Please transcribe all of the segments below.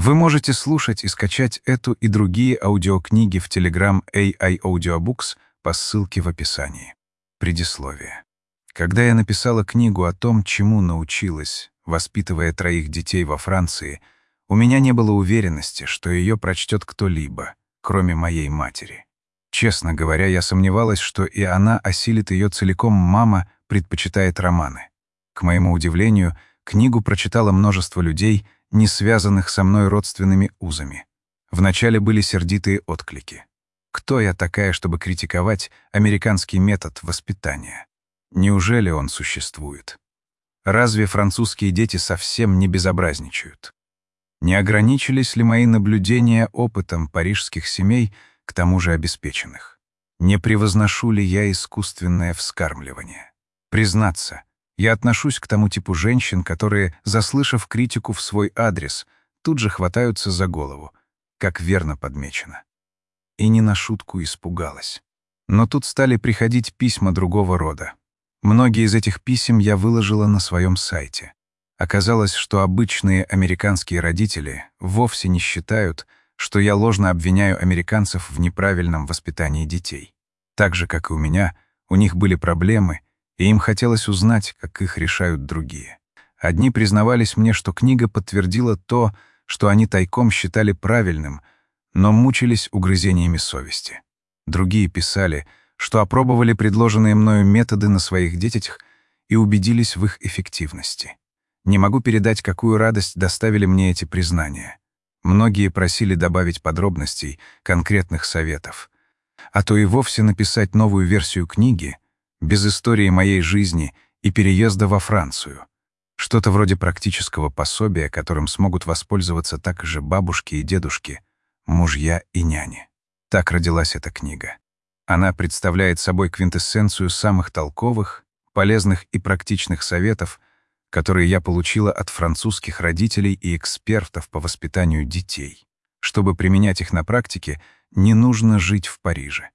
Вы можете слушать и скачать эту и другие аудиокниги в Telegram AI Audiobooks по ссылке в описании. Предисловие. Когда я написала книгу о том, чему научилась, воспитывая 3 детей во Франции, у меня не было уверенности, что ее прочтет кто-либо, кроме моей матери. Честно говоря, я сомневалась, что и она осилит ее целиком. Мама предпочитает романы. К моему удивлению, книгу прочитало множество людей, не связанных со мной родственными узами. Вначале были сердитые отклики. Кто я такая, чтобы критиковать американский метод воспитания? Неужели он существует? Разве французские дети совсем не безобразничают? Не ограничились ли мои наблюдения опытом парижских семей, к тому же обеспеченных? Не превозношу ли я искусственное вскармливание? Признаться, я отношусь к тому типу женщин, которые, заслышав критику в свой адрес, тут же хватаются за голову, как верно подмечено. И не на шутку испугалась. Но тут стали приходить письма другого рода. Многие из этих писем я выложила на своем сайте. Оказалось, что обычные американские родители вовсе не считают, что я ложно обвиняю американцев в неправильном воспитании детей. Так же, как и у меня, у них были проблемы, и им хотелось узнать, как их решают другие. Одни признавались мне, что книга подтвердила то, что они тайком считали правильным, но мучились угрызениями совести. Другие писали, что опробовали предложенные мною методы на своих детях и убедились в их эффективности. Не могу передать, какую радость доставили мне эти признания. Многие просили добавить подробностей, конкретных советов. А то и вовсе написать новую версию книги без истории моей жизни и переезда во Францию. Что-то вроде практического пособия, которым смогут воспользоваться также бабушки и дедушки, мужья и няни. Так родилась эта книга. Она представляет собой квинтэссенцию самых толковых, полезных и практичных советов, которые я получила от французских родителей и экспертов по воспитанию детей. Чтобы применять их на практике, не нужно жить в Париже.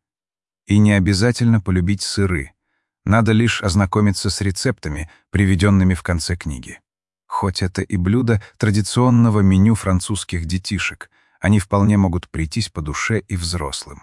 И не обязательно полюбить сыры. Надо лишь ознакомиться с рецептами, приведенными в конце книги. Хоть это и блюда традиционного меню французских детишек, они вполне могут прийтись по душе и взрослым.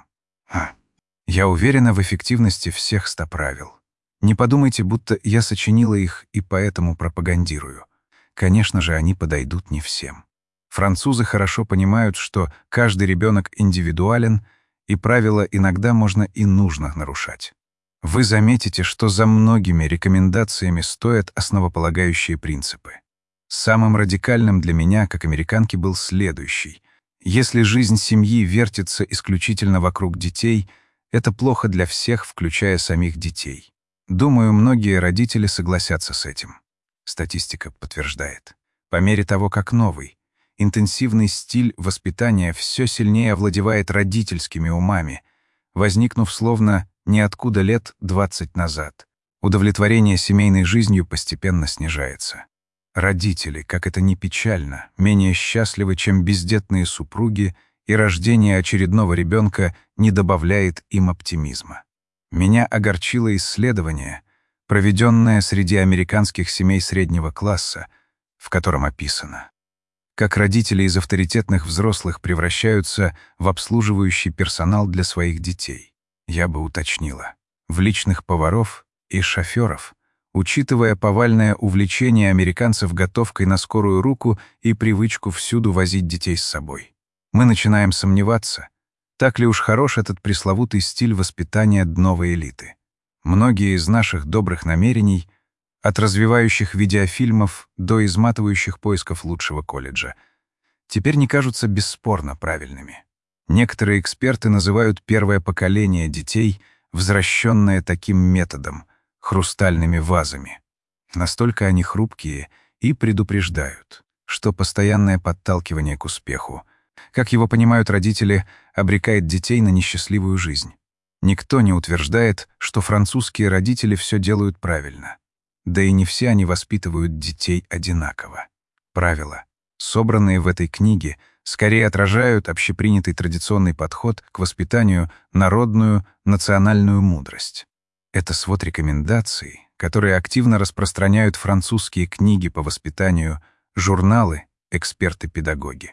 Я уверена в эффективности всех 100 правил. Не подумайте, будто я сочинила их и поэтому пропагандирую. Конечно же, они подойдут не всем. Французы хорошо понимают, что каждый ребенок индивидуален, и правила иногда можно и нужно нарушать. Вы заметите, что за многими рекомендациями стоят основополагающие принципы. Самым радикальным для меня, как американки, был следующий. Если жизнь семьи вертится исключительно вокруг детей, это плохо для всех, включая самих детей. Думаю, многие родители согласятся с этим. Статистика подтверждает. По мере того, как новый, интенсивный стиль воспитания все сильнее овладевает родительскими умами, возникнув словно ниоткуда лет 20 назад, удовлетворение семейной жизнью постепенно снижается. Родители, как это ни печально, менее счастливы, чем бездетные супруги, и рождение очередного ребенка не добавляет им оптимизма. Меня огорчило исследование, проведенное среди американских семей среднего класса, в котором описано, как родители из авторитетных взрослых превращаются в обслуживающий персонал для своих детей. Я бы уточнила, в личных поваров и шоферов, учитывая повальное увлечение американцев готовкой на скорую руку и привычку всюду возить детей с собой. Мы начинаем сомневаться, так ли уж хорош этот пресловутый стиль воспитания новой элиты. Многие из наших добрых намерений, от развивающих видеофильмов до изматывающих поисков лучшего колледжа, теперь не кажутся бесспорно правильными. Некоторые эксперты называют первое поколение детей, взращенное таким методом, хрустальными вазами. Настолько они хрупкие и предупреждают, что постоянное подталкивание к успеху, как его понимают родители, обрекает детей на несчастливую жизнь. Никто не утверждает, что французские родители все делают правильно. Да и не все они воспитывают детей одинаково. Правила, собранные в этой книге, скорее отражают общепринятый традиционный подход к воспитанию, народную, национальную мудрость. Это свод рекомендаций, которые активно распространяют французские книги по воспитанию, журналы, эксперты-педагоги.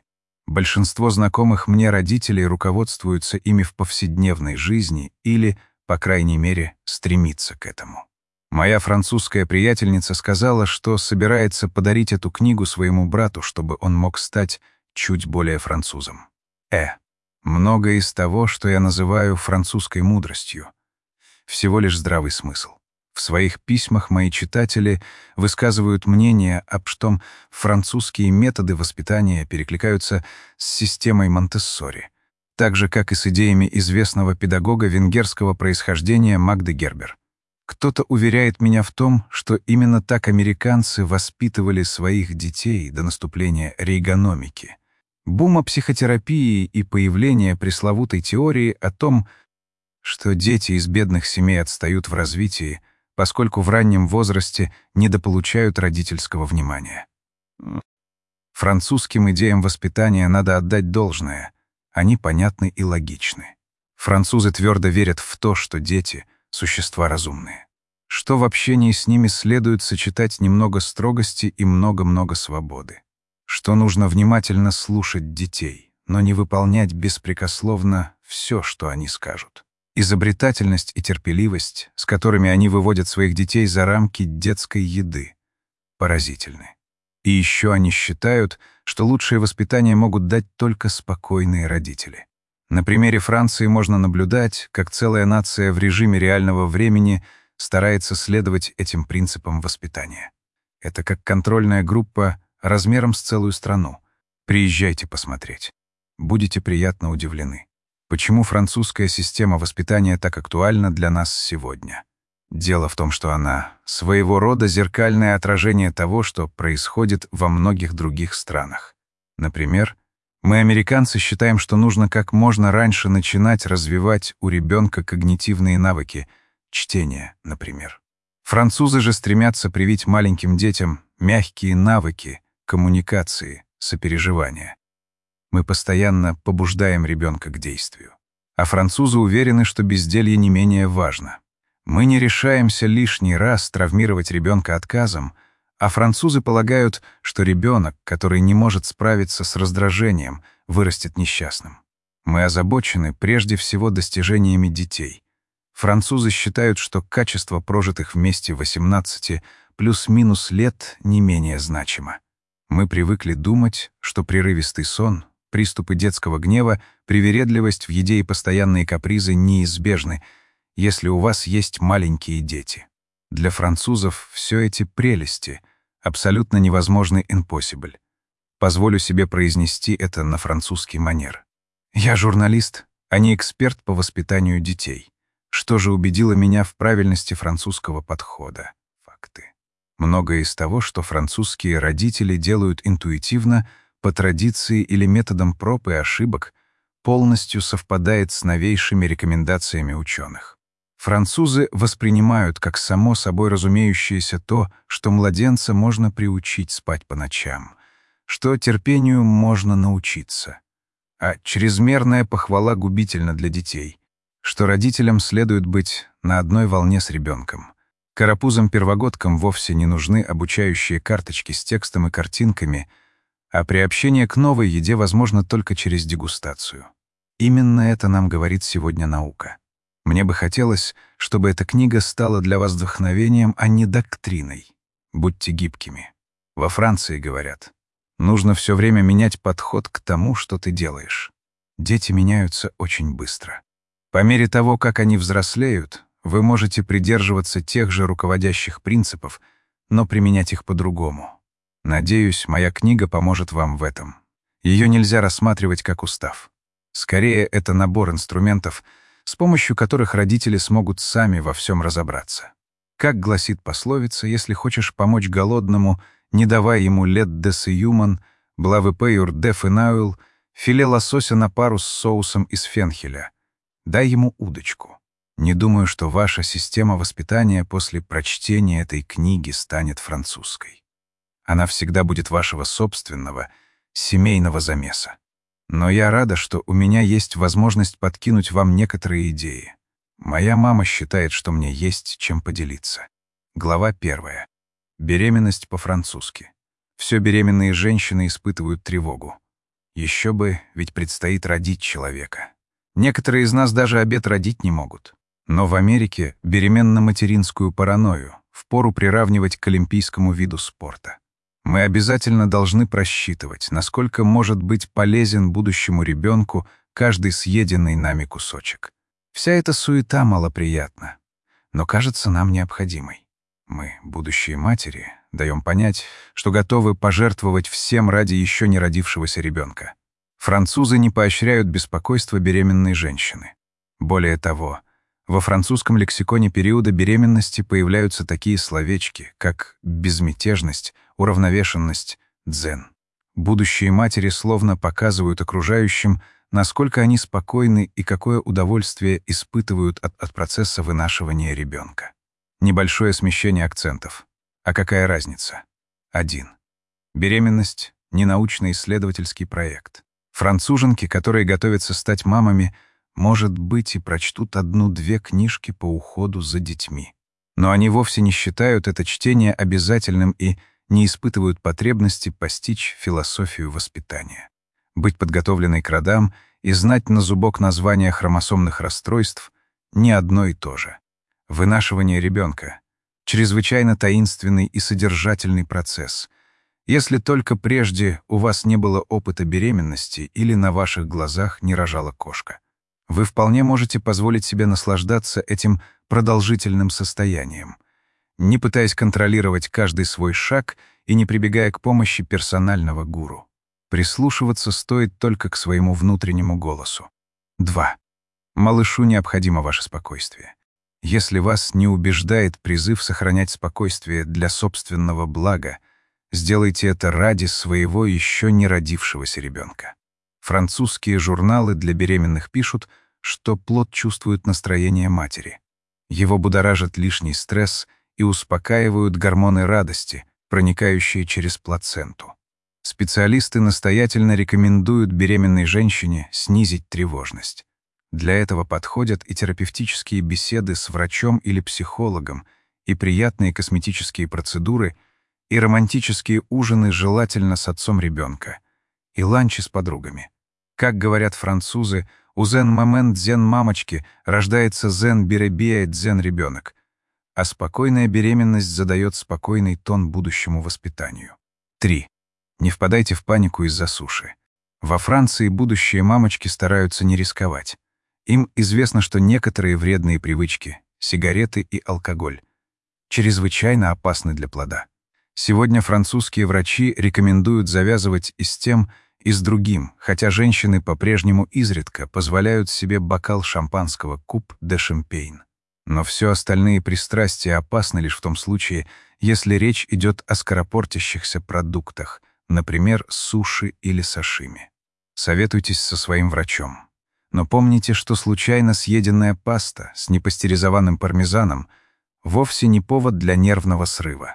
Большинство знакомых мне родителей руководствуются ими в повседневной жизни или, по крайней мере, стремится к этому. Моя французская приятельница сказала, что собирается подарить эту книгу своему брату, чтобы он мог стать чуть более французом. Многое из того, что я называю французской мудростью, всего лишь здравый смысл. В своих письмах мои читатели высказывают мнение об том, французские методы воспитания перекликаются с системой Монтессори, так же, как и с идеями известного педагога венгерского происхождения Магды Гербер. Кто-то уверяет меня в том, что именно так американцы воспитывали своих детей до наступления рейгономики, бума психотерапии и появления пресловутой теории о том, что дети из бедных семей отстают в развитии, поскольку в раннем возрасте недополучают родительского внимания. Французским идеям воспитания надо отдать должное. Они понятны и логичны. Французы твердо верят в то, что дети — существа разумные. Что в общении с ними следует сочетать немного строгости и много-много свободы. Что нужно внимательно слушать детей, но не выполнять беспрекословно все, что они скажут. Изобретательность и терпеливость, с которыми они выводят своих детей за рамки детской еды, поразительны. И еще они считают, что лучшее воспитание могут дать только спокойные родители. На примере Франции можно наблюдать, как целая нация в режиме реального времени старается следовать этим принципам воспитания. Это как контрольная группа размером с целую страну. Приезжайте посмотреть. Будете приятно удивлены. Почему французская система воспитания так актуальна для нас сегодня? Дело в том, что она — своего рода зеркальное отражение того, что происходит во многих других странах. Например, мы, американцы, считаем, что нужно как можно раньше начинать развивать у ребенка когнитивные навыки, чтение, например. Французы же стремятся привить маленьким детям мягкие навыки коммуникации, сопереживания. Мы постоянно побуждаем ребенка к действию. А французы уверены, что безделье не менее важно. Мы не решаемся лишний раз травмировать ребенка отказом, а французы полагают, что ребенок, который не может справиться с раздражением, вырастет несчастным. Мы озабочены прежде всего достижениями детей. Французы считают, что качество прожитых вместе 18 плюс-минус лет не менее значимо. Мы привыкли думать, что прерывистый сон, приступы детского гнева, привередливость в еде и постоянные капризы неизбежны, если у вас есть маленькие дети. Для французов все эти прелести абсолютно невозможный impossible. Позволю себе произнести это на французский манер. Я журналист, а не эксперт по воспитанию детей. Что же убедило меня в правильности французского подхода? Факты. Многое из того, что французские родители делают интуитивно, по традиции или методом проб и ошибок, полностью совпадает с новейшими рекомендациями ученых. Французы воспринимают как само собой разумеющееся то, что младенца можно приучить спать по ночам, что терпению можно научиться. А чрезмерная похвала губительна для детей, что родителям следует быть на одной волне с ребенком. Карапузам-первогодкам вовсе не нужны обучающие карточки с текстом и картинками, а приобщение к новой еде возможно только через дегустацию. Именно это нам говорит сегодня наука. Мне бы хотелось, чтобы эта книга стала для вас вдохновением, а не доктриной. Будьте гибкими. Во Франции говорят, нужно все время менять подход к тому, что ты делаешь. Дети меняются очень быстро. По мере того, как они взрослеют, вы можете придерживаться тех же руководящих принципов, но применять их по-другому. Надеюсь, моя книга поможет вам в этом. Ее нельзя рассматривать как устав. Скорее, это набор инструментов, с помощью которых родители смогут сами во всем разобраться. Как гласит пословица, если хочешь помочь голодному, не давай ему лет де сеюман, блавепеюр де фенайл, филе лосося на пару с соусом из фенхеля. Дай ему удочку. Не думаю, что ваша система воспитания после прочтения этой книги станет французской. Она всегда будет вашего собственного, семейного замеса. Но я рада, что у меня есть возможность подкинуть вам некоторые идеи. Моя мама считает, что мне есть чем поделиться. Глава 1. Беременность по-французски. Все беременные женщины испытывают тревогу. Еще бы, ведь предстоит родить человека. Некоторые из нас даже обет родить не могут. Но в Америке беременно-материнскую паранойю впору приравнивать к олимпийскому виду спорта. Мы обязательно должны просчитывать, насколько может быть полезен будущему ребенку каждый съеденный нами кусочек. Вся эта суета малоприятна, но кажется нам необходимой. Мы, будущие матери, даем понять, что готовы пожертвовать всем ради еще не родившегося ребенка. Французы не поощряют беспокойство беременной женщины. Более того, во французском лексиконе периода беременности появляются такие словечки, как безмятежность, уравновешенность, дзен. Будущие матери словно показывают окружающим, насколько они спокойны и какое удовольствие испытывают от процесса вынашивания ребенка. Небольшое смещение акцентов. А какая разница? 1. Беременность — не научно-исследовательский проект. Француженки, которые готовятся стать мамами, может быть, и прочтут 1-2 книжки по уходу за детьми. Но они вовсе не считают это чтение обязательным и не испытывают потребности постичь философию воспитания. Быть подготовленной к родам и знать на зубок названия хромосомных расстройств — не одно и то же. Вынашивание ребенка — чрезвычайно таинственный и содержательный процесс. Если только прежде у вас не было опыта беременности или на ваших глазах не рожала кошка. Вы вполне можете позволить себе наслаждаться этим продолжительным состоянием, не пытаясь контролировать каждый свой шаг и не прибегая к помощи персонального гуру. Прислушиваться стоит только к своему внутреннему голосу. 2. Малышу необходимо ваше спокойствие. Если вас не убеждает призыв сохранять спокойствие для собственного блага, сделайте это ради своего еще не родившегося ребенка. Французские журналы для беременных пишут, что плод чувствует настроение матери. Его будоражит лишний стресс и успокаивают гормоны радости, проникающие через плаценту. Специалисты настоятельно рекомендуют беременной женщине снизить тревожность. Для этого подходят и терапевтические беседы с врачом или психологом, и приятные косметические процедуры, и романтические ужины желательно с отцом ребенка, и ланчи с подругами. Как говорят французы, у зен-момент зен-мамочки рождается зен-беребия дзен-ребенок, а спокойная беременность задает спокойный тон будущему воспитанию. 3. Не впадайте в панику из-за суши. Во Франции будущие мамочки стараются не рисковать. Им известно, что некоторые вредные привычки, сигареты и алкоголь, чрезвычайно опасны для плода. Сегодня французские врачи рекомендуют завязывать и с тем, и с другим, хотя женщины по-прежнему изредка позволяют себе бокал шампанского «Куп де Шампейн». Но все остальные пристрастия опасны лишь в том случае, если речь идет о скоропортящихся продуктах, например, суши или сашими. Советуйтесь со своим врачом. Но помните, что случайно съеденная паста с непастеризованным пармезаном вовсе не повод для нервного срыва.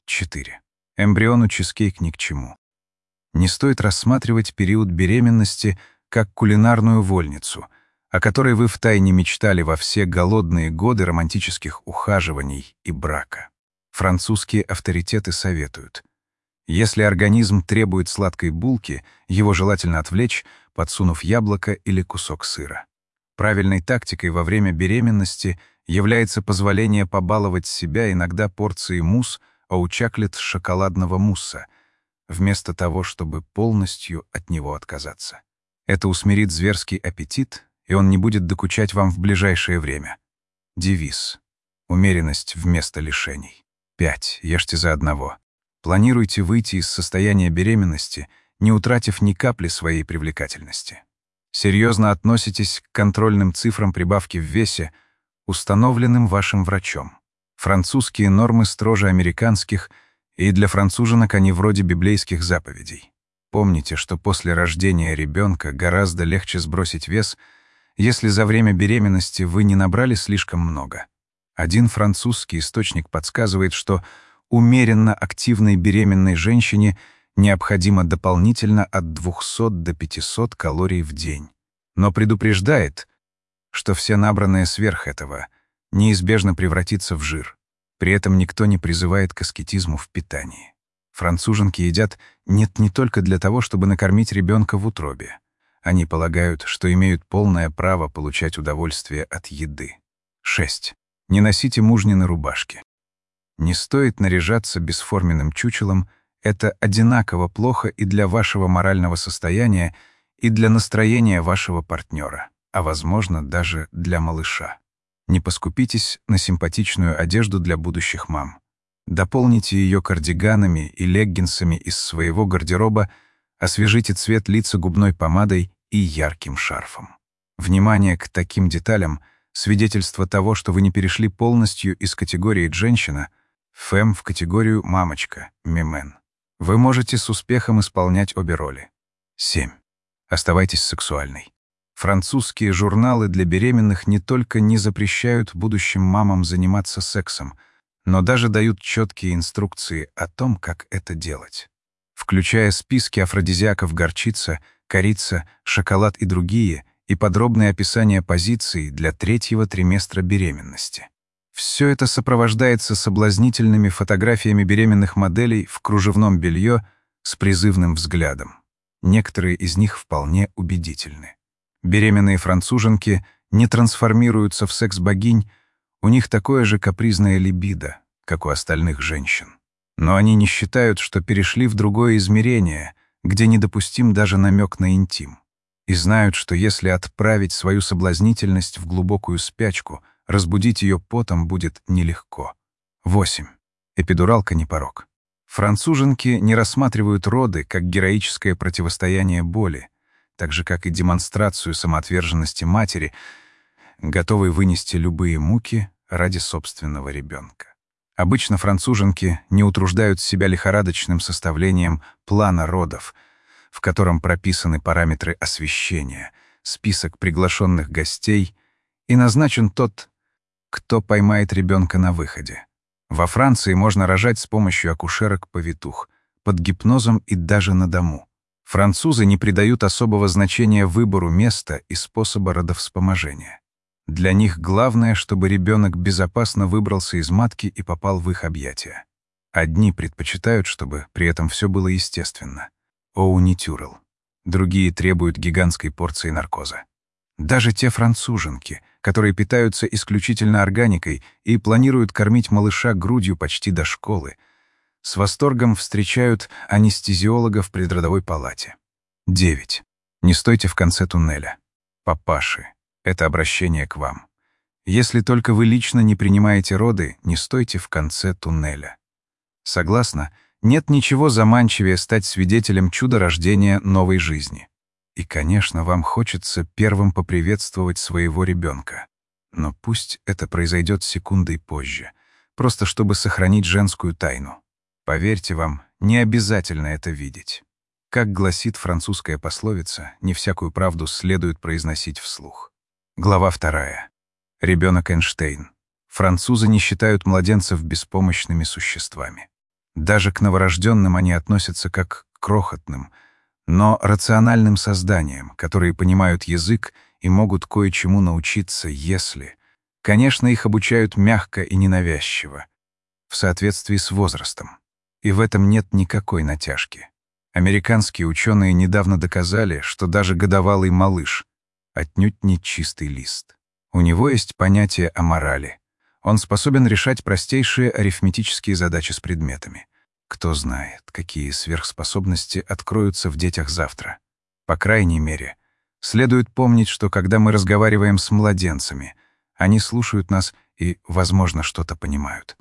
4. Эмбриону чизкейк ни к чему. Не стоит рассматривать период беременности как кулинарную вольницу, о которой вы втайне мечтали во все голодные годы романтических ухаживаний и брака. Французские авторитеты советуют: если организм требует сладкой булки, его желательно отвлечь, подсунув яблоко или кусок сыра. Правильной тактикой во время беременности является позволение побаловать себя иногда порцией мусс аучаклет шоколадного мусса, вместо того, чтобы полностью от него отказаться. Это усмирит зверский аппетит, и он не будет докучать вам в ближайшее время. Девиз. Умеренность вместо лишений. 5. Ешьте за одного. Планируйте выйти из состояния беременности, не утратив ни капли своей привлекательности. Серьезно относитесь к контрольным цифрам прибавки в весе, установленным вашим врачом. Французские нормы строже американских, и для француженок они вроде библейских заповедей. Помните, что после рождения ребенка гораздо легче сбросить вес, если за время беременности вы не набрали слишком много. Один французский источник подсказывает, что умеренно активной беременной женщине необходимо дополнительно от 200 до 500 калорий в день. Но предупреждает, что все набранное сверх этого неизбежно превратится в жир. При этом никто не призывает к аскетизму в питании. Француженки едят не только для того, чтобы накормить ребенка в утробе. Они полагают, что имеют полное право получать удовольствие от еды. 6. Не носите мужнины рубашки. Не стоит наряжаться бесформенным чучелом, это одинаково плохо и для вашего морального состояния, и для настроения вашего партнера, а, возможно, даже для малыша. Не поскупитесь на симпатичную одежду для будущих мам. Дополните ее кардиганами и леггинсами из своего гардероба, освежите цвет лица губной помадой и ярким шарфом. Внимание к таким деталям — свидетельство того, что вы не перешли полностью из категории «женщина» фэм в категорию «мамочка» мимен. Вы можете с успехом исполнять обе роли. 7. Оставайтесь сексуальной. Французские журналы для беременных не только не запрещают будущим мамам заниматься сексом, но даже дают четкие инструкции о том, как это делать. Включая списки афродизиаков горчица, корица, шоколад и другие, и подробное описание позиций для 3-го триместра беременности. Все это сопровождается соблазнительными фотографиями беременных моделей в кружевном белье с призывным взглядом. Некоторые из них вполне убедительны. Беременные француженки не трансформируются в секс-богинь, у них такое же капризное либидо, как у остальных женщин. Но они не считают, что перешли в другое измерение, где недопустим даже намек на интим. И знают, что если отправить свою соблазнительность в глубокую спячку, разбудить ее потом будет нелегко. 8. Эпидуралка не порок. Француженки не рассматривают роды как героическое противостояние боли, так же, как и демонстрацию самоотверженности матери, готовой вынести любые муки ради собственного ребенка. Обычно француженки не утруждают себя лихорадочным составлением плана родов, в котором прописаны параметры освещения, список приглашенных гостей и назначен тот, кто поймает ребенка на выходе. Во Франции можно рожать с помощью акушерок-повитух, под гипнозом и даже на дому. Французы не придают особого значения выбору места и способа родовспоможения. Для них главное, чтобы ребенок безопасно выбрался из матки и попал в их объятия. Одни предпочитают, чтобы при этом все было естественно. Оунитюрл. Другие требуют гигантской порции наркоза. Даже те француженки, которые питаются исключительно органикой и планируют кормить малыша грудью почти до школы, с восторгом встречают анестезиолога в предродовой палате. 9. Не стойте в конце туннеля. Папаши, это обращение к вам. Если только вы лично не принимаете роды, не стойте в конце туннеля. Согласна, нет ничего заманчивее стать свидетелем чуда рождения новой жизни. И, конечно, вам хочется первым поприветствовать своего ребенка. Но пусть это произойдет секундой позже, просто чтобы сохранить женскую тайну. Поверьте, вам не обязательно это видеть. Как гласит французская пословица, не всякую правду следует произносить вслух. Глава 2. Ребенок Эйнштейн. Французы не считают младенцев беспомощными существами. Даже к новорожденным они относятся как к крохотным, но рациональным созданиям, которые понимают язык и могут кое-чему научиться, если... Конечно, их обучают мягко и ненавязчиво, в соответствии с возрастом. И в этом нет никакой натяжки. Американские ученые недавно доказали, что даже годовалый малыш отнюдь не чистый лист. У него есть понятие о морали. Он способен решать простейшие арифметические задачи с предметами. Кто знает, какие сверхспособности откроются в детях завтра. По крайней мере, следует помнить, что когда мы разговариваем с младенцами, они слушают нас и, возможно, что-то понимают.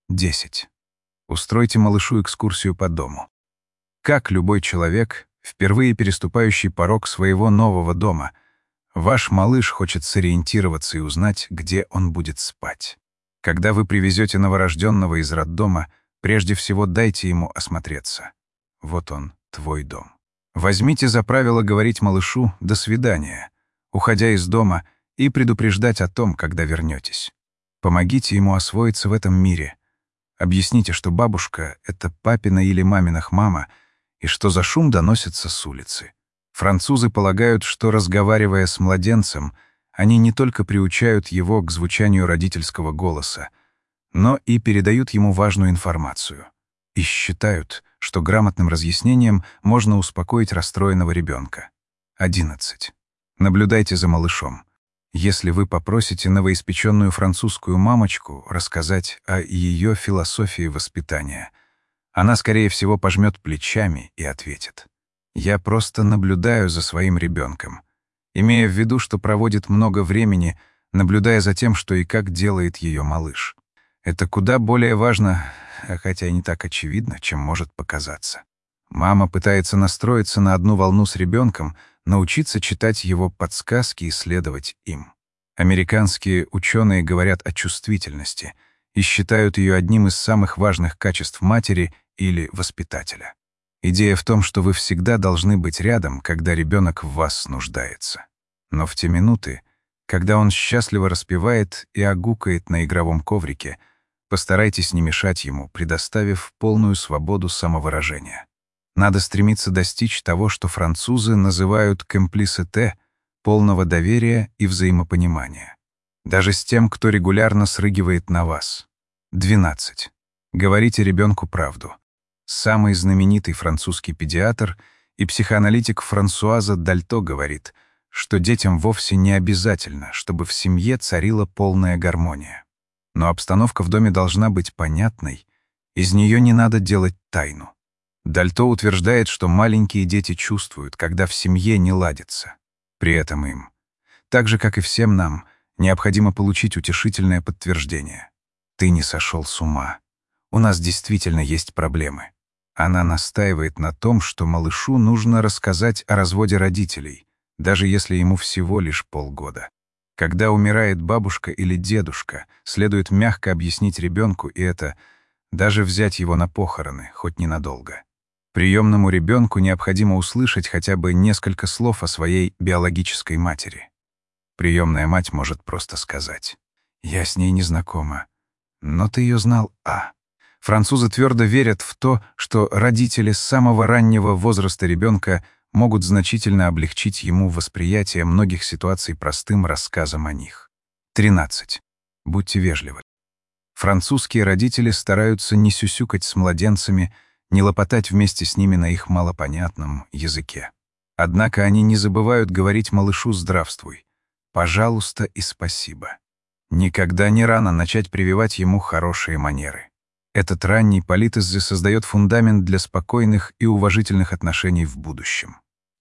10. Устройте малышу экскурсию по дому. Как любой человек, впервые переступающий порог своего нового дома, ваш малыш хочет сориентироваться и узнать, где он будет спать. Когда вы привезете новорожденного из роддома, прежде всего дайте ему осмотреться. Вот он, твой дом. Возьмите за правило говорить малышу «до свидания», уходя из дома, и предупреждать о том, когда вернетесь. Помогите ему освоиться в этом мире. Объясните, что бабушка — это папина или мамина мама, и что за шум доносится с улицы. Французы полагают, что, разговаривая с младенцем, они не только приучают его к звучанию родительского голоса, но и передают ему важную информацию. И считают, что грамотным разъяснением можно успокоить расстроенного ребенка. 11. Наблюдайте за малышом. Если вы попросите новоиспеченную французскую мамочку рассказать о ее философии воспитания, она, скорее всего, пожмет плечами и ответит: «Я просто наблюдаю за своим ребенком», имея в виду, что проводит много времени, наблюдая за тем, что и как делает ее малыш. Это куда более важно, хотя и не так очевидно, чем может показаться. Мама пытается настроиться на одну волну с ребенком, научиться читать его подсказки и следовать им. Американские ученые говорят о чувствительности и считают ее одним из самых важных качеств матери или воспитателя. Идея в том, что вы всегда должны быть рядом, когда ребенок в вас нуждается. Но в те минуты, когда он счастливо распевает и огукает на игровом коврике, постарайтесь не мешать ему, предоставив полную свободу самовыражения. Надо стремиться достичь того, что французы называют «комплисите», полного доверия и взаимопонимания. Даже с тем, кто регулярно срыгивает на вас. 12. Говорите ребенку правду. Самый знаменитый французский педиатр и психоаналитик Франсуаза Дальто говорит, что детям вовсе не обязательно, чтобы в семье царила полная гармония. Но обстановка в доме должна быть понятной, из нее не надо делать тайну. Дальто утверждает, что маленькие дети чувствуют, когда в семье не ладится. При этом им, так же, как и всем нам, необходимо получить утешительное подтверждение. «Ты не сошел с ума. У нас действительно есть проблемы». Она настаивает на том, что малышу нужно рассказать о разводе родителей, даже если ему всего лишь полгода. Когда умирает бабушка или дедушка, следует мягко объяснить ребенку и это, даже взять его на похороны, хоть ненадолго. Приемному ребенку необходимо услышать хотя бы несколько слов о своей биологической матери. Приемная мать может просто сказать: «Я с ней не знакома, но ты ее знал, а». Французы твердо верят в то, что родители с самого раннего возраста ребенка могут значительно облегчить ему восприятие многих ситуаций простым рассказом о них. 13. Будьте вежливы. Французские родители стараются не сюсюкать с младенцами, не лопотать вместе с ними на их малопонятном языке. Однако они не забывают говорить малышу «здравствуй», «пожалуйста» и «спасибо». Никогда не рано начать прививать ему хорошие манеры. Этот ранний политэззи создает фундамент для спокойных и уважительных отношений в будущем.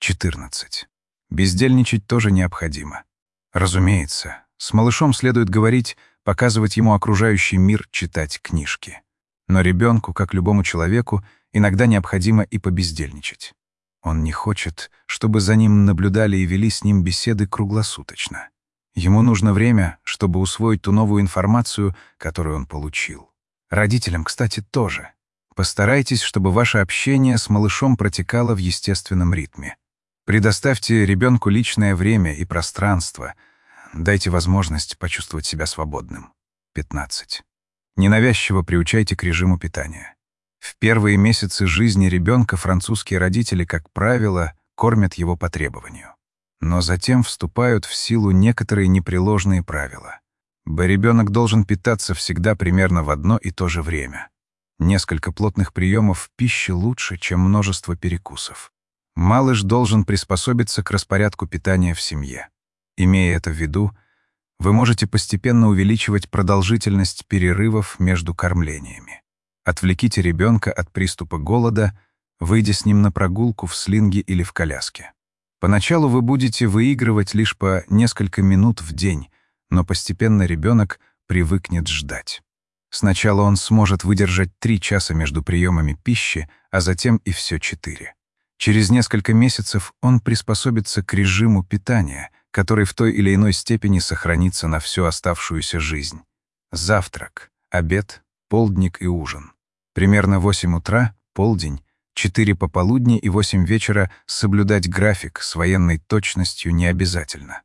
14. Бездельничать тоже необходимо. Разумеется, с малышом следует говорить, показывать ему окружающий мир, читать книжки. Но ребенку, как любому человеку, иногда необходимо и побездельничать. Он не хочет, чтобы за ним наблюдали и вели с ним беседы круглосуточно. Ему нужно время, чтобы усвоить ту новую информацию, которую он получил. Родителям, кстати, тоже. Постарайтесь, чтобы ваше общение с малышом протекало в естественном ритме. Предоставьте ребенку личное время и пространство. Дайте возможность почувствовать себя свободным. 15. Ненавязчиво приучайте к режиму питания. В первые месяцы жизни ребенка французские родители, как правило, кормят его по требованию. Но затем вступают в силу некоторые непреложные правила. Ребенок должен питаться всегда примерно в одно и то же время. Несколько плотных приемов пищи лучше, чем множество перекусов. Малыш должен приспособиться к распорядку питания в семье. Имея это в виду, вы можете постепенно увеличивать продолжительность перерывов между кормлениями. Отвлеките ребенка от приступа голода, выйдя с ним на прогулку в слинге или в коляске. Поначалу вы будете выигрывать лишь по несколько минут в день, но постепенно ребенок привыкнет ждать. Сначала он сможет выдержать 3 часа между приемами пищи, а затем и все 4. Через несколько месяцев он приспособится к режиму питания, который в той или иной степени сохранится на всю оставшуюся жизнь. Завтрак, обед, полдник и ужин. Примерно 8 утра, полдень, 4 пополудни и 8 вечера соблюдать график с военной точностью не обязательно.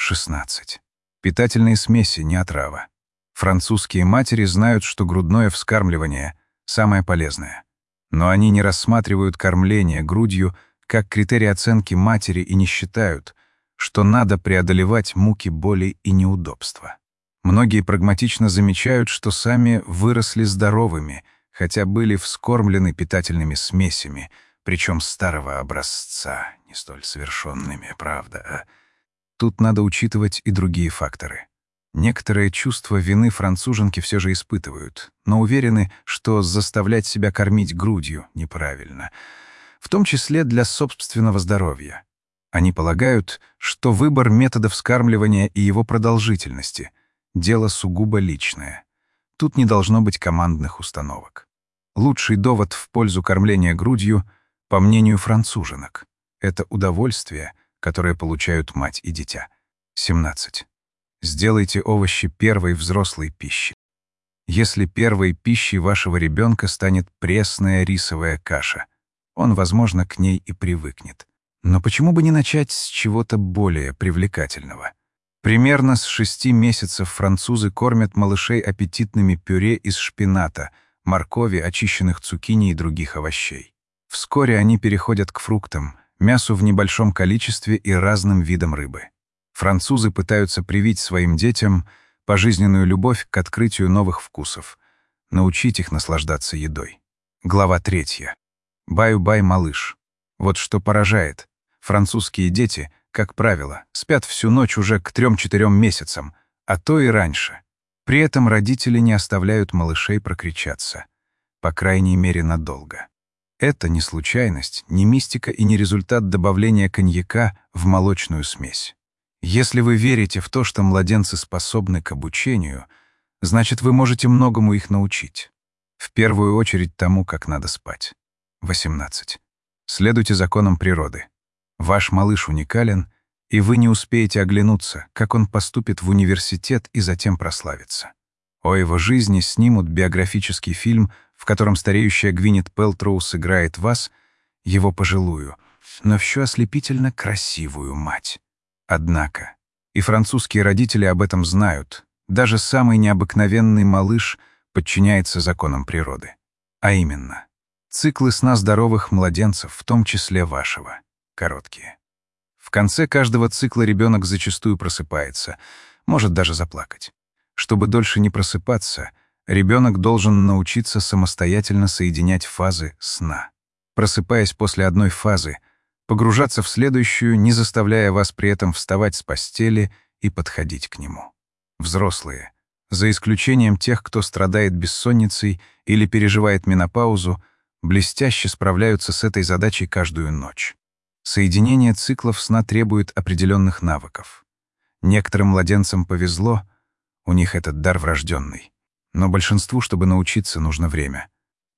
16. Питательные смеси, не отрава. Французские матери знают, что грудное вскармливание – самое полезное. Но они не рассматривают кормление грудью как критерий оценки матери и не считают, что надо преодолевать муки боли и неудобства. Многие прагматично замечают, что сами выросли здоровыми, хотя были вскормлены питательными смесями, причем старого образца, не столь совершенными, правда. Тут надо учитывать и другие факторы. Некоторое чувство вины француженки все же испытывают, но уверены, что заставлять себя кормить грудью неправильно, в том числе для собственного здоровья. Они полагают, что выбор метода вскармливания и его продолжительности — дело сугубо личное. Тут не должно быть командных установок. Лучший довод в пользу кормления грудью, по мнению француженок, это удовольствие, которое получают мать и дитя. 17. Сделайте овощи первой взрослой пищей. Если первой пищей вашего ребенка станет пресная рисовая каша, он, возможно, к ней и привыкнет. Но почему бы не начать с чего-то более привлекательного? Примерно с 6 месяцев французы кормят малышей аппетитными пюре из шпината, моркови, очищенных цукини и других овощей. Вскоре они переходят к фруктам, мясу в небольшом количестве и разным видам рыбы. Французы пытаются привить своим детям пожизненную любовь к открытию новых вкусов, научить их наслаждаться едой. Глава 3. Баю-бай, малыш. Вот что поражает. Французские дети, как правило, спят всю ночь уже к 3-4 месяцам, а то и раньше. При этом родители не оставляют малышей прокричаться. По крайней мере, надолго. Это не случайность, не мистика и не результат добавления коньяка в молочную смесь. Если вы верите в то, что младенцы способны к обучению, значит, вы можете многому их научить. В первую очередь тому, как надо спать. 18. Следуйте законам природы. Ваш малыш уникален, и вы не успеете оглянуться, как он поступит в университет и затем прославится. О его жизни снимут биографический фильм, в котором стареющая Гвинет Пэлтроу сыграет вас, его пожилую, но все ослепительно красивую мать. Однако и французские родители об этом знают. Даже самый необыкновенный малыш подчиняется законам природы. А именно, циклы сна здоровых младенцев, в том числе вашего, короткие. В конце каждого цикла ребенок зачастую просыпается, может даже заплакать. Чтобы дольше не просыпаться, ребенок должен научиться самостоятельно соединять фазы сна. Просыпаясь после одной фазы, погружаться в следующую, не заставляя вас при этом вставать с постели и подходить к нему. Взрослые, за исключением тех, кто страдает бессонницей или переживает менопаузу, блестяще справляются с этой задачей каждую ночь. Соединение циклов сна требует определенных навыков. Некоторым младенцам повезло, у них этот дар врожденный. Но большинству, чтобы научиться, нужно время.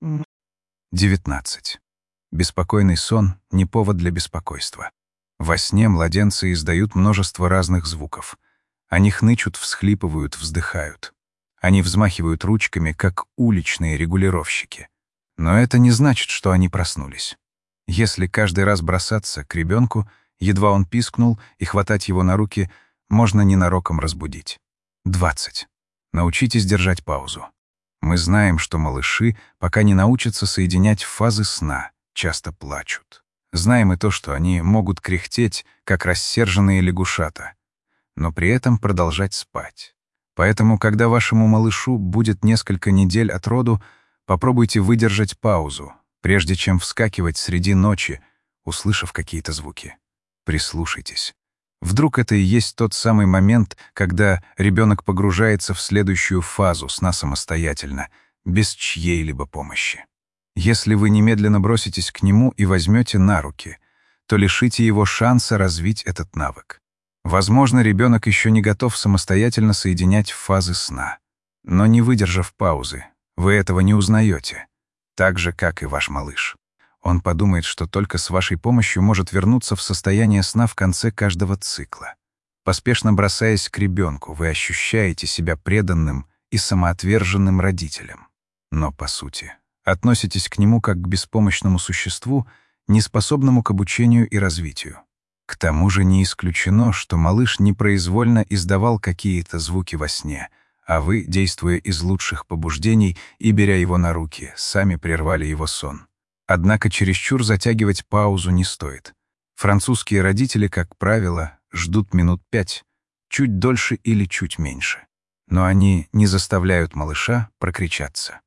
19. Беспокойный сон — не повод для беспокойства. Во сне младенцы издают множество разных звуков. Они хнычут, всхлипывают, вздыхают. Они взмахивают ручками, как уличные регулировщики. Но это не значит, что они проснулись. Если каждый раз бросаться к ребенку, едва он пискнул, и хватать его на руки, можно ненароком разбудить. 20. Научитесь держать паузу. Мы знаем, что малыши, пока не научатся соединять фазы сна, часто плачут. Знаем и то, что они могут кряхтеть, как рассерженные лягушата, но при этом продолжать спать. Поэтому, когда вашему малышу будет несколько недель от роду, попробуйте выдержать паузу, прежде чем вскакивать среди ночи, услышав какие-то звуки. Прислушайтесь. Вдруг это и есть тот самый момент, когда ребенок погружается в следующую фазу сна самостоятельно, без чьей-либо помощи. Если вы немедленно броситесь к нему и возьмете на руки, то лишите его шанса развить этот навык. Возможно, ребенок еще не готов самостоятельно соединять фазы сна. Но не выдержав паузы, вы этого не узнаете. Так же, как и ваш малыш. Он подумает, что только с вашей помощью может вернуться в состояние сна в конце каждого цикла. Поспешно бросаясь к ребенку, вы ощущаете себя преданным и самоотверженным родителем. Но, по сути, относитесь к нему как к беспомощному существу, неспособному к обучению и развитию. К тому же не исключено, что малыш непроизвольно издавал какие-то звуки во сне, а вы, действуя из лучших побуждений и беря его на руки, сами прервали его сон. Однако чересчур затягивать паузу не стоит. Французские родители, как правило, ждут минут 5, чуть дольше или чуть меньше. Но они не заставляют малыша прокричаться.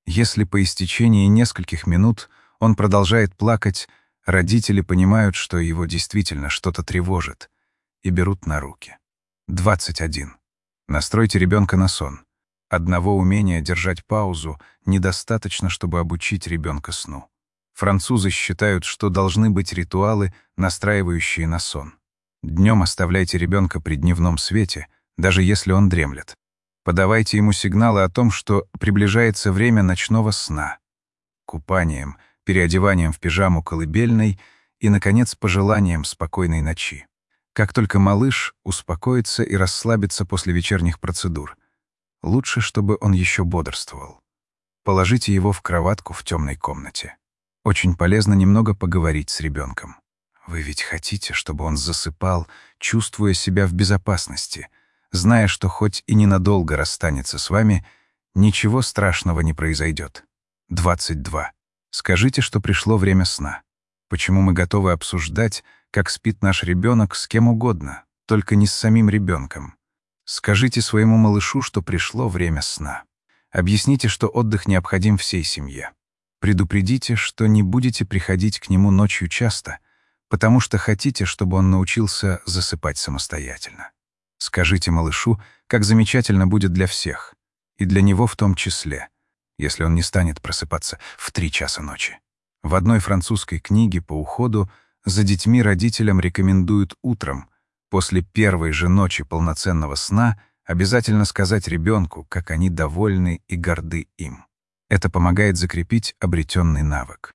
Если по истечении нескольких минут он продолжает плакать, родители понимают, что его действительно что-то тревожит, и берут на руки. 21. Настройте ребенка на сон. Одного умения держать паузу недостаточно, чтобы обучить ребенка сну. Французы считают, что должны быть ритуалы, настраивающие на сон. Днем оставляйте ребенка при дневном свете, даже если он дремлет. Подавайте ему сигналы о том, что приближается время ночного сна. Купанием, переодеванием в пижаму колыбельной и, наконец, пожеланием спокойной ночи. Как только малыш успокоится и расслабится после вечерних процедур, лучше, чтобы он еще бодрствовал. Положите его в кроватку в темной комнате. Очень полезно немного поговорить с ребенком. Вы ведь хотите, чтобы он засыпал, чувствуя себя в безопасности, зная, что хоть и ненадолго расстанется с вами, ничего страшного не произойдет. 22. Скажите, что пришло время сна. Почему мы готовы обсуждать, как спит наш ребенок с кем угодно, только не с самим ребенком? Скажите своему малышу, что пришло время сна. Объясните, что отдых необходим всей семье. Предупредите, что не будете приходить к нему ночью часто, потому что хотите, чтобы он научился засыпать самостоятельно. Скажите малышу, как замечательно будет для всех, и для него в том числе, если он не станет просыпаться в 3 часа ночи. В одной французской книге по уходу за детьми родителям рекомендуют утром, после первой же ночи полноценного сна, обязательно сказать ребенку, как они довольны и горды им. Это помогает закрепить обретенный навык.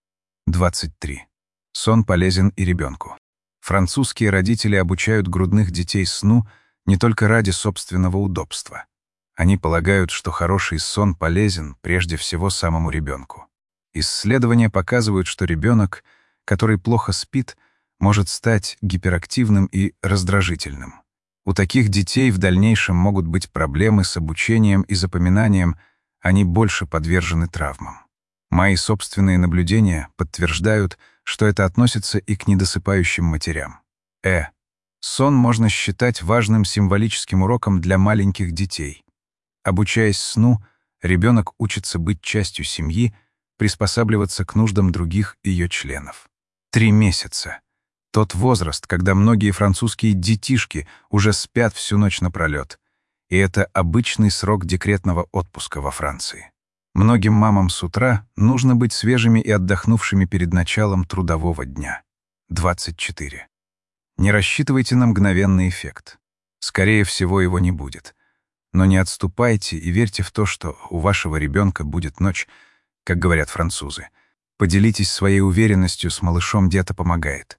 23. Сон полезен и ребенку. Французские родители обучают грудных детей сну не только ради собственного удобства. Они полагают, что хороший сон полезен прежде всего самому ребенку. Исследования показывают, что ребенок, который плохо спит, может стать гиперактивным и раздражительным. У таких детей в дальнейшем могут быть проблемы с обучением и запоминанием, они больше подвержены травмам. Мои собственные наблюдения подтверждают, что это относится и к недосыпающим матерям. Сон можно считать важным символическим уроком для маленьких детей. Обучаясь сну, ребенок учится быть частью семьи, приспосабливаться к нуждам других ее членов. 3 месяца. Тот возраст, когда многие французские детишки уже спят всю ночь напролет. И это обычный срок декретного отпуска во Франции. Многим мамам с утра нужно быть свежими и отдохнувшими перед началом трудового дня. 24. Не рассчитывайте на мгновенный эффект. Скорее всего, его не будет. Но не отступайте и верьте в то, что у вашего ребенка будет ночь, как говорят французы. Поделитесь своей уверенностью с малышом, где-то помогает.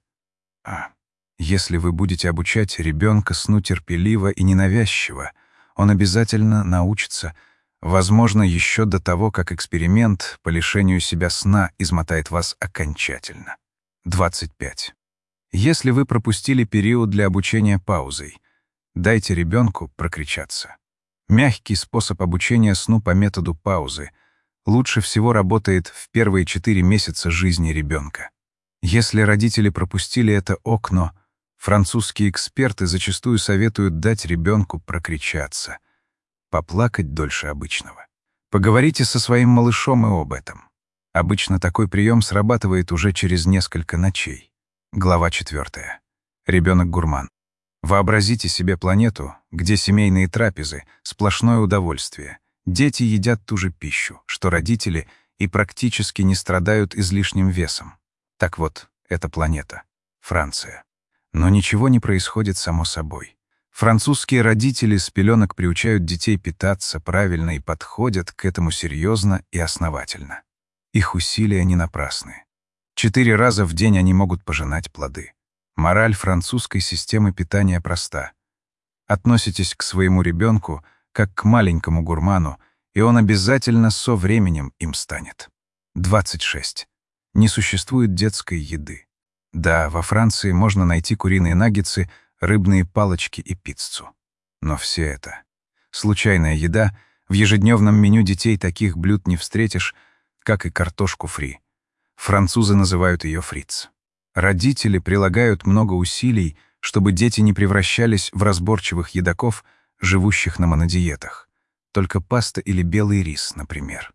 Если вы будете обучать ребенка сну терпеливо и ненавязчиво, он обязательно научится, возможно, еще до того, как эксперимент по лишению себя сна измотает вас окончательно. 25. Если вы пропустили период для обучения паузой, дайте ребенку прокричаться. Мягкий способ обучения сну по методу паузы лучше всего работает в первые 4 месяца жизни ребенка. Если родители пропустили это окно, французские эксперты зачастую советуют дать ребенку прокричаться, поплакать дольше обычного. Поговорите со своим малышом и об этом. Обычно такой прием срабатывает уже через несколько ночей. Глава 4. Ребенок-гурман. Вообразите себе планету, где семейные трапезы — сплошное удовольствие. Дети едят ту же пищу, что родители, и практически не страдают излишним весом. Так вот, это планета — Франция. Но ничего не происходит само собой. Французские родители с пеленок приучают детей питаться правильно и подходят к этому серьезно и основательно. Их усилия не напрасны. 4 раза в день они могут пожинать плоды. Мораль французской системы питания проста. Относитесь к своему ребенку как к маленькому гурману, и он обязательно со временем им станет. 26. Не существует детской еды. Да, во Франции можно найти куриные наггетсы, рыбные палочки и пиццу. Но все это — случайная еда, в ежедневном меню детей таких блюд не встретишь, как и картошку фри. Французы называют ее фриц. Родители прилагают много усилий, чтобы дети не превращались в разборчивых едоков, живущих на монодиетах. Только паста или белый рис, например.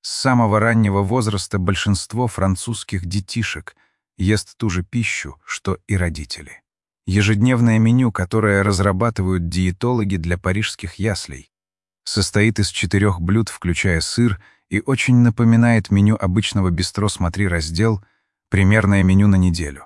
С самого раннего возраста большинство французских детишек ест ту же пищу, что и родители. Ежедневное меню, которое разрабатывают диетологи для парижских яслей, состоит из 4 блюд, включая сыр, и очень напоминает меню обычного бистро «Смотри раздел», примерное меню на неделю.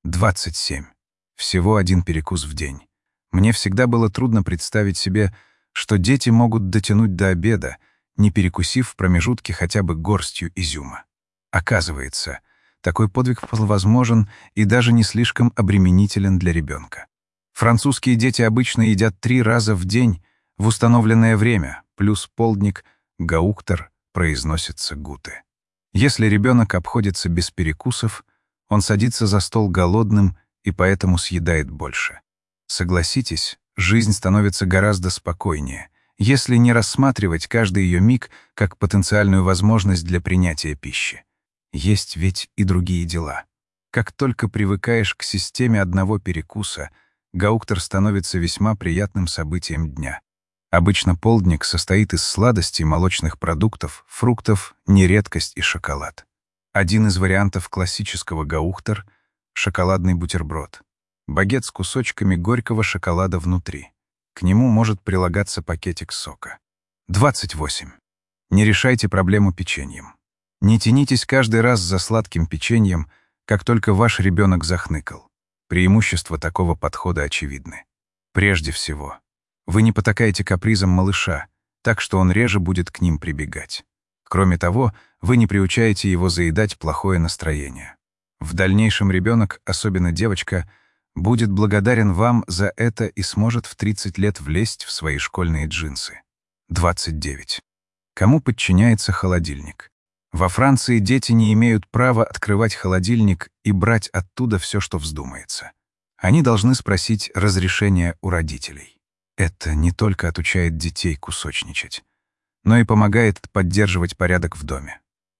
27. Всего 1 перекус в день. Мне всегда было трудно представить себе, что дети могут дотянуть до обеда, не перекусив в промежутке хотя бы горстью изюма. Оказывается, такой подвиг возможен и даже не слишком обременителен для ребенка. Французские дети обычно едят 3 раза в день в установленное время, плюс полдник, гауктер, произносятся гуты. Если ребенок обходится без перекусов, он садится за стол голодным и поэтому съедает больше. Согласитесь, жизнь становится гораздо спокойнее, если не рассматривать каждый ее миг как потенциальную возможность для принятия пищи. Есть ведь и другие дела. Как только привыкаешь к системе одного перекуса, гауктер становится весьма приятным событием дня. Обычно полдник состоит из сладостей, молочных продуктов, фруктов, нередкость и шоколад. Один из вариантов классического гауктер — шоколадный бутерброд. Багет с кусочками горького шоколада внутри. К нему может прилагаться пакетик сока. 28. Не решайте проблему печеньем. Не тянитесь каждый раз за сладким печеньем, как только ваш ребенок захныкал. Преимущества такого подхода очевидны. Прежде всего, вы не потакаете капризам малыша, так что он реже будет к ним прибегать. Кроме того, вы не приучаете его заедать плохое настроение. В дальнейшем ребенок, особенно девочка, будет благодарен вам за это и сможет в 30 лет влезть в свои школьные джинсы. 29. Кому подчиняется холодильник? Во Франции дети не имеют права открывать холодильник и брать оттуда все, что вздумается. Они должны спросить разрешения у родителей. Это не только отучает детей кусочничать, но и помогает поддерживать порядок в доме.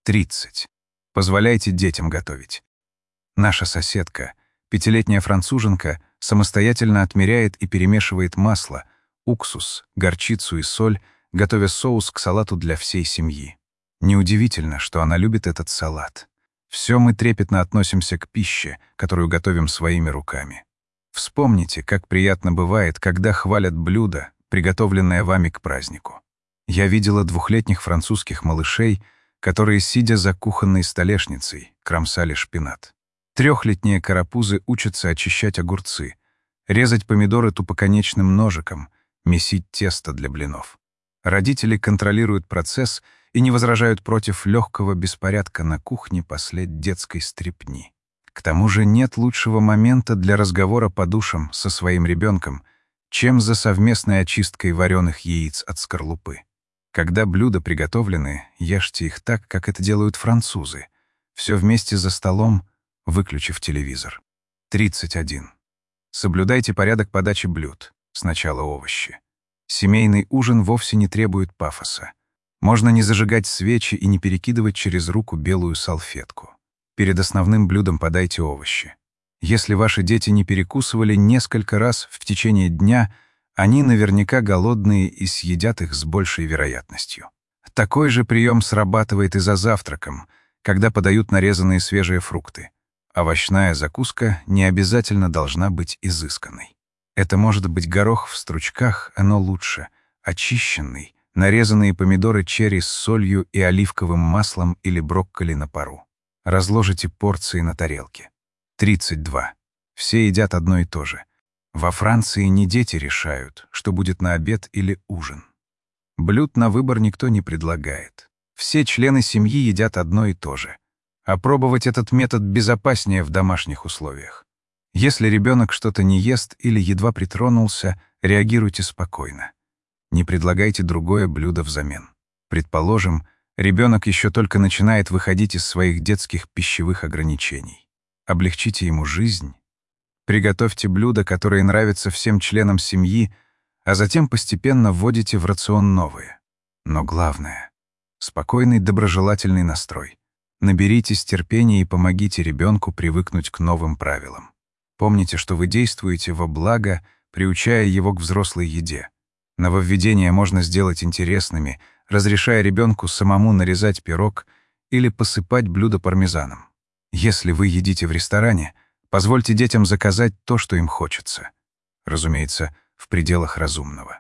30. Позволяйте детям готовить. Наша соседка, 5-летняя француженка, самостоятельно отмеряет и перемешивает масло, уксус, горчицу и соль, готовя соус к салату для всей семьи. Неудивительно, что она любит этот салат. Все мы трепетно относимся к пище, которую готовим своими руками. Вспомните, как приятно бывает, когда хвалят блюдо, приготовленное вами к празднику. Я видела 2-летних французских малышей, которые, сидя за кухонной столешницей, кромсали шпинат. 3-летние карапузы учатся очищать огурцы, резать помидоры тупоконечным ножиком, месить тесто для блинов. Родители контролируют процесс и не возражают против легкого беспорядка на кухне после детской стряпни. К тому же нет лучшего момента для разговора по душам со своим ребенком, чем за совместной очисткой вареных яиц от скорлупы. Когда блюда приготовлены, ешьте их так, как это делают французы. Все вместе за столом, выключив телевизор. 31. Соблюдайте порядок подачи блюд. Сначала овощи. Семейный ужин вовсе не требует пафоса. Можно не зажигать свечи и не перекидывать через руку белую салфетку. Перед основным блюдом подайте овощи. Если ваши дети не перекусывали несколько раз в течение дня, они наверняка голодные и съедят их с большей вероятностью. Такой же прием срабатывает и за завтраком, когда подают нарезанные свежие фрукты. Овощная закуска не обязательно должна быть изысканной. Это может быть горох в стручках, оно лучше, очищенный, нарезанные помидоры черри с солью и оливковым маслом или брокколи на пару. Разложите порции на тарелке. 32. Все едят одно и то же. Во Франции не дети решают, что будет на обед или ужин. Блюд на выбор никто не предлагает. Все члены семьи едят одно и то же. Опробовать этот метод безопаснее в домашних условиях. Если ребенок что-то не ест или едва притронулся, реагируйте спокойно. Не предлагайте другое блюдо взамен. Предположим, ребенок еще только начинает выходить из своих детских пищевых ограничений. Облегчите ему жизнь. Приготовьте блюда, которые нравятся всем членам семьи, а затем постепенно вводите в рацион новые. Но главное — спокойный, доброжелательный настрой. Наберитесь терпения и помогите ребенку привыкнуть к новым правилам. Помните, что вы действуете во благо, приучая его к взрослой еде. Нововведения можно сделать интересными, разрешая ребенку самому нарезать пирог или посыпать блюдо пармезаном. Если вы едите в ресторане, позвольте детям заказать то, что им хочется. Разумеется, в пределах разумного.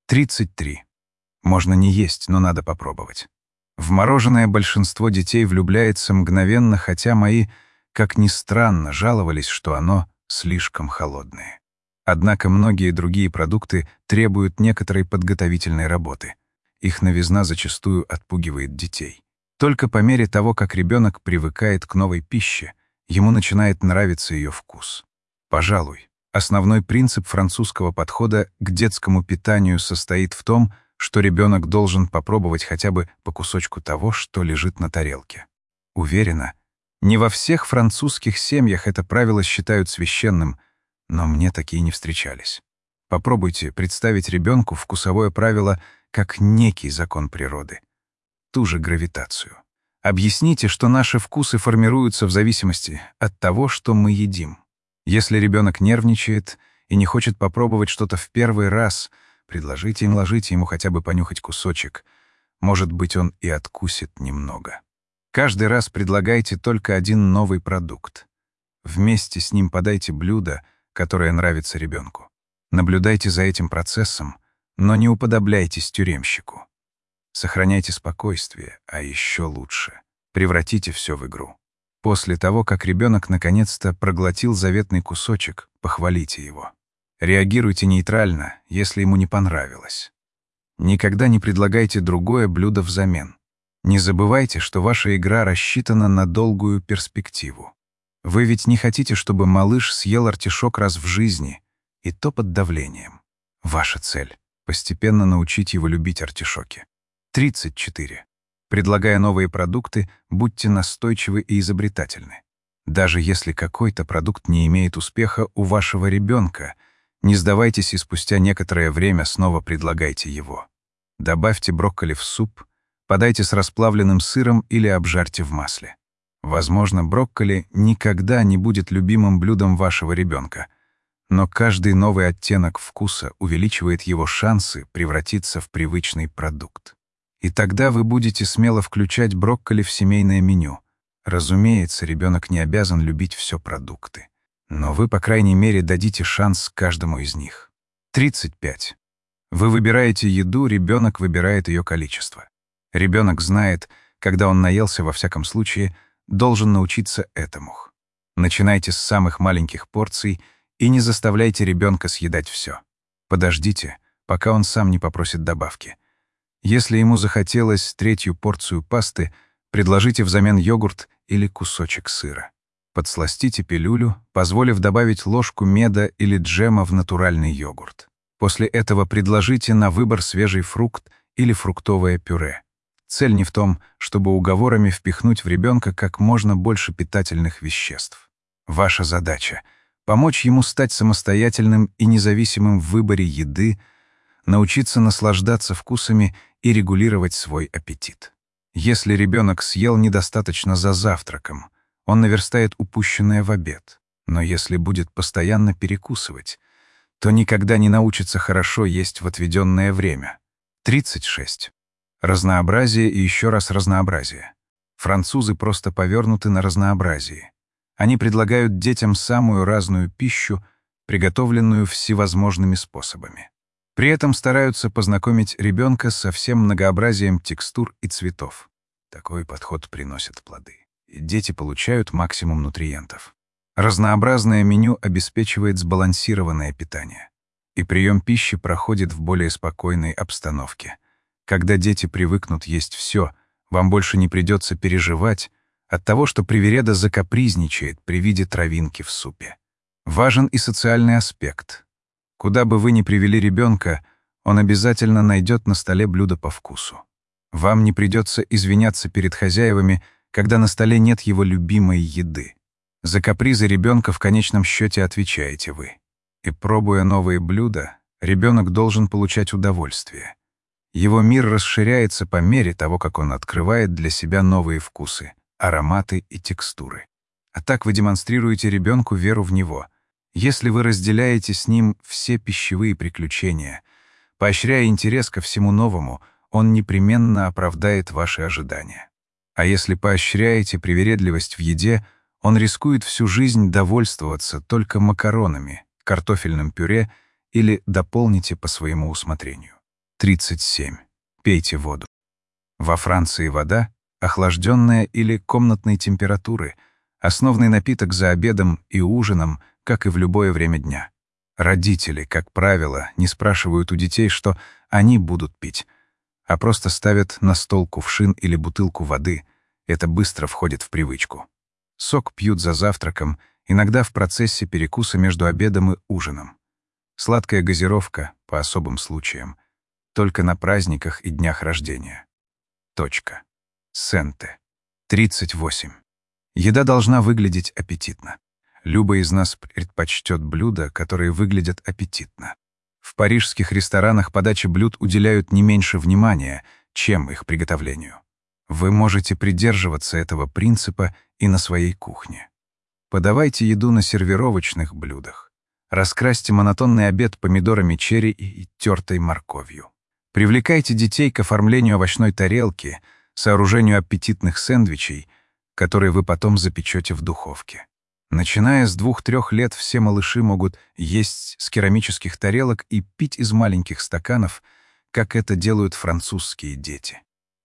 33. Можно не есть, но надо попробовать. В мороженое большинство детей влюбляется мгновенно, хотя мои, как ни странно, жаловались, что оно слишком холодное. Однако многие другие продукты требуют некоторой подготовительной работы. Их новизна зачастую отпугивает детей. Только по мере того, как ребенок привыкает к новой пище, ему начинает нравиться ее вкус. Пожалуй, основной принцип французского подхода к детскому питанию состоит в том, что ребенок должен попробовать хотя бы по кусочку того, что лежит на тарелке. Уверена, не во всех французских семьях это правило считают священным, но мне такие не встречались. Попробуйте представить ребенку вкусовое правило как некий закон природы, ту же гравитацию. Объясните, что наши вкусы формируются в зависимости от того, что мы едим. Если ребенок нервничает и не хочет попробовать что-то в первый раз, предложите им, ложите ему хотя бы понюхать кусочек. Может быть, он и откусит немного. Каждый раз предлагайте только один новый продукт. Вместе с ним подайте блюдо, которое нравится ребенку. Наблюдайте за этим процессом, но не уподобляйтесь тюремщику. Сохраняйте спокойствие, а еще лучше — превратите все в игру. После того, как ребенок наконец-то проглотил заветный кусочек, похвалите его. Реагируйте нейтрально, если ему не понравилось. Никогда не предлагайте другое блюдо взамен. Не забывайте, что ваша игра рассчитана на долгую перспективу. Вы ведь не хотите, чтобы малыш съел артишок раз в жизни, и то под давлением. Ваша цель — постепенно научить его любить артишоки. 34. Предлагая новые продукты, будьте настойчивы и изобретательны. Даже если какой-то продукт не имеет успеха у вашего ребенка, не сдавайтесь и спустя некоторое время снова предлагайте его. Добавьте брокколи в суп, подайте с расплавленным сыром или обжарьте в масле. Возможно, брокколи никогда не будет любимым блюдом вашего ребенка, но каждый новый оттенок вкуса увеличивает его шансы превратиться в привычный продукт. И тогда вы будете смело включать брокколи в семейное меню. Разумеется, ребенок не обязан любить все продукты, но вы, по крайней мере, дадите шанс каждому из них. 35. Вы выбираете еду, ребенок выбирает ее количество. Ребенок знает, когда он наелся, во всяком случае, должен научиться этому. Начинайте с самых маленьких порций и не заставляйте ребенка съедать все. Подождите, пока он сам не попросит добавки. Если ему захотелось третью порцию пасты, предложите взамен йогурт или кусочек сыра. Подсластите пилюлю, позволив добавить ложку меда или джема в натуральный йогурт. После этого предложите на выбор свежий фрукт или фруктовое пюре. Цель не в том, чтобы уговорами впихнуть в ребенка как можно больше питательных веществ. Ваша задача — помочь ему стать самостоятельным и независимым в выборе еды, научиться наслаждаться вкусами и регулировать свой аппетит. Если ребенок съел недостаточно за завтраком, он наверстает упущенное в обед. Но если будет постоянно перекусывать, то никогда не научится хорошо есть в отведенное время. 36. Разнообразие и еще раз разнообразие. Французы просто повернуты на разнообразии. Они предлагают детям самую разную пищу, приготовленную всевозможными способами. При этом стараются познакомить ребенка со всем многообразием текстур и цветов. Такой подход приносит плоды, и дети получают максимум нутриентов. Разнообразное меню обеспечивает сбалансированное питание, и прием пищи проходит в более спокойной обстановке. Когда дети привыкнут есть все, вам больше не придется переживать от того, что привереда закапризничает при виде травинки в супе. Важен и социальный аспект. Куда бы вы ни привели ребенка, он обязательно найдет на столе блюдо по вкусу. Вам не придется извиняться перед хозяевами, когда на столе нет его любимой еды. За капризы ребенка в конечном счете отвечаете вы. И пробуя новые блюда, ребенок должен получать удовольствие. Его мир расширяется по мере того, как он открывает для себя новые вкусы, ароматы и текстуры. А так вы демонстрируете ребенку веру в него. Если вы разделяете с ним все пищевые приключения, поощряя интерес ко всему новому, он непременно оправдает ваши ожидания. А если поощряете привередливость в еде, он рискует всю жизнь довольствоваться только макаронами, картофельным пюре или дополните по своему усмотрению. 37. Пейте воду. Во Франции вода, охлажденная или комнатной температуры, основной напиток за обедом и ужином, как и в любое время дня. Родители, как правило, не спрашивают у детей, что они будут пить, а просто ставят на стол кувшин или бутылку воды. Это быстро входит в привычку. Сок пьют за завтраком, иногда в процессе перекуса между обедом и ужином. Сладкая газировка, по особым случаям, только на праздниках и днях рождения. Точка. Сенте. 38. Еда должна выглядеть аппетитно. Любой из нас предпочтет блюда, которые выглядят аппетитно. В парижских ресторанах подаче блюд уделяют не меньше внимания, чем их приготовлению. Вы можете придерживаться этого принципа и на своей кухне. Подавайте еду на сервировочных блюдах. Раскрасьте монотонный обед помидорами черри и тертой морковью. Привлекайте детей к оформлению овощной тарелки, сооружению аппетитных сэндвичей, которые вы потом запечете в духовке. Начиная с 2-3 лет все малыши могут есть с керамических тарелок и пить из маленьких стаканов, как это делают французские дети.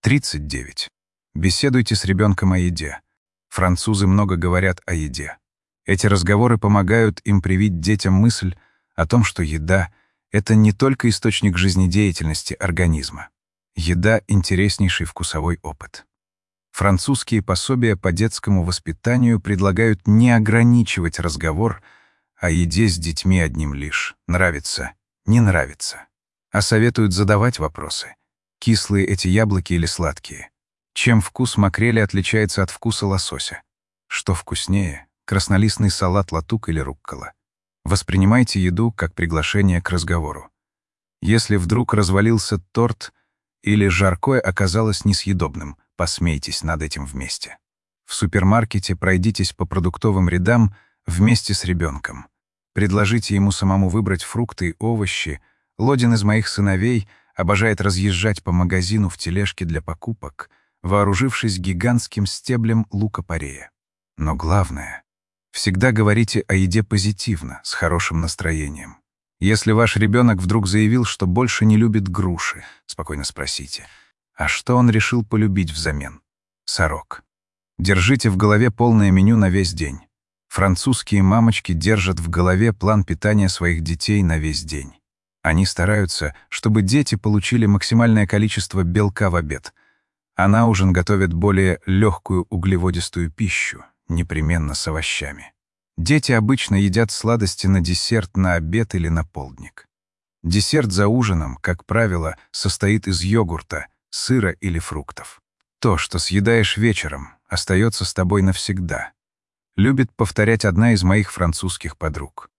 39. Беседуйте с ребенком о еде. Французы много говорят о еде. Эти разговоры помогают им привить детям мысль о том, что еда — это не только источник жизнедеятельности организма. Еда — интереснейший вкусовой опыт. Французские пособия по детскому воспитанию предлагают не ограничивать разговор о еде с детьми одним лишь «нравится», «не нравится», а советуют задавать вопросы. Кислые эти яблоки или сладкие? Чем вкус макрели отличается от вкуса лосося? Что вкуснее, краснолистный салат латук или руккола? Воспринимайте еду как приглашение к разговору. Если вдруг развалился торт или жаркое оказалось несъедобным, посмейтесь над этим вместе. В супермаркете пройдитесь по продуктовым рядам вместе с ребенком. Предложите ему самому выбрать фрукты и овощи. Лодин из моих сыновей обожает разъезжать по магазину в тележке для покупок, вооружившись гигантским стеблем лука-порея. Но главное — всегда говорите о еде позитивно, с хорошим настроением. Если ваш ребенок вдруг заявил, что больше не любит груши, спокойно спросите, а что он решил полюбить взамен? Сорок. Держите в голове полное меню на весь день. Французские мамочки держат в голове план питания своих детей на весь день. Они стараются, чтобы дети получили максимальное количество белка в обед, а на ужин готовят более легкую углеводистую пищу, непременно с овощами. Дети обычно едят сладости на десерт на обед или на полдник. Десерт за ужином, как правило, состоит из йогурта, сыра или фруктов. То, что съедаешь вечером, остается с тобой навсегда. Любит повторять одна из моих французских подруг.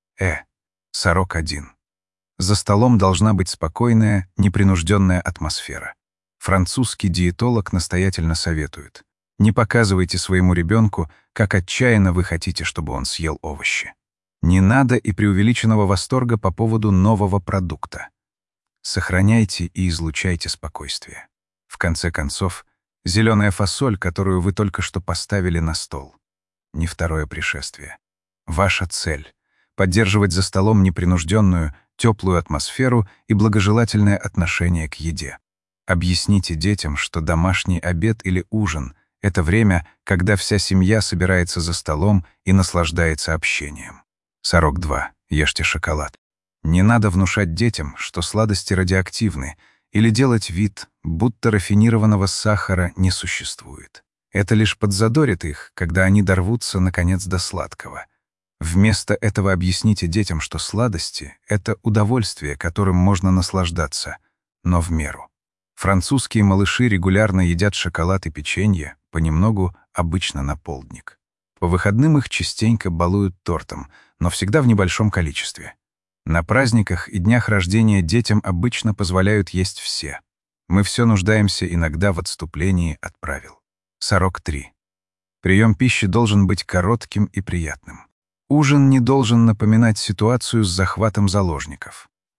41. За столом должна быть спокойная, непринужденная атмосфера. Французский диетолог настоятельно советует: не показывайте своему ребенку, как отчаянно вы хотите, чтобы он съел овощи. Не надо и преувеличенного восторга по поводу нового продукта. Сохраняйте и излучайте спокойствие. В конце концов, зеленая фасоль, которую вы только что поставили на стол, не второе пришествие. Ваша цель — поддерживать за столом непринужденную, теплую атмосферу и благожелательное отношение к еде. Объясните детям, что домашний обед или ужин — это время, когда вся семья собирается за столом и наслаждается общением. 42. Ешьте шоколад. Не надо внушать детям, что сладости радиоактивны, или делать вид, будто рафинированного сахара не существует. Это лишь подзадорит их, когда они дорвутся, наконец, до сладкого. Вместо этого объясните детям, что сладости — это удовольствие, которым можно наслаждаться, но в меру. Французские малыши регулярно едят шоколад и печенье, понемногу, обычно на полдник. По выходным их частенько балуют тортом, но всегда в небольшом количестве. На праздниках и днях рождения детям обычно позволяют есть все. Мы все нуждаемся иногда в отступлении от правил. 43. Прием пищи должен быть коротким и приятным. Ужин не должен напоминать ситуацию с захватом заложников.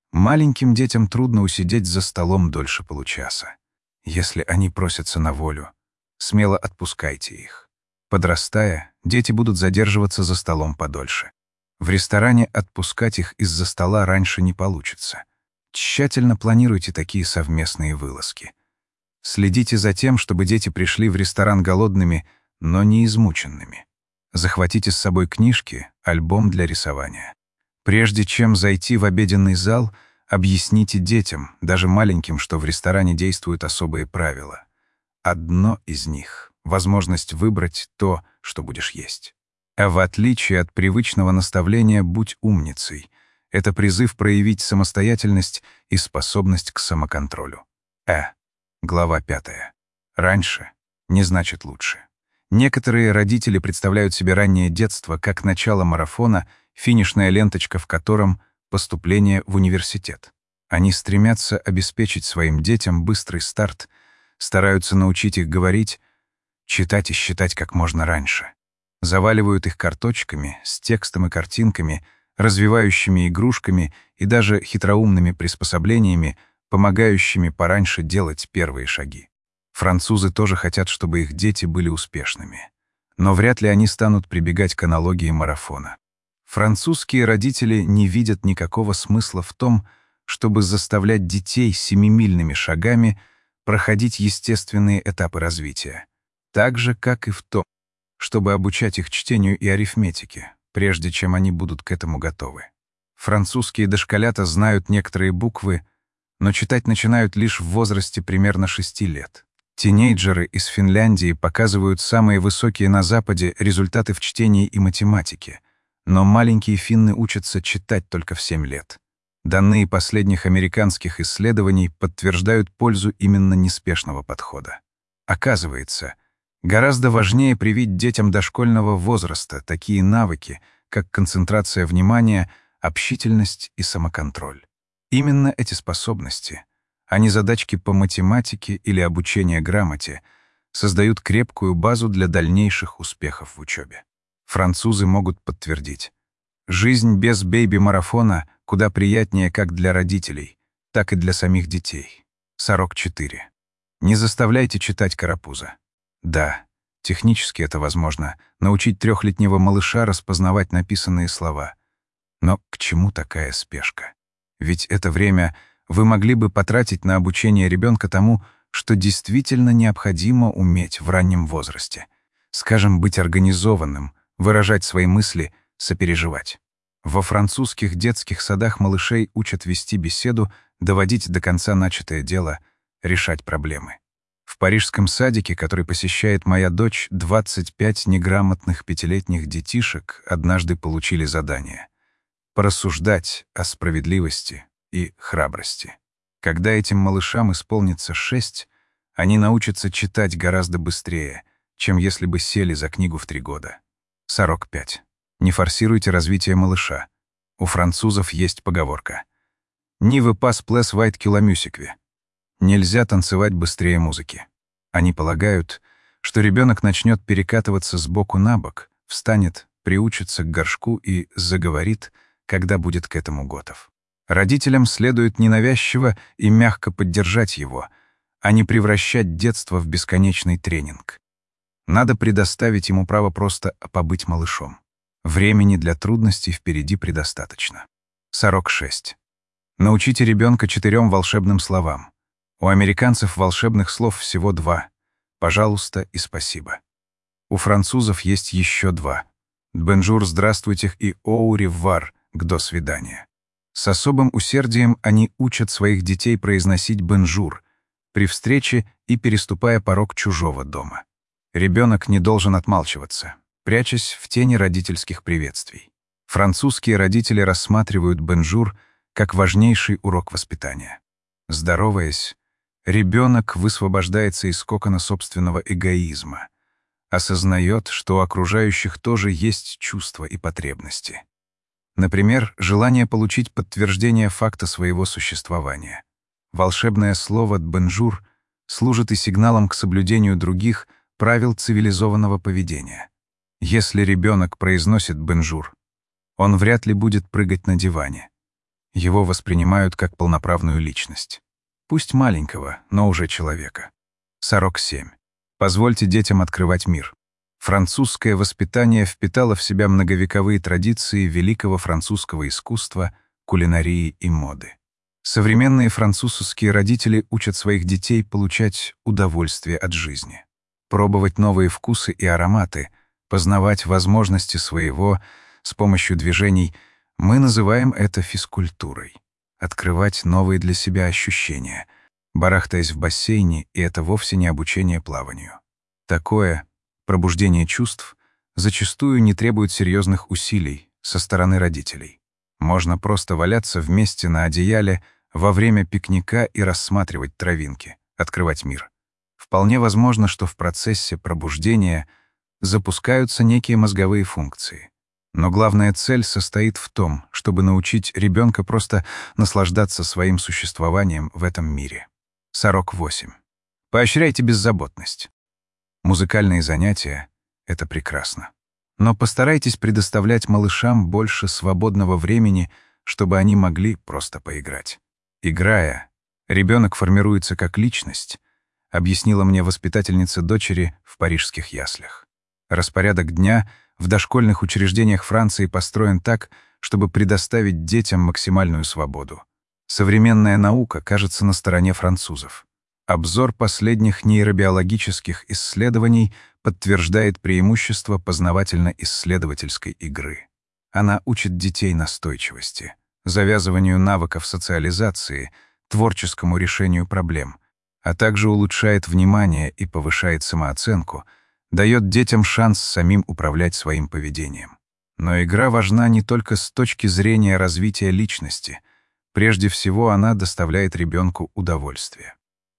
Маленьким детям трудно усидеть за столом дольше получаса. Если они просятся на волю, смело отпускайте их. Подрастая, дети будут задерживаться за столом подольше. В ресторане отпускать их из-за стола раньше не получится. Тщательно планируйте такие совместные вылазки. Следите за тем, чтобы дети пришли в ресторан голодными, но не измученными. Захватите с собой книжки, альбом для рисования. Прежде чем зайти в обеденный зал, объясните детям, даже маленьким, что в ресторане действуют особые правила. Одно из них — возможность выбрать то, что будешь есть. А в отличие от привычного наставления «будь умницей», это призыв проявить самостоятельность и способность к самоконтролю. Глава 5. Раньше не значит лучше. Некоторые родители представляют себе раннее детство как начало марафона, финишная ленточка в котором — поступление в университет. Они стремятся обеспечить своим детям быстрый старт, стараются научить их говорить, читать и считать как можно раньше. Заваливают их карточками, с текстом и картинками, развивающими игрушками и даже хитроумными приспособлениями, помогающими пораньше делать первые шаги. Французы тоже хотят, чтобы их дети были успешными. Но вряд ли они станут прибегать к аналогии марафона. Французские родители не видят никакого смысла в том, чтобы заставлять детей семимильными шагами проходить естественные этапы развития. Так же, как и в том, чтобы обучать их чтению и арифметике, прежде чем они будут к этому готовы. Французские дошколята знают некоторые буквы, но читать начинают лишь в возрасте примерно 6 лет. Тинейджеры из Финляндии показывают самые высокие на Западе результаты в чтении и математике, но маленькие финны учатся читать только в 7 лет. Данные последних американских исследований подтверждают пользу именно неспешного подхода. Оказывается, гораздо важнее привить детям дошкольного возраста такие навыки, как концентрация внимания, общительность и самоконтроль. Именно эти способности, а не задачки по математике или обучение грамоте, создают крепкую базу для дальнейших успехов в учебе. Французы могут подтвердить. Жизнь без бэйби-марафона куда приятнее как для родителей, так и для самих детей. 44. Не заставляйте читать карапуза. Да, технически это возможно — научить 3-летнего малыша распознавать написанные слова. Но к чему такая спешка? Ведь это время вы могли бы потратить на обучение ребенка тому, что действительно необходимо уметь в раннем возрасте. Скажем, быть организованным, выражать свои мысли, сопереживать. Во французских детских садах малышей учат вести беседу, доводить до конца начатое дело, решать проблемы. В парижском садике, который посещает моя дочь, 25 неграмотных 5-летних детишек однажды получили задание — порассуждать о справедливости и храбрости. Когда этим малышам исполнится 6, они научатся читать гораздо быстрее, чем если бы сели за книгу в 3 года. 45. Не форсируйте развитие малыша. У французов есть поговорка. «Не veut pas plus vite que la musique». Нельзя танцевать быстрее музыки. Они полагают, что ребенок начнет перекатываться с боку на бок, встанет, приучится к горшку и заговорит, когда будет к этому готов. Родителям следует ненавязчиво и мягко поддержать его, а не превращать детство в бесконечный тренинг. Надо предоставить ему право просто побыть малышом. Времени для трудностей впереди предостаточно. 46. Научите ребенка 4 волшебным словам. У американцев волшебных слов всего 2 — «пожалуйста» и «спасибо». У французов есть еще 2 — «бонжур», «здравствуйте» и «оу ревуар», «до свидания». С особым усердием они учат своих детей произносить «бонжур» при встрече и переступая порог чужого дома. Ребенок не должен отмалчиваться, прячась в тени родительских приветствий. Французские родители рассматривают «бонжур» как важнейший урок воспитания. Здороваясь, ребенок высвобождается из кокона собственного эгоизма, осознает, что у окружающих тоже есть чувства и потребности. Например, желание получить подтверждение факта своего существования. Волшебное слово «бонжур» служит и сигналом к соблюдению других правил цивилизованного поведения. Если ребенок произносит «бонжур», он вряд ли будет прыгать на диване. Его воспринимают как полноправную личность. Пусть маленького, но уже человека. 47. Позвольте детям открывать мир. Французское воспитание впитало в себя многовековые традиции великого французского искусства, кулинарии и моды. Современные французские родители учат своих детей получать удовольствие от жизни, пробовать новые вкусы и ароматы, познавать возможности своего с помощью движений. Мы называем это физкультурой. Открывать новые для себя ощущения, барахтаясь в бассейне, и это вовсе не обучение плаванию. Такое пробуждение чувств зачастую не требует серьезных усилий со стороны родителей. Можно просто валяться вместе на одеяле во время пикника и рассматривать травинки, открывать мир. Вполне возможно, что в процессе пробуждения запускаются некие мозговые функции. Но главная цель состоит в том, чтобы научить ребенка просто наслаждаться своим существованием в этом мире. 48. Поощряйте беззаботность. Музыкальные занятия — это прекрасно. Но постарайтесь предоставлять малышам больше свободного времени, чтобы они могли просто поиграть. Играя, ребенок формируется как личность, объяснила мне воспитательница дочери в парижских яслях. Распорядок дня в дошкольных учреждениях Франции построен так, чтобы предоставить детям максимальную свободу. Современная наука кажется на стороне французов. Обзор последних нейробиологических исследований подтверждает преимущество познавательно-исследовательской игры. Она учит детей настойчивости, завязыванию навыков социализации, творческому решению проблем, а также улучшает внимание и повышает самооценку, дает детям шанс самим управлять своим поведением. Но игра важна не только с точки зрения развития личности. Прежде всего, она доставляет ребенку удовольствие.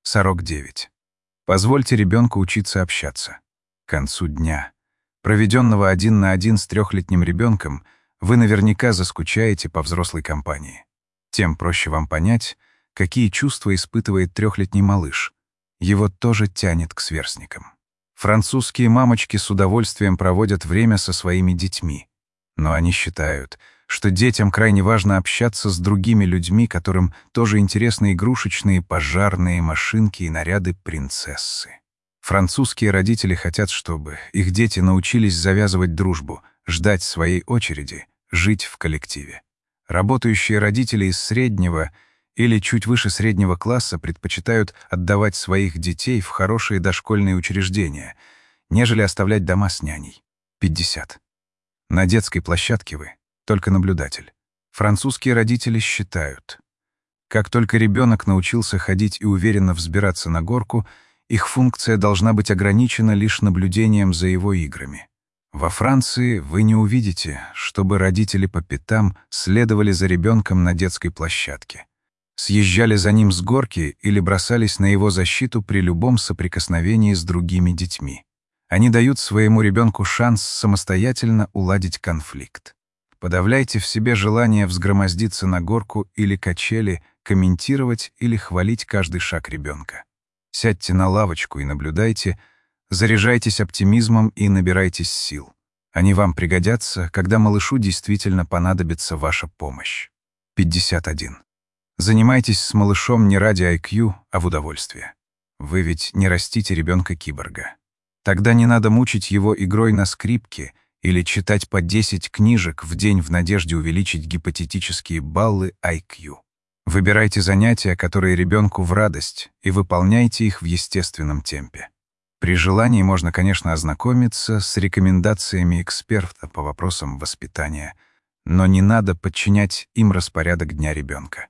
49. Позвольте ребенку учиться общаться. К концу дня, проведенного 1 на 1 с 3-летним ребенком, вы наверняка заскучаете по взрослой компании. Тем проще вам понять, какие чувства испытывает 3-летний малыш. Его тоже тянет к сверстникам. Французские мамочки с удовольствием проводят время со своими детьми. Но они считают, что детям крайне важно общаться с другими людьми, которым тоже интересны игрушечные пожарные машинки и наряды принцессы. Французские родители хотят, чтобы их дети научились завязывать дружбу, ждать своей очереди, жить в коллективе. Работающие родители из среднего или чуть выше среднего класса предпочитают отдавать своих детей в хорошие дошкольные учреждения, нежели оставлять дома с няней. 50. На детской площадке вы только наблюдатель. Французские родители считают, как только ребенок научился ходить и уверенно взбираться на горку, их функция должна быть ограничена лишь наблюдением за его играми. Во Франции вы не увидите, чтобы родители по пятам следовали за ребенком на детской площадке, съезжали за ним с горки или бросались на его защиту при любом соприкосновении с другими детьми. Они дают своему ребенку шанс самостоятельно уладить конфликт. Подавляйте в себе желание взгромоздиться на горку или качели, комментировать или хвалить каждый шаг ребенка. Сядьте на лавочку и наблюдайте, заряжайтесь оптимизмом и набирайтесь сил. Они вам пригодятся, когда малышу действительно понадобится ваша помощь. 51. Занимайтесь с малышом не ради IQ, а в удовольствие. Вы ведь не растите ребенка-киборга. Тогда не надо мучить его игрой на скрипке или читать по 10 книжек в день в надежде увеличить гипотетические баллы IQ. Выбирайте занятия, которые ребенку в радость, и выполняйте их в естественном темпе. При желании можно, конечно, ознакомиться с рекомендациями эксперта по вопросам воспитания, но не надо подчинять им распорядок дня ребенка.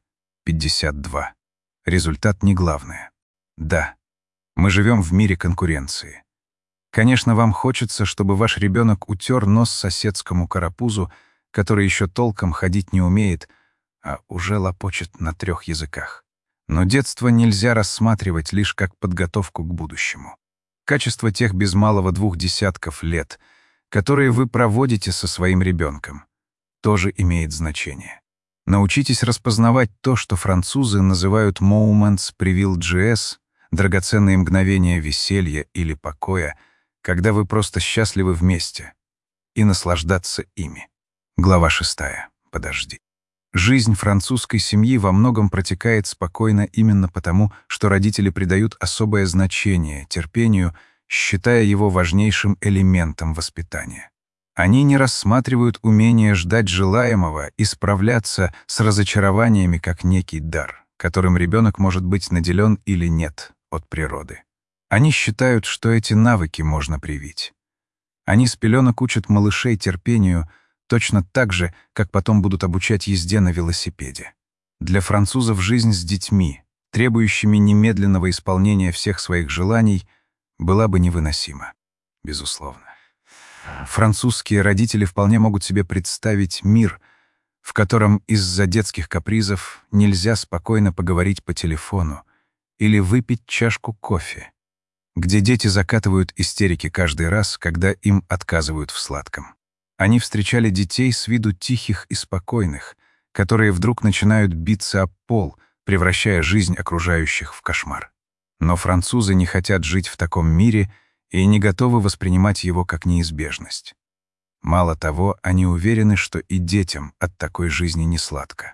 52. Результат не главное. Да, мы живем в мире конкуренции. Конечно, вам хочется, чтобы ваш ребенок утер нос соседскому карапузу, который еще толком ходить не умеет, а уже лопочет на 3 языках. Но детство нельзя рассматривать лишь как подготовку к будущему. Качество тех без малого 2 десятков лет, которые вы проводите со своим ребенком, тоже имеет значение. Научитесь распознавать то, что французы называют «moments privileges», драгоценные мгновения веселья или покоя, когда вы просто счастливы вместе, и наслаждаться ими. Глава 6. Подожди. Жизнь французской семьи во многом протекает спокойно именно потому, что родители придают особое значение терпению, считая его важнейшим элементом воспитания. Они не рассматривают умение ждать желаемого и справляться с разочарованиями как некий дар, которым ребенок может быть наделен или нет от природы. Они считают, что эти навыки можно привить. Они с пеленок учат малышей терпению точно так же, как потом будут обучать езде на велосипеде. Для французов жизнь с детьми, требующими немедленного исполнения всех своих желаний, была бы невыносима. Безусловно. Французские родители вполне могут себе представить мир, в котором из-за детских капризов нельзя спокойно поговорить по телефону или выпить чашку кофе, где дети закатывают истерики каждый раз, когда им отказывают в сладком. Они встречали детей с виду тихих и спокойных, которые вдруг начинают биться об пол, превращая жизнь окружающих в кошмар. Но французы не хотят жить в таком мире и не готовы воспринимать его как неизбежность. Мало того, они уверены, что и детям от такой жизни не сладко.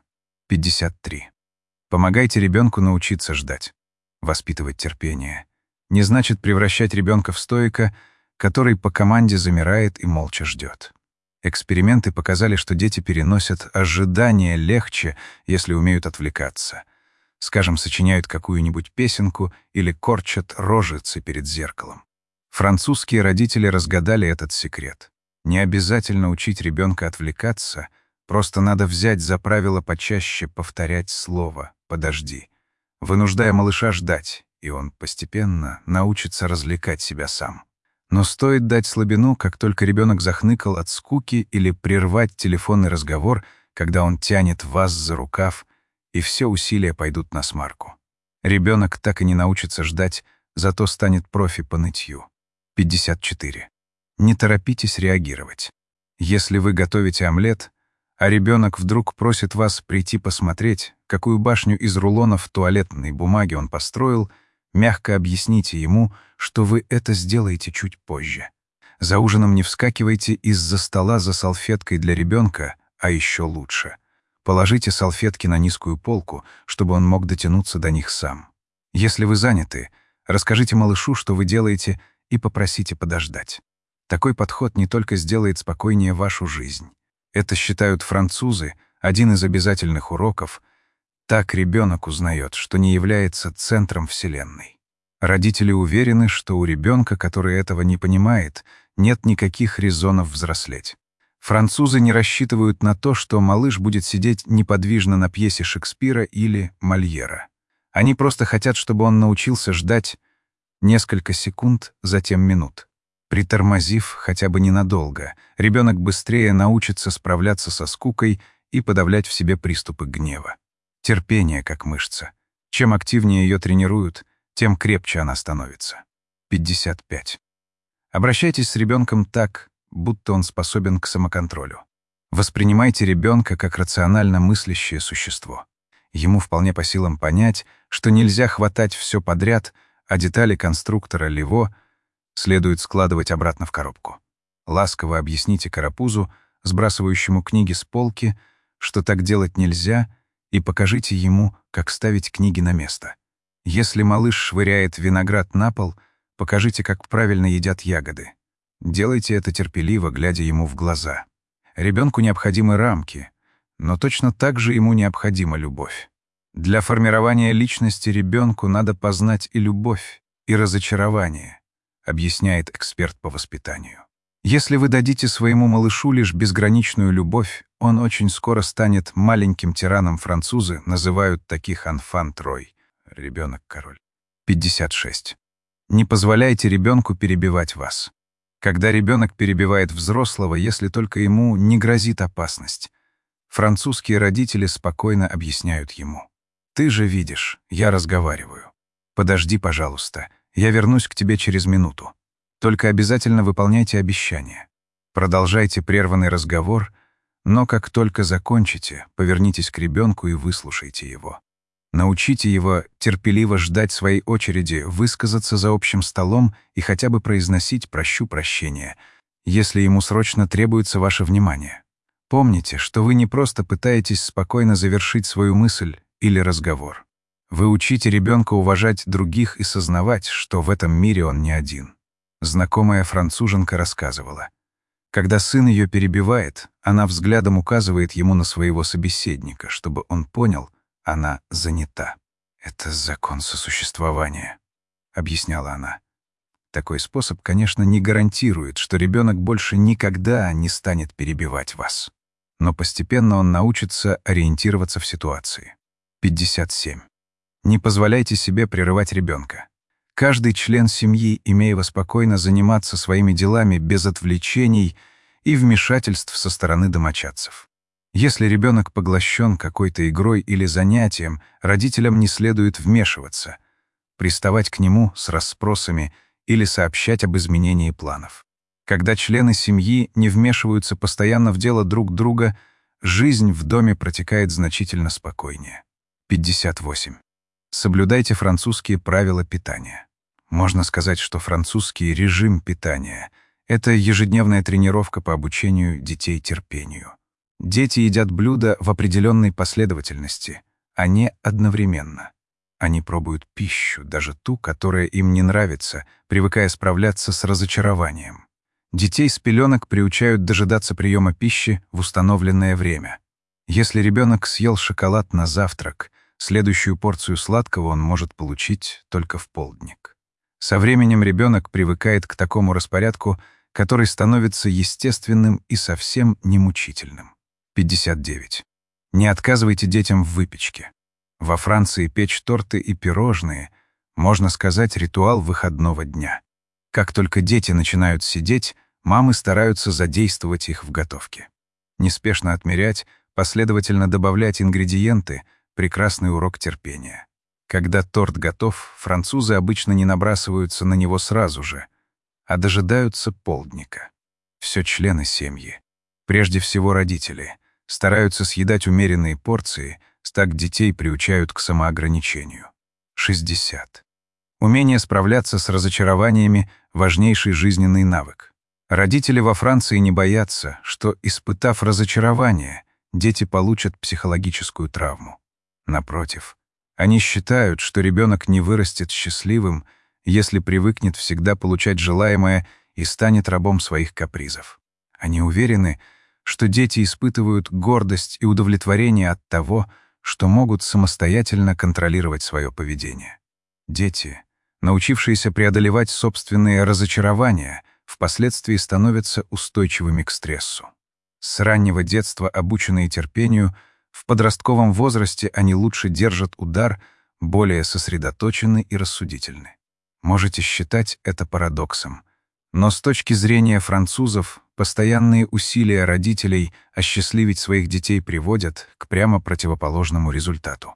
53. Помогайте ребенку научиться ждать. Воспитывать терпение не значит превращать ребенка в стоика, который по команде замирает и молча ждет. Эксперименты показали, что дети переносят ожидание легче, если умеют отвлекаться. Скажем, сочиняют какую-нибудь песенку или корчат рожицы перед зеркалом. Французские родители разгадали этот секрет. Не обязательно учить ребенка отвлекаться, просто надо взять за правило почаще повторять слово «подожди», вынуждая малыша ждать, и он постепенно научится развлекать себя сам. Но стоит дать слабину, как только ребенок захныкал от скуки, или прервать телефонный разговор, когда он тянет вас за рукав, и все усилия пойдут на смарку. Ребенок так и не научится ждать, зато станет профи по нытью. 54. Не торопитесь реагировать. Если вы готовите омлет, а ребенок вдруг просит вас прийти посмотреть, какую башню из рулонов туалетной бумаги он построил, мягко объясните ему, что вы это сделаете чуть позже. За ужином не вскакивайте из-за стола за салфеткой для ребенка, а еще лучше. Положите салфетки на низкую полку, чтобы он мог дотянуться до них сам. Если вы заняты, расскажите малышу, что вы делаете, и попросите подождать. Такой подход не только сделает спокойнее вашу жизнь. Это считают французы один из обязательных уроков. Так ребенок узнает, что не является центром Вселенной. Родители уверены, что у ребенка, который этого не понимает, нет никаких резонов взрослеть. Французы не рассчитывают на то, что малыш будет сидеть неподвижно на пьесе Шекспира или Мольера. Они просто хотят, чтобы он научился ждать несколько секунд, затем минут. Притормозив хотя бы ненадолго, ребенок быстрее научится справляться со скукой и подавлять в себе приступы гнева. Терпение как мышца. Чем активнее ее тренируют, тем крепче она становится. 55. Обращайтесь с ребенком так, будто он способен к самоконтролю. Воспринимайте ребенка как рационально мыслящее существо. Ему вполне по силам понять, что нельзя хватать все подряд, а детали конструктора Лево следует складывать обратно в коробку. Ласково объясните карапузу, сбрасывающему книги с полки, что так делать нельзя, и покажите ему, как ставить книги на место. Если малыш швыряет виноград на пол, покажите, как правильно едят ягоды. Делайте это терпеливо, глядя ему в глаза. Ребенку необходимы рамки, но точно так же ему необходима любовь. Для формирования личности ребенку надо познать и любовь, и разочарование, объясняет эксперт по воспитанию. Если вы дадите своему малышу лишь безграничную любовь, он очень скоро станет маленьким тираном. Французы называют таких «enfant troi» — ребенок-король. 56. Не позволяйте ребенку перебивать вас. Когда ребенок перебивает взрослого, если только ему не грозит опасность, французские родители спокойно объясняют ему: «Ты же видишь, я разговариваю. Подожди, пожалуйста, я вернусь к тебе через минуту. Только обязательно выполняйте обещания. Продолжайте прерванный разговор, но как только закончите, повернитесь к ребенку и выслушайте его. Научите его терпеливо ждать своей очереди, высказаться за общим столом и хотя бы произносить «прощу прощения», если ему срочно требуется ваше внимание. Помните, что вы не просто пытаетесь спокойно завершить свою мысль или разговор. Вы учите ребенка уважать других и сознавать, что в этом мире он не один. Знакомая француженка рассказывала. Когда сын ее перебивает, она взглядом указывает ему на своего собеседника, чтобы он понял, она занята. «Это закон сосуществования», — объясняла она. Такой способ, конечно, не гарантирует, что ребенок больше никогда не станет перебивать вас. Но постепенно он научится ориентироваться в ситуации. 57. Не позволяйте себе прерывать ребенка. Каждый член семьи, имея спокойно заниматься своими делами без отвлечений и вмешательств со стороны домочадцев. Если ребенок поглощен какой-то игрой или занятием, родителям не следует вмешиваться, приставать к нему с расспросами или сообщать об изменении планов. Когда члены семьи не вмешиваются постоянно в дело друг друга, жизнь в доме протекает значительно спокойнее. 58. Соблюдайте французские правила питания. Можно сказать, что французский режим питания — это ежедневная тренировка по обучению детей терпению. Дети едят блюда в определенной последовательности, а не одновременно. Они пробуют пищу, даже ту, которая им не нравится, привыкая справляться с разочарованием. Детей с пеленок приучают дожидаться приема пищи в установленное время. Если ребенок съел шоколад на завтрак, следующую порцию сладкого он может получить только в полдник. Со временем ребенок привыкает к такому распорядку, который становится естественным и совсем не мучительным. 59. Не отказывайте детям в выпечке. Во Франции печь торты и пирожные, можно сказать, ритуал выходного дня. Как только дети начинают сидеть, мамы стараются задействовать их в готовке. Неспешно отмерять, последовательно добавлять ингредиенты — прекрасный урок терпения. Когда торт готов, французы обычно не набрасываются на него сразу же, а дожидаются полдника. Все члены семьи, прежде всего родители, стараются съедать умеренные порции, так детей приучают к самоограничению. 60. Умение справляться с разочарованиями — важнейший жизненный навык. Родители во Франции не боятся, что, испытав разочарование, дети получат психологическую травму. Напротив, они считают, что ребенок не вырастет счастливым, если привыкнет всегда получать желаемое и станет рабом своих капризов. Они уверены, что дети испытывают гордость и удовлетворение от того, что могут самостоятельно контролировать свое поведение. Дети, научившиеся преодолевать собственные разочарования, впоследствии становятся устойчивыми к стрессу. С раннего детства, обученные терпению, в подростковом возрасте они лучше держат удар, более сосредоточены и рассудительны. Можете считать это парадоксом. Но с точки зрения французов, постоянные усилия родителей осчастливить своих детей приводят к прямо противоположному результату.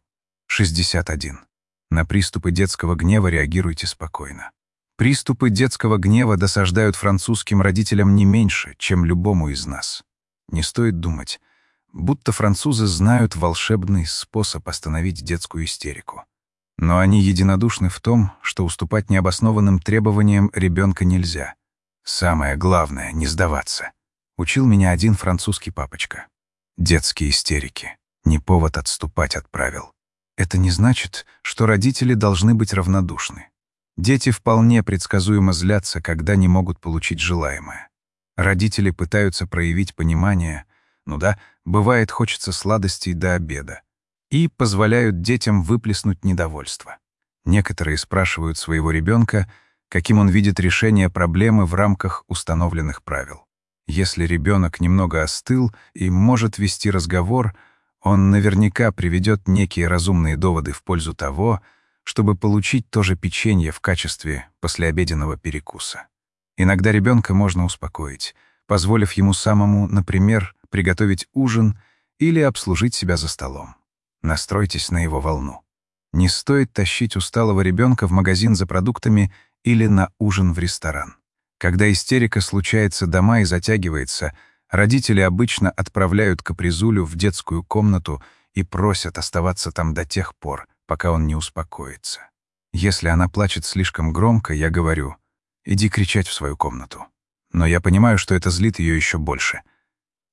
61. На приступы детского гнева реагируйте спокойно. Приступы детского гнева досаждают французским родителям не меньше, чем любому из нас. Не стоит думать, будто французы знают волшебный способ остановить детскую истерику. Но они единодушны в том, что уступать необоснованным требованиям ребенка нельзя. «Самое главное — не сдаваться», — учил меня один французский папочка. Детские истерики — не повод отступать от правил. Это не значит, что родители должны быть равнодушны. Дети вполне предсказуемо злятся, когда не могут получить желаемое. Родители пытаются проявить понимание, бывает, хочется сладостей до обеда, и позволяют детям выплеснуть недовольство. Некоторые спрашивают своего ребенка, каким он видит решение проблемы в рамках установленных правил. Если ребенок немного остыл и может вести разговор, он наверняка приведет некие разумные доводы в пользу того, чтобы получить то же печенье в качестве послеобеденного перекуса. Иногда ребенка можно успокоить, позволив ему самому, например, приготовить ужин или обслужить себя за столом. Настройтесь на его волну. Не стоит тащить усталого ребенка в магазин за продуктами или на ужин в ресторан. Когда истерика случается дома и затягивается, родители обычно отправляют капризулю в детскую комнату и просят оставаться там до тех пор, пока он не успокоится. Если она плачет слишком громко, я говорю: «Иди кричать в свою комнату». Но я понимаю, что это злит ее еще больше.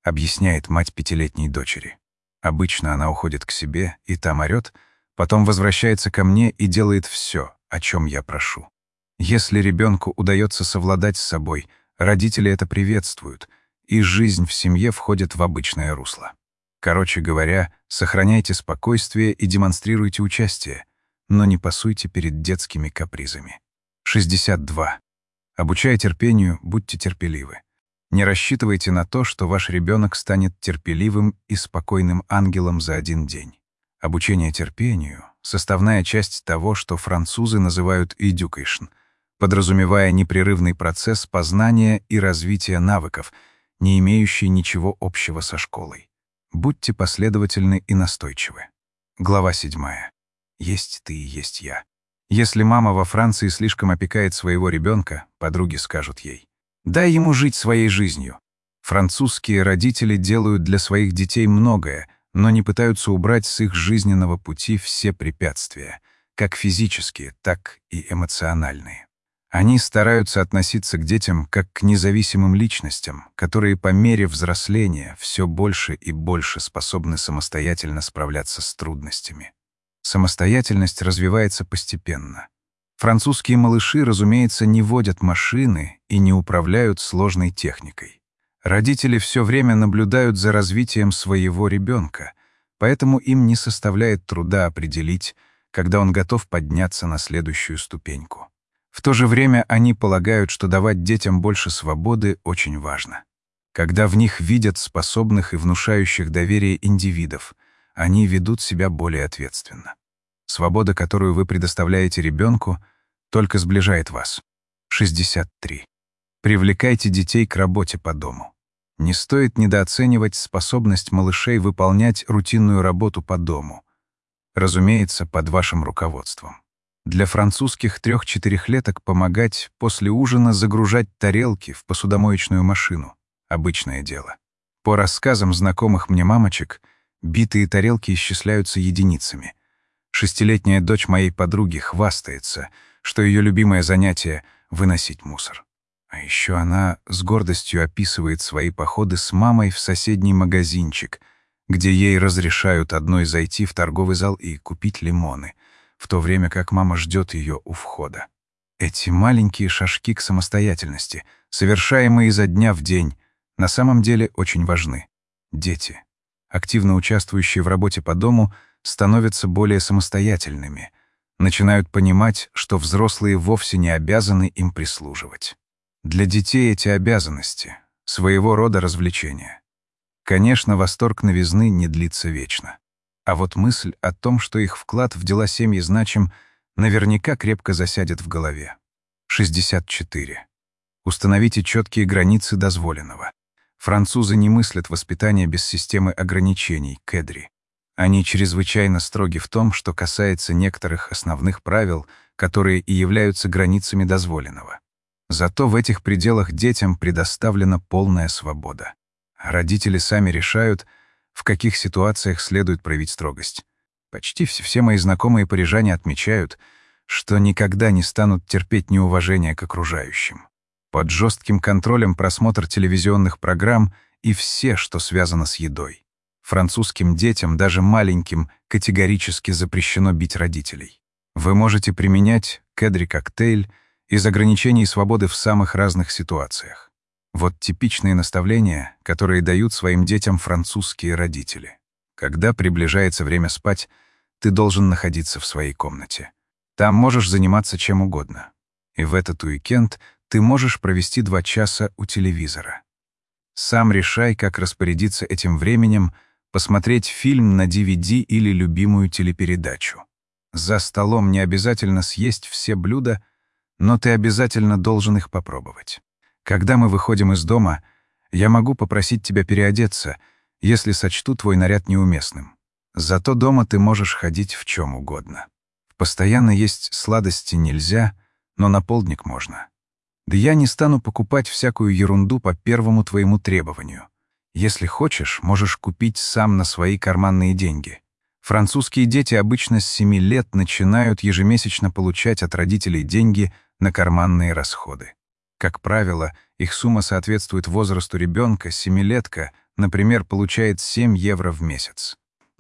объясняет мать 5-летней дочери. Обычно она уходит к себе и там орёт, потом возвращается ко мне и делает все, о чем я прошу. Если ребенку удается совладать с собой, родители это приветствуют, и жизнь в семье входит в обычное русло. Короче говоря, сохраняйте спокойствие и демонстрируйте участие, но не пасуйте перед детскими капризами. 62. Обучая терпению, будьте терпеливы. Не рассчитывайте на то, что ваш ребенок станет терпеливым и спокойным ангелом за один день. Обучение терпению — составная часть того, что французы называют education, подразумевая непрерывный процесс познания и развития навыков, не имеющий ничего общего со школой. Будьте последовательны и настойчивы. Глава 7. Есть ты и есть я. Если мама во Франции слишком опекает своего ребенка, подруги скажут ей: «Дай ему жить своей жизнью». Французские родители делают для своих детей многое, но не пытаются убрать с их жизненного пути все препятствия, как физические, так и эмоциональные. Они стараются относиться к детям как к независимым личностям, которые по мере взросления все больше и больше способны самостоятельно справляться с трудностями. Самостоятельность развивается постепенно. Французские малыши, разумеется, не водят машины и не управляют сложной техникой. Родители все время наблюдают за развитием своего ребенка, поэтому им не составляет труда определить, когда он готов подняться на следующую ступеньку. В то же время они полагают, что давать детям больше свободы очень важно. Когда в них видят способных и внушающих доверие индивидов, они ведут себя более ответственно. Свобода, которую вы предоставляете ребенку, только сближает вас. 63. Привлекайте детей к работе по дому. Не стоит недооценивать способность малышей выполнять рутинную работу по дому. Разумеется, под вашим руководством. Для французских 3-4-леток помогать после ужина загружать тарелки в посудомоечную машину — обычное дело. По рассказам знакомых мне мамочек, битые тарелки исчисляются единицами. 6-летняя дочь моей подруги хвастается, что ее любимое занятие — выносить мусор. А еще она с гордостью описывает свои походы с мамой в соседний магазинчик, где ей разрешают одной зайти в торговый зал и купить лимоны, в то время как мама ждет ее у входа. Эти маленькие шажки к самостоятельности, совершаемые изо дня в день, на самом деле очень важны. Дети, активно участвующие в работе по дому, становятся более самостоятельными, начинают понимать, что взрослые вовсе не обязаны им прислуживать. Для детей эти обязанности — своего рода развлечения. Конечно, восторг новизны не длится вечно. А вот мысль о том, что их вклад в дела семьи значим, наверняка крепко засядет в голове. 64. Установите четкие границы дозволенного. Французы не мыслят воспитание без системы ограничений, кэдри. Они чрезвычайно строги в том, что касается некоторых основных правил, которые и являются границами дозволенного. Зато в этих пределах детям предоставлена полная свобода. Родители сами решают, в каких ситуациях следует проявить строгость. Почти все мои знакомые парижане отмечают, что никогда не станут терпеть неуважение к окружающим. Под жестким контролем просмотр телевизионных программ и все, что связано с едой. Французским детям, даже маленьким, категорически запрещено бить родителей. Вы можете применять кэдри-коктейль из ограничений свободы в самых разных ситуациях. Вот типичные наставления, которые дают своим детям французские родители. Когда приближается время спать, ты должен находиться в своей комнате. Там можешь заниматься чем угодно. И в этот уикенд ты можешь провести 2 часа у телевизора. Сам решай, как распорядиться этим временем, посмотреть фильм на DVD или любимую телепередачу. За столом не обязательно съесть все блюда, но ты обязательно должен их попробовать. Когда мы выходим из дома, я могу попросить тебя переодеться, если сочту твой наряд неуместным. Зато дома ты можешь ходить в чем угодно. Постоянно есть сладости нельзя, но на полдник можно. Да я не стану покупать всякую ерунду по первому твоему требованию. Если хочешь, можешь купить сам на свои карманные деньги. Французские дети обычно с 7 лет начинают ежемесячно получать от родителей деньги на карманные расходы. Как правило, их сумма соответствует возрасту ребенка, 7-летка, например, получает 7 евро в месяц.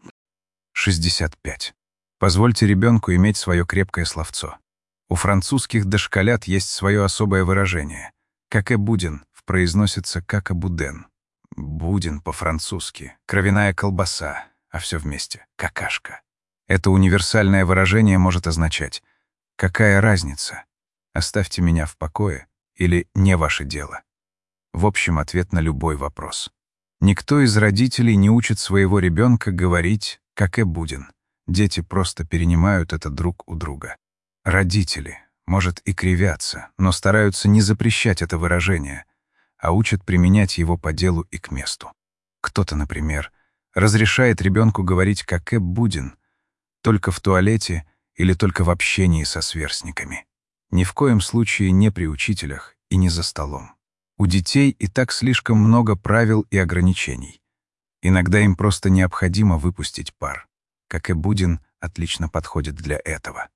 65. Позвольте ребенку иметь свое крепкое словцо. У французских дошколят есть свое особое выражение. «Какэ-буден» произносится «кака-буден». Будин по-французски, кровяная колбаса, а все вместе — какашка. Это универсальное выражение может означать «какая разница? Оставьте меня в покое» или «не ваше дело». В общем, ответ на любой вопрос. Никто из родителей не учит своего ребенка говорить «какэ-буден». Дети просто перенимают это друг у друга. Родители, может, и кривятся, но стараются не запрещать это выражение, а учат применять его по делу и к месту. Кто-то, например, разрешает ребенку говорить «какэ-буден» только в туалете или только в общении со сверстниками. Ни в коем случае не при учителях и не за столом. У детей и так слишком много правил и ограничений. Иногда им просто необходимо выпустить пар. «Какэ-буден» отлично подходит для этого.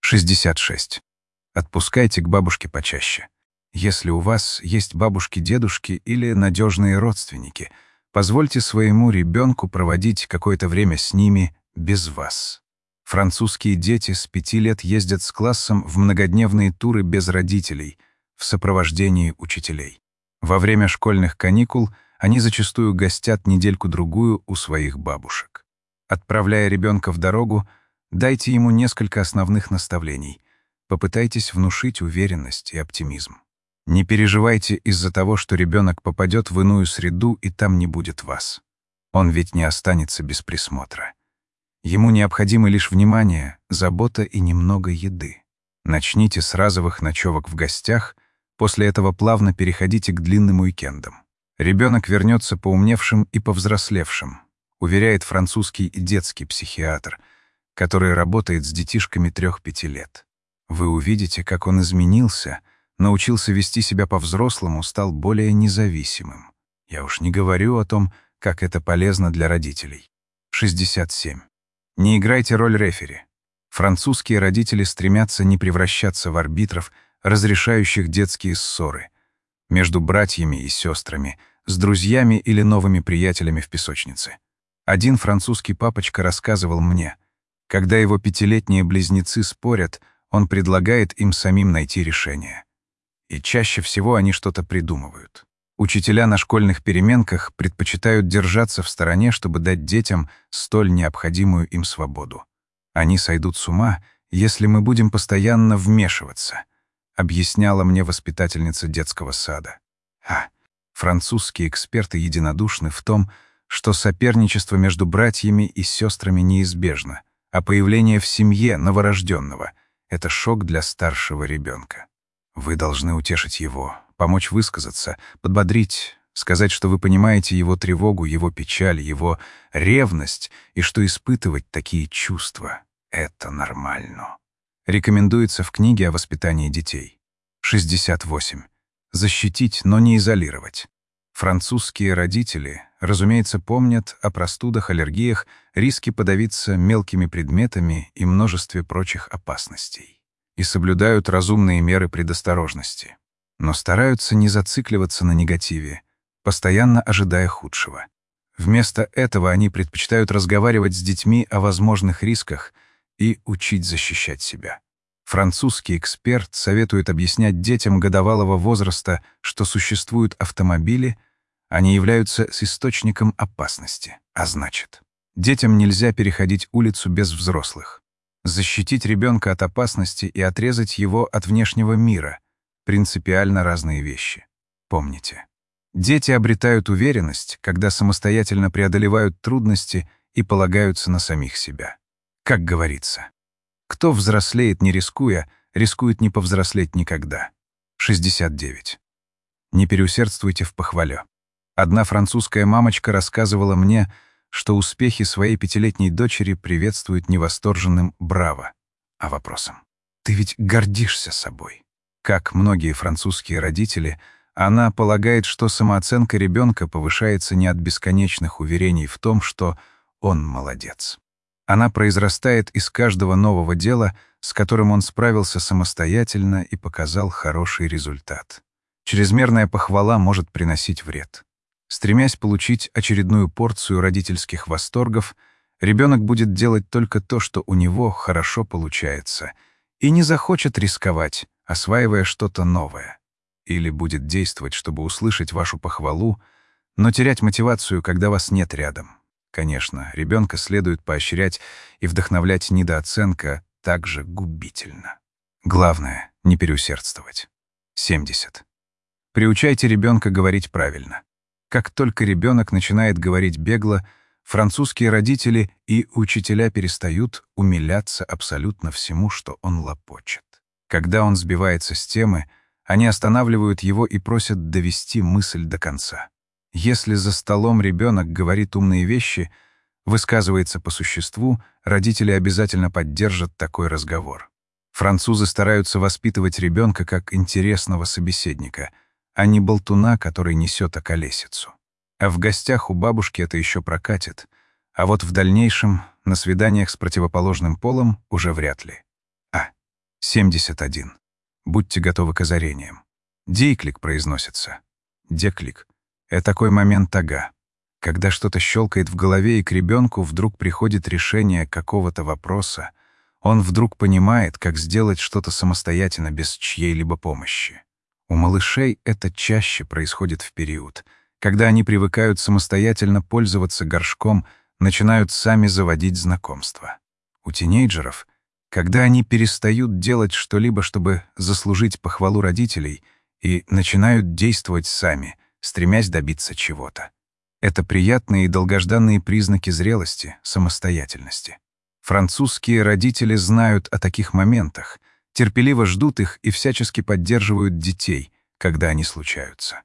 66. Отпускайте к бабушке почаще. Если у вас есть бабушки-дедушки или надежные родственники, позвольте своему ребенку проводить какое-то время с ними без вас. Французские дети с 5 лет ездят с классом в многодневные туры без родителей, в сопровождении учителей. Во время школьных каникул они зачастую гостят недельку-другую у своих бабушек. Отправляя ребенка в дорогу, дайте ему несколько основных наставлений. Попытайтесь внушить уверенность и оптимизм. Не переживайте из-за того, что ребенок попадет в иную среду и там не будет вас. Он ведь не останется без присмотра. Ему необходимо лишь внимание, забота и немного еды. Начните с разовых ночевок в гостях, после этого плавно переходите к длинным уикендам. Ребенок вернется поумневшим и повзрослевшим, уверяет французский и детский психиатр, который работает с детишками 3-5 лет. Вы увидите, как он изменился, научился вести себя по-взрослому, стал более независимым. Я уж не говорю о том, как это полезно для родителей. 67. Не играйте роль рефери. Французские родители стремятся не превращаться в арбитров, разрешающих детские ссоры между братьями и сестрами, с друзьями или новыми приятелями в песочнице. Один французский папочка рассказывал мне, когда его 5-летние близнецы спорят, он предлагает им самим найти решение. И чаще всего они что-то придумывают. Учителя на школьных переменках предпочитают держаться в стороне, чтобы дать детям столь необходимую им свободу. Они сойдут с ума, если мы будем постоянно вмешиваться, объясняла мне воспитательница детского сада. Французские эксперты единодушны в том, что соперничество между братьями и сестрами неизбежно, а появление в семье новорожденного — это шок для старшего ребенка. Вы должны утешить его, помочь высказаться, подбодрить, сказать, что вы понимаете его тревогу, его печаль, его ревность, и что испытывать такие чувства — это нормально. Рекомендуется в книге о воспитании детей. 68. Защитить, но не изолировать. Французские родители, разумеется, помнят о простудах, аллергиях, риске подавиться мелкими предметами и множестве прочих опасностей. И соблюдают разумные меры предосторожности. Но стараются не зацикливаться на негативе, постоянно ожидая худшего. Вместо этого они предпочитают разговаривать с детьми о возможных рисках и учить защищать себя. Французский эксперт советует объяснять детям годовалого возраста, что существуют автомобили, они являются источником опасности, а значит, детям нельзя переходить улицу без взрослых. Защитить ребенка от опасности и отрезать его от внешнего мира — принципиально разные вещи. Помните, дети обретают уверенность, когда самостоятельно преодолевают трудности и полагаются на самих себя. Как говорится, кто взрослеет не рискуя, рискует не повзрослеть никогда. 69. Не переусердствуйте в похвале. Одна французская мамочка рассказывала мне, что успехи своей 5-летней дочери приветствуют не восторженным «браво», а вопросом: «Ты ведь гордишься собой». Как многие французские родители, она полагает, что самооценка ребенка повышается не от бесконечных уверений в том, что он молодец. Она произрастает из каждого нового дела, с которым он справился самостоятельно и показал хороший результат. Чрезмерная похвала может приносить вред. Стремясь получить очередную порцию родительских восторгов, ребенок будет делать только то, что у него хорошо получается, и не захочет рисковать, осваивая что-то новое. Или будет действовать, чтобы услышать вашу похвалу, но терять мотивацию, когда вас нет рядом. Конечно, ребенка следует поощрять и вдохновлять, недооценка также губительна. Главное — не переусердствовать. 70. Приучайте ребенка говорить правильно. Как только ребенок начинает говорить бегло, французские родители и учителя перестают умиляться абсолютно всему, что он лопочет. Когда он сбивается с темы, они останавливают его и просят довести мысль до конца. Если за столом ребенок говорит умные вещи, высказывается по существу, родители обязательно поддержат такой разговор. Французы стараются воспитывать ребенка как интересного собеседника, а не болтуна, который несет околесицу. А в гостях у бабушки это еще прокатит, а вот в дальнейшем, на свиданиях с противоположным полом, уже вряд ли. 71. Будьте готовы к озарениям. Дейклик произносится. Деклик — это такой момент ага, когда что-то щелкает в голове, и к ребенку вдруг приходит решение какого-то вопроса, он вдруг понимает, как сделать что-то самостоятельно без чьей-либо помощи. У малышей это чаще происходит в период, когда они привыкают самостоятельно пользоваться горшком, начинают сами заводить знакомства. У тинейджеров, когда они перестают делать что-либо, чтобы заслужить похвалу родителей, и начинают действовать сами, стремясь добиться чего-то. Это приятные и долгожданные признаки зрелости, самостоятельности. Французские родители знают о таких моментах, терпеливо ждут их и всячески поддерживают детей, когда они случаются.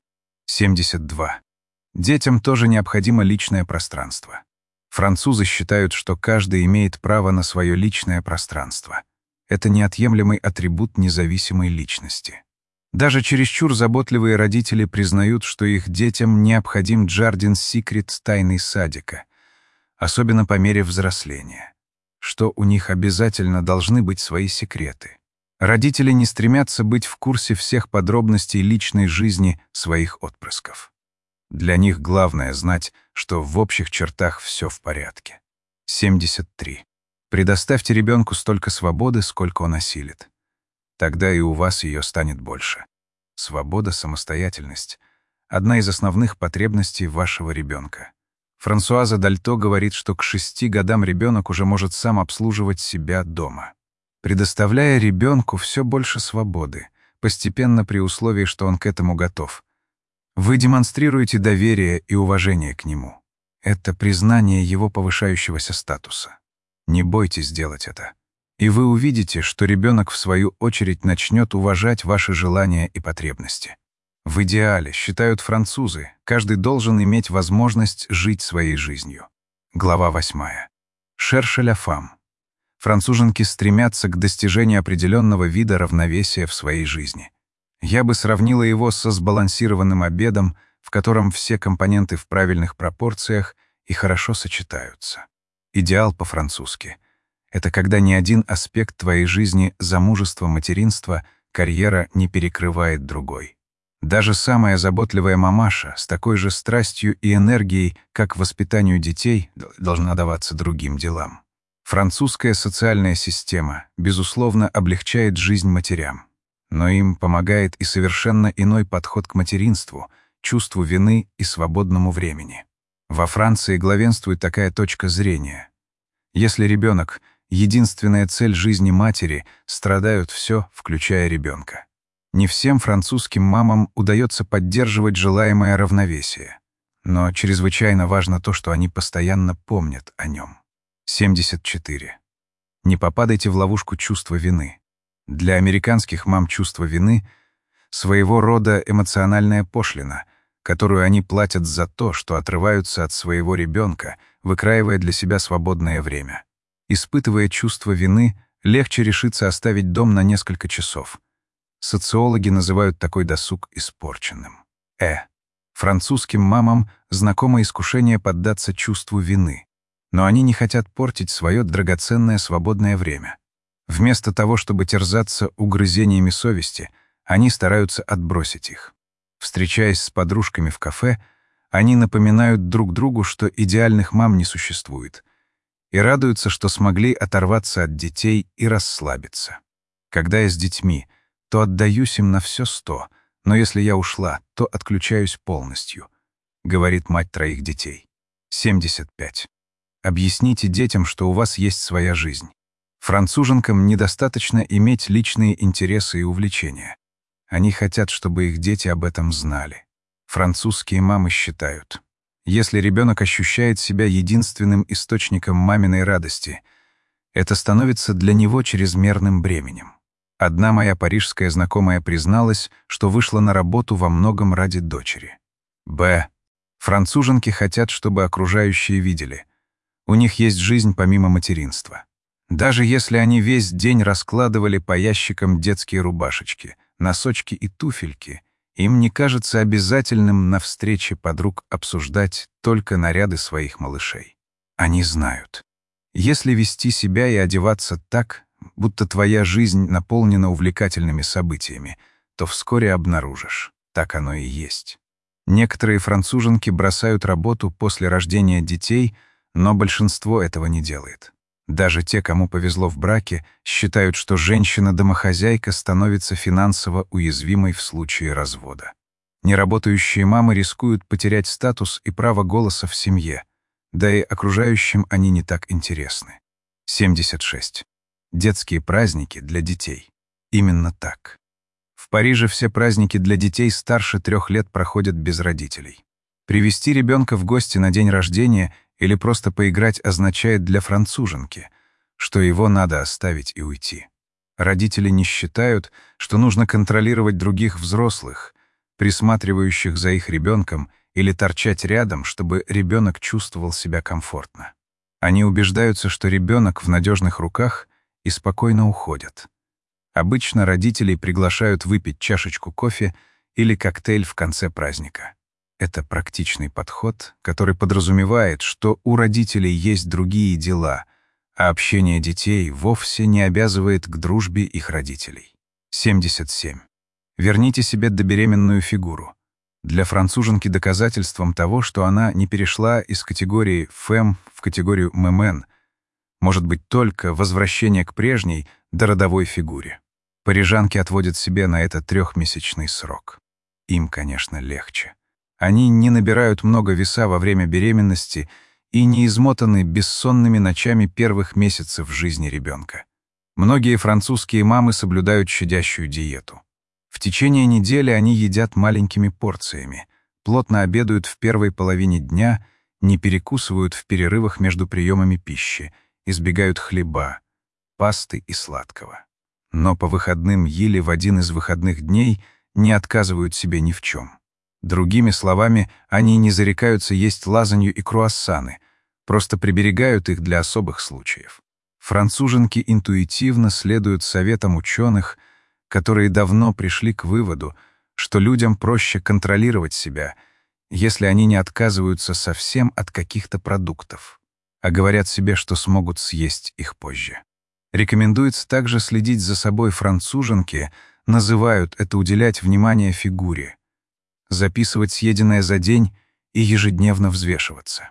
72. Детям тоже необходимо личное пространство. Французы считают, что каждый имеет право на свое личное пространство. Это неотъемлемый атрибут независимой личности. Даже чересчур заботливые родители признают, что их детям необходим джардин-секрет тайный садика, особенно по мере взросления, что у них обязательно должны быть свои секреты. Родители не стремятся быть в курсе всех подробностей личной жизни своих отпрысков. Для них главное знать, что в общих чертах все в порядке. 73. Предоставьте ребенку столько свободы, сколько он осилит. Тогда и у вас ее станет больше. Свобода, самостоятельность — одна из основных потребностей вашего ребенка. Франсуаза Дальто говорит, что к 6 годам ребенок уже может сам обслуживать себя дома. Предоставляя ребенку все больше свободы, постепенно при условии, что он к этому готов, вы демонстрируете доверие и уважение к нему. Это признание его повышающегося статуса. Не бойтесь делать это. И вы увидите, что ребенок, в свою очередь, начнет уважать ваши желания и потребности. В идеале, считают французы, каждый должен иметь возможность жить своей жизнью. Глава 8. Cherchez la femme. Француженки стремятся к достижению определенного вида равновесия в своей жизни. Я бы сравнила его со сбалансированным обедом, в котором все компоненты в правильных пропорциях и хорошо сочетаются. Идеал по-французски — это когда ни один аспект твоей жизни, замужество, материнство, карьера не перекрывает другой. Даже самая заботливая мамаша с такой же страстью и энергией, как к воспитанию детей, должна даваться другим делам. Французская социальная система, безусловно, облегчает жизнь матерям. Но им помогает и совершенно иной подход к материнству, чувству вины и свободному времени. Во Франции главенствует такая точка зрения. Если ребенок — единственная цель жизни матери, страдают все, включая ребенка. Не всем французским мамам удается поддерживать желаемое равновесие, но чрезвычайно важно то, что они постоянно помнят о нем. 74. Не попадайте в ловушку чувства вины. Для американских мам чувство вины — своего рода эмоциональная пошлина, которую они платят за то, что отрываются от своего ребенка, выкраивая для себя свободное время. Испытывая чувство вины, легче решиться оставить дом на несколько часов. Социологи называют такой досуг испорченным. Французским мамам знакомо искушение поддаться чувству вины, но они не хотят портить свое драгоценное свободное время. Вместо того, чтобы терзаться угрызениями совести, они стараются отбросить их. Встречаясь с подружками в кафе, Они напоминают друг другу, что идеальных мам не существует, и радуются, что смогли оторваться от детей и расслабиться. Когда я с детьми, то отдаюсь им на все 100, но если я ушла, то отключаюсь полностью, говорит мать 3 детей. 75. Объясните детям, что у вас есть своя жизнь. Француженкам недостаточно иметь личные интересы и увлечения. Они хотят, чтобы их дети об этом знали. Французские мамы считают, если ребенок ощущает себя единственным источником маминой радости, это становится для него чрезмерным бременем. Одна моя парижская знакомая призналась, что вышла на работу во многом ради дочери. Б. Француженки хотят, чтобы окружающие видели. У них есть жизнь помимо материнства. Даже если они весь день раскладывали по ящикам детские рубашечки, носочки и туфельки, им не кажется обязательным на встрече подруг обсуждать только наряды своих малышей. Они знают. Если вести себя и одеваться так, будто твоя жизнь наполнена увлекательными событиями, то вскоре обнаружишь, так оно и есть. Некоторые француженки бросают работу после рождения детей, но большинство этого не делает. Даже те, кому повезло в браке, считают, что женщина-домохозяйка становится финансово уязвимой в случае развода. Неработающие мамы рискуют потерять статус и право голоса в семье, да и окружающим они не так интересны. 76. Детские праздники для детей. Именно так. В Париже все праздники для детей старше 3 лет проходят без родителей. Привести ребенка в гости на день рождения или просто поиграть означает для француженки, что его надо оставить и уйти. Родители не считают, что нужно контролировать других взрослых, присматривающих за их ребенком, или торчать рядом, чтобы ребенок чувствовал себя комфортно. Они убеждаются, что ребенок в надежных руках и спокойно уходят. Обычно родителей приглашают выпить чашечку кофе или коктейль в конце праздника. Это практичный подход, который подразумевает, что у родителей есть другие дела, а общение детей вовсе не обязывает к дружбе их родителей. 77. Верните себе добеременную фигуру. Для француженки доказательством того, что она не перешла из категории «фэм» в категорию «мэмэн», может быть только возвращение к прежней дородовой фигуре. Парижанки отводят себе на это 3-месячный срок. Им, конечно, легче. Они не набирают много веса во время беременности и не измотаны бессонными ночами первых месяцев жизни ребенка. Многие французские мамы соблюдают щадящую диету. В течение недели они едят маленькими порциями, плотно обедают в первой половине дня, не перекусывают в перерывах между приемами пищи, избегают хлеба, пасты и сладкого. Но по выходным или в один из выходных дней не отказывают себе ни в чем. Другими словами, они не зарекаются есть лазанью и круассаны, просто приберегают их для особых случаев. Француженки интуитивно следуют советам ученых, которые давно пришли к выводу, что людям проще контролировать себя, если они не отказываются совсем от каких-то продуктов, а говорят себе, что смогут съесть их позже. Рекомендуется также следить за собой. Француженки называют это уделять внимание фигуре, записывать съеденное за день и ежедневно взвешиваться.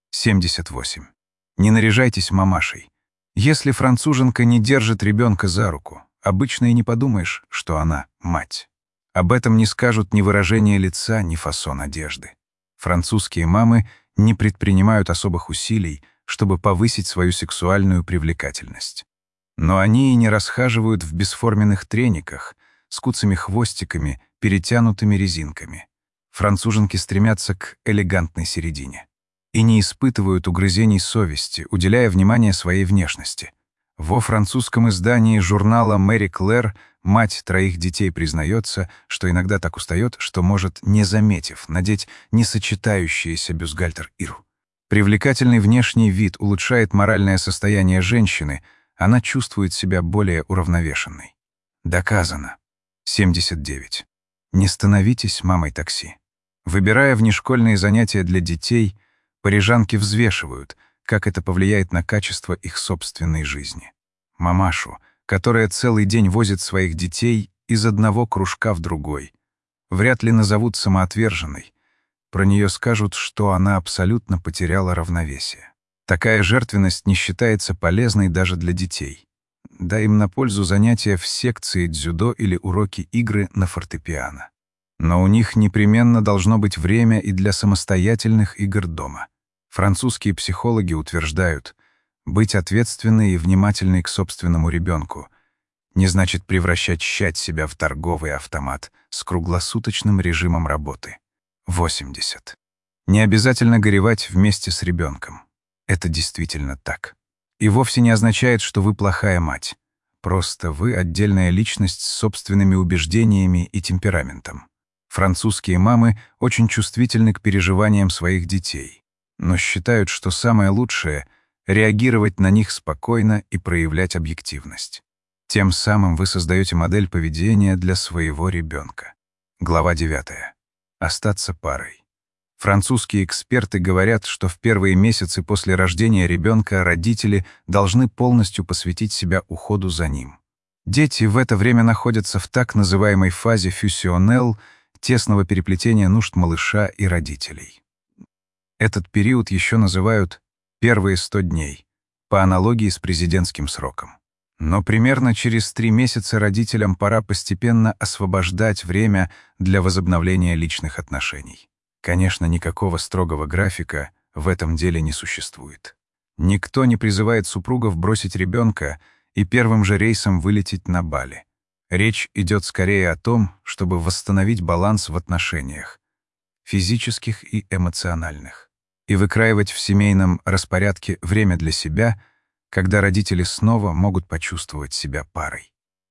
78. Не наряжайтесь мамашей. Если француженка не держит ребенка за руку, обычно и не подумаешь, что она мать. Об этом не скажут ни выражение лица, ни фасон одежды. Французские мамы не предпринимают особых усилий, чтобы повысить свою сексуальную привлекательность. Но они и не расхаживают в бесформенных трениках, с куцами хвостиками, перетянутыми резинками. Француженки стремятся к элегантной середине и не испытывают угрызений совести, уделяя внимание своей внешности. Во французском издании журнала «Мэри Клэр» мать 3 детей признается, что иногда так устает, что может, не заметив, надеть несочетающийся бюстгальтер Иру. Привлекательный внешний вид улучшает моральное состояние женщины, она чувствует себя более уравновешенной. Доказано. 79. Не становитесь мамой такси. Выбирая внешкольные занятия для детей, парижанки взвешивают, как это повлияет на качество их собственной жизни. Мамашу, которая целый день возит своих детей из одного кружка в другой, вряд ли назовут самоотверженной, про нее скажут, что она абсолютно потеряла равновесие. Такая жертвенность не считается полезной даже для детей. Дай им на пользу занятия в секции дзюдо или уроки игры на фортепиано. Но у них непременно должно быть время и для самостоятельных игр дома. Французские психологи утверждают, быть ответственной и внимательной к собственному ребенку не значит превращать себя в торговый автомат с круглосуточным режимом работы. 80. Не обязательно горевать вместе с ребенком. Это действительно так. И вовсе не означает, что вы плохая мать. Просто вы отдельная личность с собственными убеждениями и темпераментом. Французские мамы очень чувствительны к переживаниям своих детей, но считают, что самое лучшее — реагировать на них спокойно и проявлять объективность. Тем самым вы создаете модель поведения для своего ребенка. Глава 9. Остаться парой. Французские эксперты говорят, что в первые месяцы после рождения ребенка родители должны полностью посвятить себя уходу за ним. Дети в это время находятся в так называемой фазе фюсионел, тесного переплетения нужд малыша и родителей. Этот период еще называют «первые 100 дней», по аналогии с президентским сроком. Но примерно через 3 месяца родителям пора постепенно освобождать время для возобновления личных отношений. Конечно, никакого строгого графика в этом деле не существует. Никто не призывает супругов бросить ребенка и первым же рейсом вылететь на Бали. Речь идет скорее о том, чтобы восстановить баланс в отношениях, физических и эмоциональных, и выкраивать в семейном распорядке время для себя, когда родители снова могут почувствовать себя парой.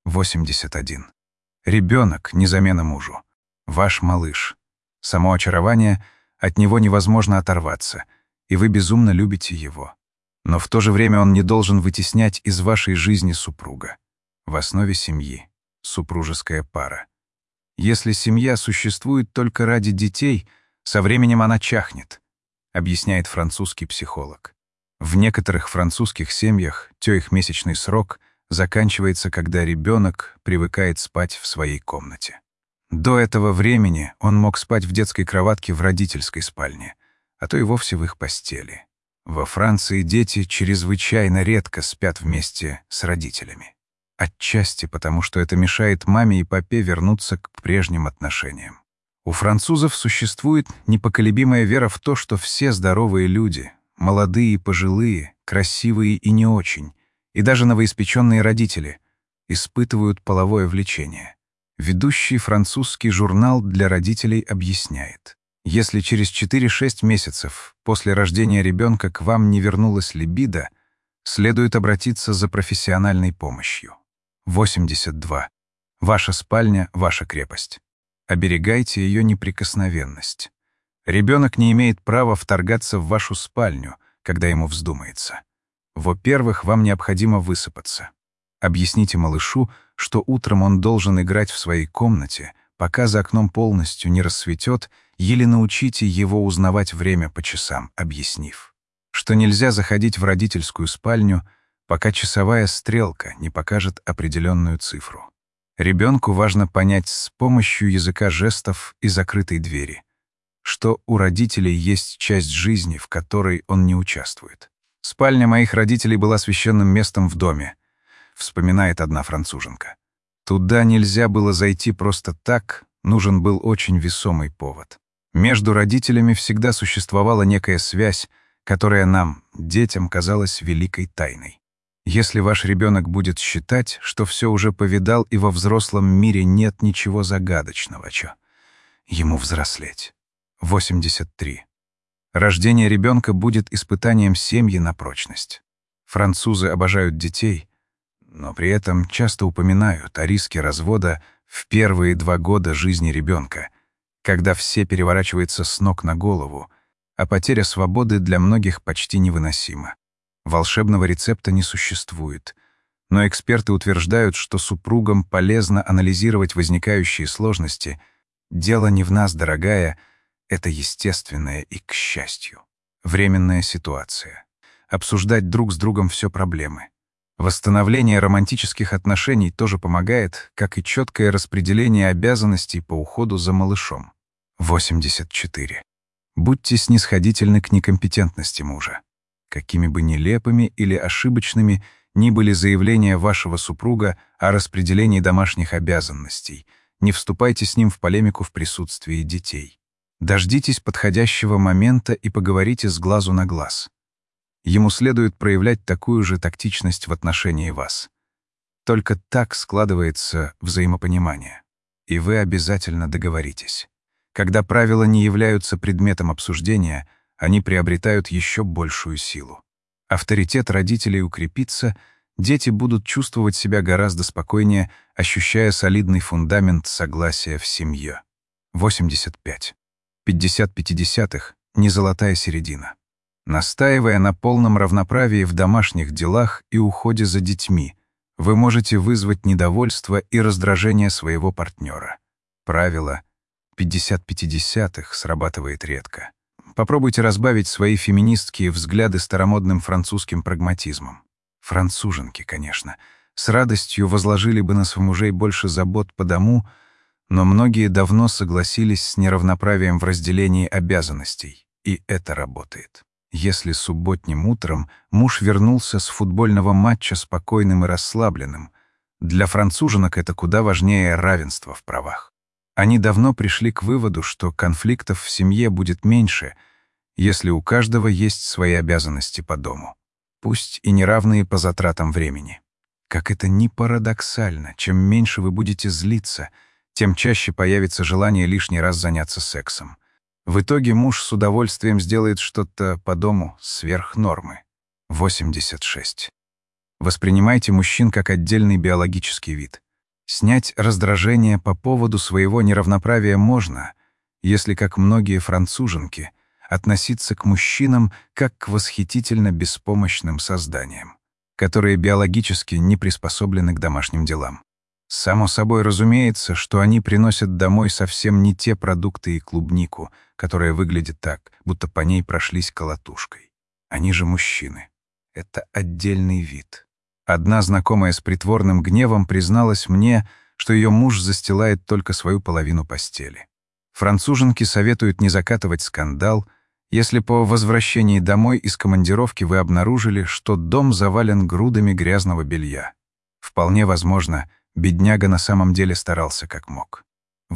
81. Ребенок — не замена мужу. Ваш малыш. Само очарование, от него невозможно оторваться, и вы безумно любите его. Но в то же время он не должен вытеснять из вашей жизни супруга. В основе семьи — супружеская пара. Если семья существует только ради детей, со временем она чахнет, объясняет французский психолог. В некоторых французских семьях трехмесячный срок заканчивается, когда ребенок привыкает спать в своей комнате. До этого времени он мог спать в детской кроватке в родительской спальне, а то и вовсе в их постели. Во Франции дети чрезвычайно редко спят вместе с родителями. Отчасти потому, что это мешает маме и папе вернуться к прежним отношениям. У французов существует непоколебимая вера в то, что все здоровые люди, молодые и пожилые, красивые и не очень, и даже новоиспеченные родители, испытывают половое влечение. Ведущий французский журнал для родителей объясняет: если через 4-6 месяцев после рождения ребенка к вам не вернулась либидо, следует обратиться за профессиональной помощью. 82. Ваша спальня — ваша крепость. Оберегайте ее неприкосновенность. Ребенок не имеет права вторгаться в вашу спальню, когда ему вздумается. Во-первых, вам необходимо высыпаться. Объясните малышу, что утром он должен играть в своей комнате, пока за окном полностью не рассветет, еле научите его узнавать время по часам, объяснив, что нельзя заходить в родительскую спальню, пока часовая стрелка не покажет определенную цифру. Ребенку важно понять с помощью языка жестов и закрытой двери, что у родителей есть часть жизни, в которой он не участвует. «Спальня моих родителей была священным местом в доме», — вспоминает одна француженка. Туда нельзя было зайти просто так, нужен был очень весомый повод. Между родителями всегда существовала некая связь, которая нам, детям, казалась великой тайной. Если ваш ребенок будет считать, что все уже повидал и во взрослом мире нет ничего загадочного, ему взрослеть. 83. Рождение ребенка будет испытанием семьи на прочность. Французы обожают детей, но при этом часто упоминают о риске развода в первые 2 года жизни ребенка, когда все переворачивается с ног на голову, а потеря свободы для многих почти невыносима. Волшебного рецепта не существует, но эксперты утверждают, что супругам полезно анализировать возникающие сложности. Дело не в нас, дорогая, это естественная и, к счастью, временная ситуация. Обсуждать друг с другом все проблемы. Восстановление романтических отношений тоже помогает, как и четкое распределение обязанностей по уходу за малышом. 84. Будьте снисходительны к некомпетентности мужа. Какими бы нелепыми или ошибочными ни были заявления вашего супруга о распределении домашних обязанностей, не вступайте с ним в полемику в присутствии детей. Дождитесь подходящего момента и поговорите с глазу на глаз. Ему следует проявлять такую же тактичность в отношении вас. Только так складывается взаимопонимание. И вы обязательно договоритесь. Когда правила не являются предметом обсуждения, они приобретают еще большую силу. Авторитет родителей укрепится, дети будут чувствовать себя гораздо спокойнее, ощущая солидный фундамент согласия в семье. 85. 50/50 — не золотая середина. Настаивая на полном равноправии в домашних делах и уходе за детьми, вы можете вызвать недовольство и раздражение своего партнера. Правило 50/50 срабатывает редко. Попробуйте разбавить свои феминистские взгляды старомодным французским прагматизмом. Француженки, конечно, с радостью возложили бы на своих мужей больше забот по дому, но многие давно согласились с неравноправием в разделении обязанностей, и это работает. Если субботним утром муж вернулся с футбольного матча спокойным и расслабленным, для француженок это куда важнее равенства в правах. Они давно пришли к выводу, что конфликтов в семье будет меньше, если у каждого есть свои обязанности по дому, пусть и неравные по затратам времени. Как это ни парадоксально, чем меньше вы будете злиться, тем чаще появится желание лишний раз заняться сексом. В итоге муж с удовольствием сделает что-то по дому сверх нормы. 86. Воспринимайте мужчин как отдельный биологический вид. Снять раздражение по поводу своего неравноправия можно, если, как многие француженки, относиться к мужчинам как к восхитительно беспомощным созданиям, которые биологически не приспособлены к домашним делам. Само собой разумеется, что они приносят домой совсем не те продукты и клубнику, которая выглядит так, будто по ней прошлись колотушкой. Они же мужчины. Это отдельный вид. Одна знакомая с притворным гневом призналась мне, что ее муж застилает только свою половину постели. Француженки советуют не закатывать скандал, если по возвращении домой из командировки вы обнаружили, что дом завален грудами грязного белья. Вполне возможно, бедняга на самом деле старался как мог.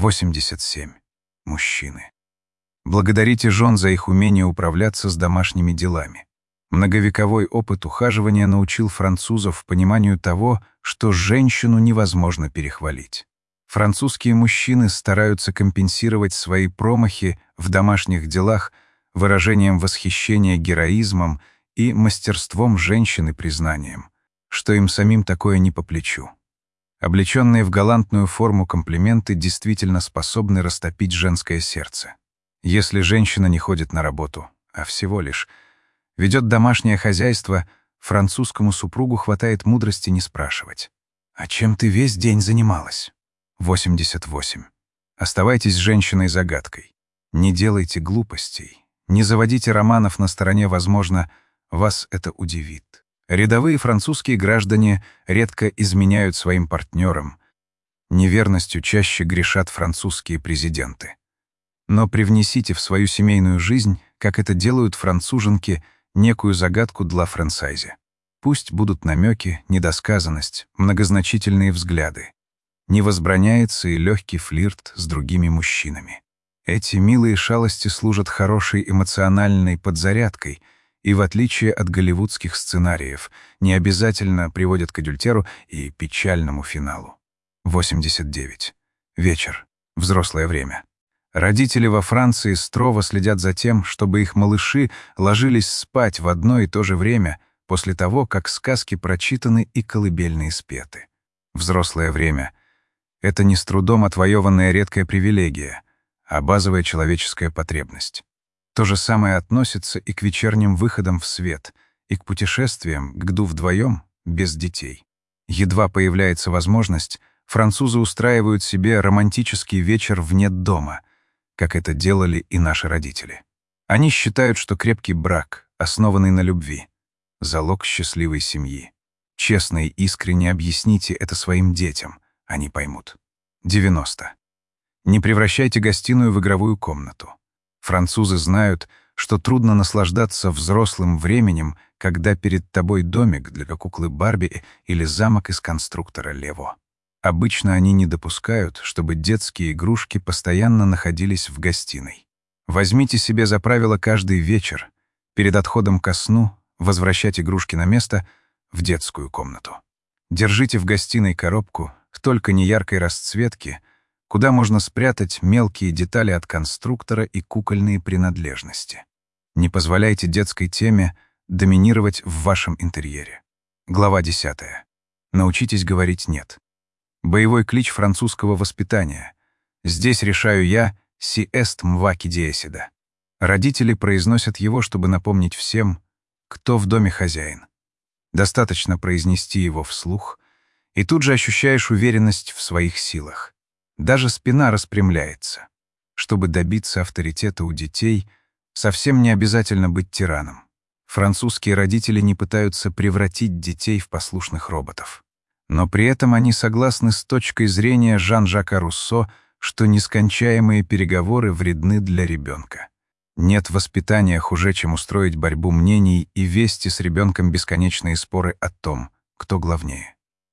87. Мужчины. Благодарите жен за их умение управляться с домашними делами. Многовековой опыт ухаживания научил французов пониманию того, что женщину невозможно перехвалить. Французские мужчины стараются компенсировать свои промахи в домашних делах выражением восхищения героизмом и мастерством женщины признанием, что им самим такое не по плечу. Облеченные в галантную форму комплименты действительно способны растопить женское сердце. Если женщина не ходит на работу, а всего лишь ведет домашнее хозяйство, французскому супругу хватает мудрости не спрашивать. «А чем ты весь день занималась?» 88. Оставайтесь женщиной-загадкой. Не делайте глупостей. Не заводите романов на стороне, возможно, вас это удивит. Рядовые французские граждане редко изменяют своим партнерам. Неверностью чаще грешат французские президенты. Но привнесите в свою семейную жизнь, как это делают француженки, некую загадку для францайзи. Пусть будут намеки, недосказанность, многозначительные взгляды. Не возбраняется и легкий флирт с другими мужчинами. Эти милые шалости служат хорошей эмоциональной подзарядкой и, в отличие от голливудских сценариев, не обязательно приводят к адюльтеру и печальному финалу. 89. Вечер. Взрослое время. Родители во Франции строго следят за тем, чтобы их малыши ложились спать в одно и то же время после того, как сказки прочитаны и колыбельные спеты. Взрослое время — это не с трудом отвоеванная редкая привилегия, а базовая человеческая потребность. То же самое относится и к вечерним выходам в свет, и к путешествиям, где вдвоем, без детей. Едва появляется возможность, французы устраивают себе романтический вечер вне дома, как это делали и наши родители. Они считают, что крепкий брак, основанный на любви, залог счастливой семьи. Честно и искренне объясните это своим детям, они поймут. 90. Не превращайте гостиную в игровую комнату. Французы знают, что трудно наслаждаться взрослым временем, когда перед тобой домик для куклы Барби или замок из конструктора Лего. Обычно они не допускают, чтобы детские игрушки постоянно находились в гостиной. Возьмите себе за правило каждый вечер, перед отходом ко сну, возвращать игрушки на место в детскую комнату. Держите в гостиной коробку, только не яркой расцветки, куда можно спрятать мелкие детали от конструктора и кукольные принадлежности. Не позволяйте детской теме доминировать в вашем интерьере. Глава 10. Научитесь говорить «нет». Боевой клич французского воспитания. Здесь решаю я, «si est moi qui décide». Родители произносят его, чтобы напомнить всем, кто в доме хозяин. Достаточно произнести его вслух, и тут же ощущаешь уверенность в своих силах. Даже спина распрямляется. Чтобы добиться авторитета у детей, совсем не обязательно быть тираном. Французские родители не пытаются превратить детей в послушных роботов. Но при этом они согласны с точкой зрения Жан-Жака Руссо, что нескончаемые переговоры вредны для ребенка. Нет воспитания хуже, чем устроить борьбу мнений и вести с ребенком бесконечные споры о том, кто главнее.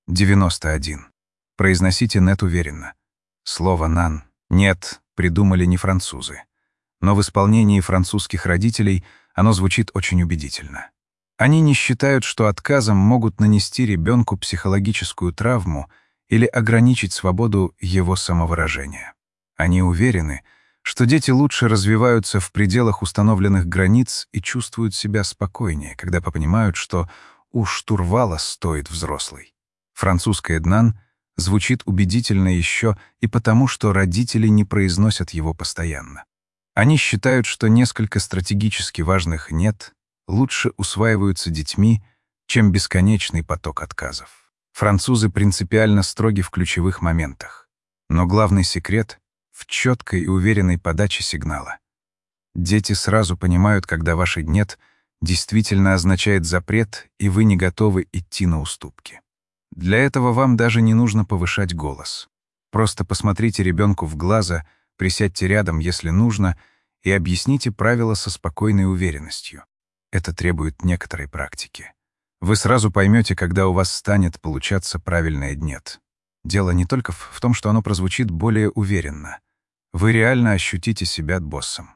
91. Произносите «нет» уверенно. Слово «нан» — «нет» придумали не французы. Но в исполнении французских родителей оно звучит очень убедительно. Они не считают, что отказом могут нанести ребенку психологическую травму или ограничить свободу его самовыражения. Они уверены, что дети лучше развиваются в пределах установленных границ и чувствуют себя спокойнее, когда понимают, что у штурвала стоит взрослый. Французское «днан» звучит убедительно еще и потому, что родители не произносят его постоянно. Они считают, что несколько стратегически важных «нет» лучше усваиваются детьми, чем бесконечный поток отказов. Французы принципиально строги в ключевых моментах. Но главный секрет — в четкой и уверенной подаче сигнала. Дети сразу понимают, когда ваше «нет» действительно означает запрет, и вы не готовы идти на уступки. Для этого вам даже не нужно повышать голос. Просто посмотрите ребенку в глаза, присядьте рядом, если нужно, и объясните правила со спокойной уверенностью. Это требует некоторой практики. Вы сразу поймете, когда у вас станет получаться правильное «нет». Дело не только в том, что оно прозвучит более уверенно. Вы реально ощутите себя боссом.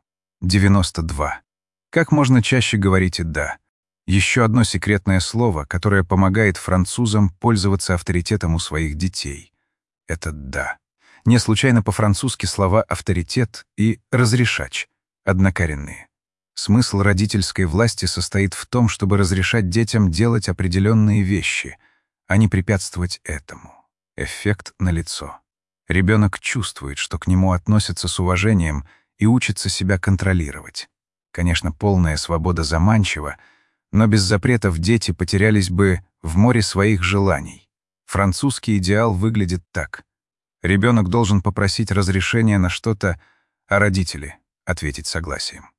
92. Как можно чаще говорите «да». Еще одно секретное слово, которое помогает французам пользоваться авторитетом у своих детей. Это «да». Не случайно по-французски слова «авторитет» и «разрешач» однокоренные. Смысл родительской власти состоит в том, чтобы разрешать детям делать определенные вещи, а не препятствовать этому. Эффект налицо. Ребенок чувствует, что к нему относятся с уважением и учится себя контролировать. Конечно, полная свобода заманчива, но без запретов дети потерялись бы в море своих желаний. Французский идеал выглядит так. Ребенок должен попросить разрешения на что-то, а родители — ответить согласием.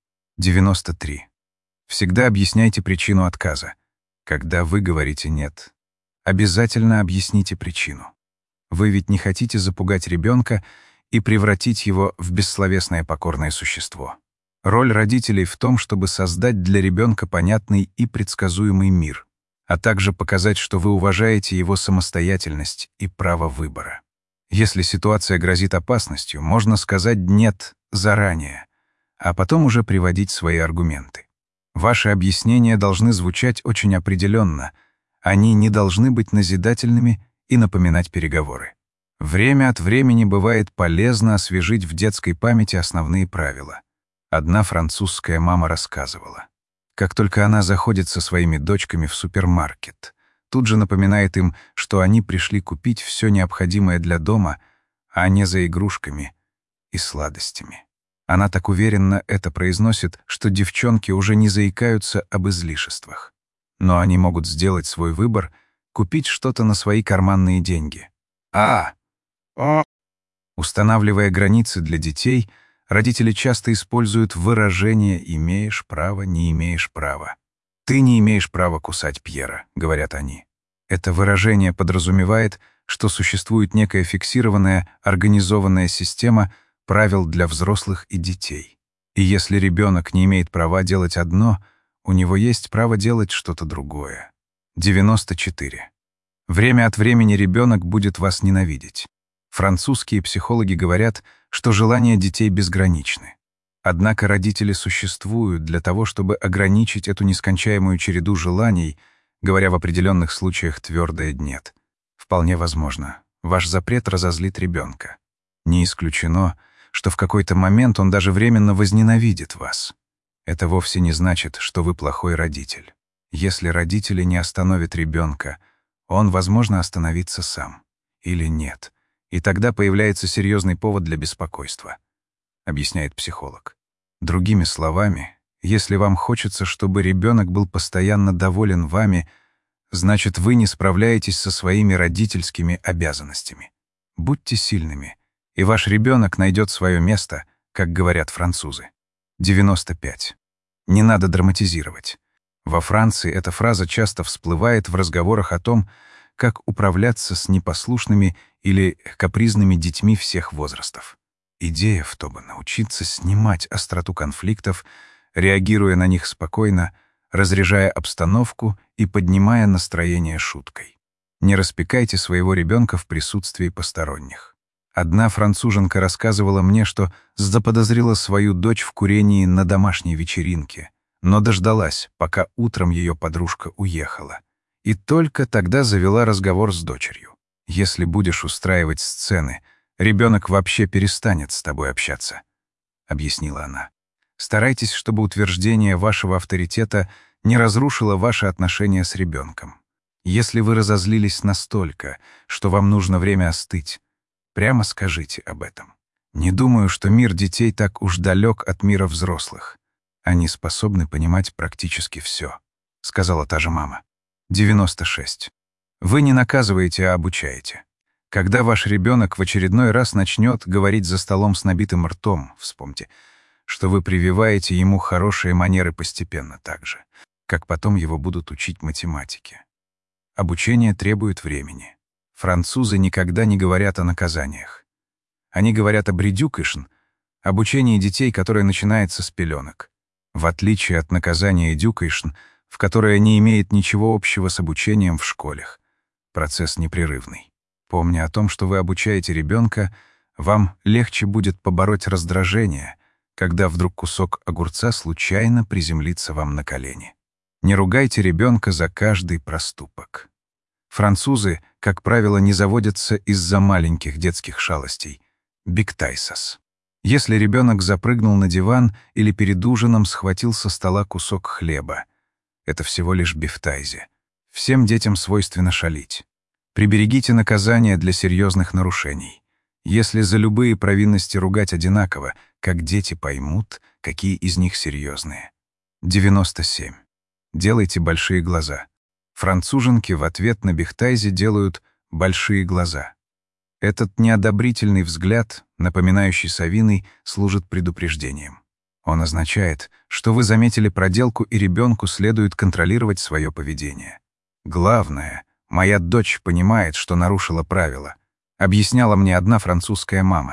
93. Всегда объясняйте причину отказа. Когда вы говорите «нет», обязательно объясните причину. Вы ведь не хотите запугать ребенка и превратить его в бессловесное покорное существо. Роль родителей в том, чтобы создать для ребенка понятный и предсказуемый мир, а также показать, что вы уважаете его самостоятельность и право выбора. Если ситуация грозит опасностью, можно сказать «нет» заранее, а потом уже приводить свои аргументы. Ваши объяснения должны звучать очень определенно, они не должны быть назидательными и напоминать переговоры. Время от времени бывает полезно освежить в детской памяти основные правила. Одна французская мама рассказывала. Как только она заходит со своими дочками в супермаркет, тут же напоминает им, что они пришли купить все необходимое для дома, а не за игрушками и сладостями. Она так уверенно это произносит, что девчонки уже не заикаются об излишествах. Но они могут сделать свой выбор, купить что-то на свои карманные деньги. Устанавливая границы для детей, родители часто используют выражение «имеешь право, не имеешь права». «Ты не имеешь права кусать Пьера», — говорят они. Это выражение подразумевает, что существует некая фиксированная, организованная система правил для взрослых и детей. И если ребенок не имеет права делать одно, у него есть право делать что-то другое. 94. Время от времени ребенок будет вас ненавидеть. Французские психологи говорят, что желания детей безграничны. Однако родители существуют для того, чтобы ограничить эту нескончаемую череду желаний, говоря в определенных случаях твердое «нет». Вполне возможно, ваш запрет разозлит ребенка. Не исключено, что в какой-то момент он даже временно возненавидит вас. Это вовсе не значит, что вы плохой родитель. Если родители не остановят ребенка, он, возможно, остановится сам. Или нет. И тогда появляется серьезный повод для беспокойства, объясняет психолог. Другими словами, если вам хочется, чтобы ребенок был постоянно доволен вами, значит, вы не справляетесь со своими родительскими обязанностями. Будьте сильными, и ваш ребенок найдет свое место, как говорят французы. 95. Не надо драматизировать. Во Франции эта фраза часто всплывает в разговорах о том, как управляться с непослушными или капризными детьми всех возрастов. Идея в том, научиться снимать остроту конфликтов, реагируя на них спокойно, разряжая обстановку и поднимая настроение шуткой. Не распекайте своего ребенка в присутствии посторонних. Одна француженка рассказывала мне, что заподозрила свою дочь в курении на домашней вечеринке, но дождалась, пока утром ее подружка уехала. И только тогда завела разговор с дочерью. Если будешь устраивать сцены, ребенок вообще перестанет с тобой общаться, объяснила она. Старайтесь, чтобы утверждение вашего авторитета не разрушило ваши отношения с ребенком. Если вы разозлились настолько, что вам нужно время остыть, прямо скажите об этом. Не думаю, что мир детей так уж далек от мира взрослых. Они способны понимать практически все, сказала та же мама. 96. Вы не наказываете, а обучаете. Когда ваш ребенок в очередной раз начнет говорить за столом с набитым ртом, вспомните, что вы прививаете ему хорошие манеры постепенно так же, как потом его будут учить математике. Обучение требует времени. Французы никогда не говорят о наказаниях. Они говорят об «редюкэшн», обучении детей, которое начинается с пеленок. В отличие от наказания «эдюкэшн», в которое не имеет ничего общего с обучением в школах. Процесс непрерывный. Помня о том, что вы обучаете ребенка, вам легче будет побороть раздражение, когда вдруг кусок огурца случайно приземлится вам на колени. Не ругайте ребенка за каждый проступок. Французы, как правило, не заводятся из-за маленьких детских шалостей. Биктайсас. Если ребенок запрыгнул на диван или перед ужином схватил со стола кусок хлеба, это всего лишь бифтайзе. Всем детям свойственно шалить. Приберегите наказание для серьезных нарушений. Если за любые провинности ругать одинаково, как дети поймут, какие из них серьезные. 97. Делайте большие глаза. Француженки в ответ на бихтайзе делают большие глаза. Этот неодобрительный взгляд, напоминающий совиный, служит предупреждением. Он означает, что вы заметили проделку, и ребенку следует контролировать свое поведение. Главное, моя дочь понимает, что нарушила правила, объясняла мне одна французская мама.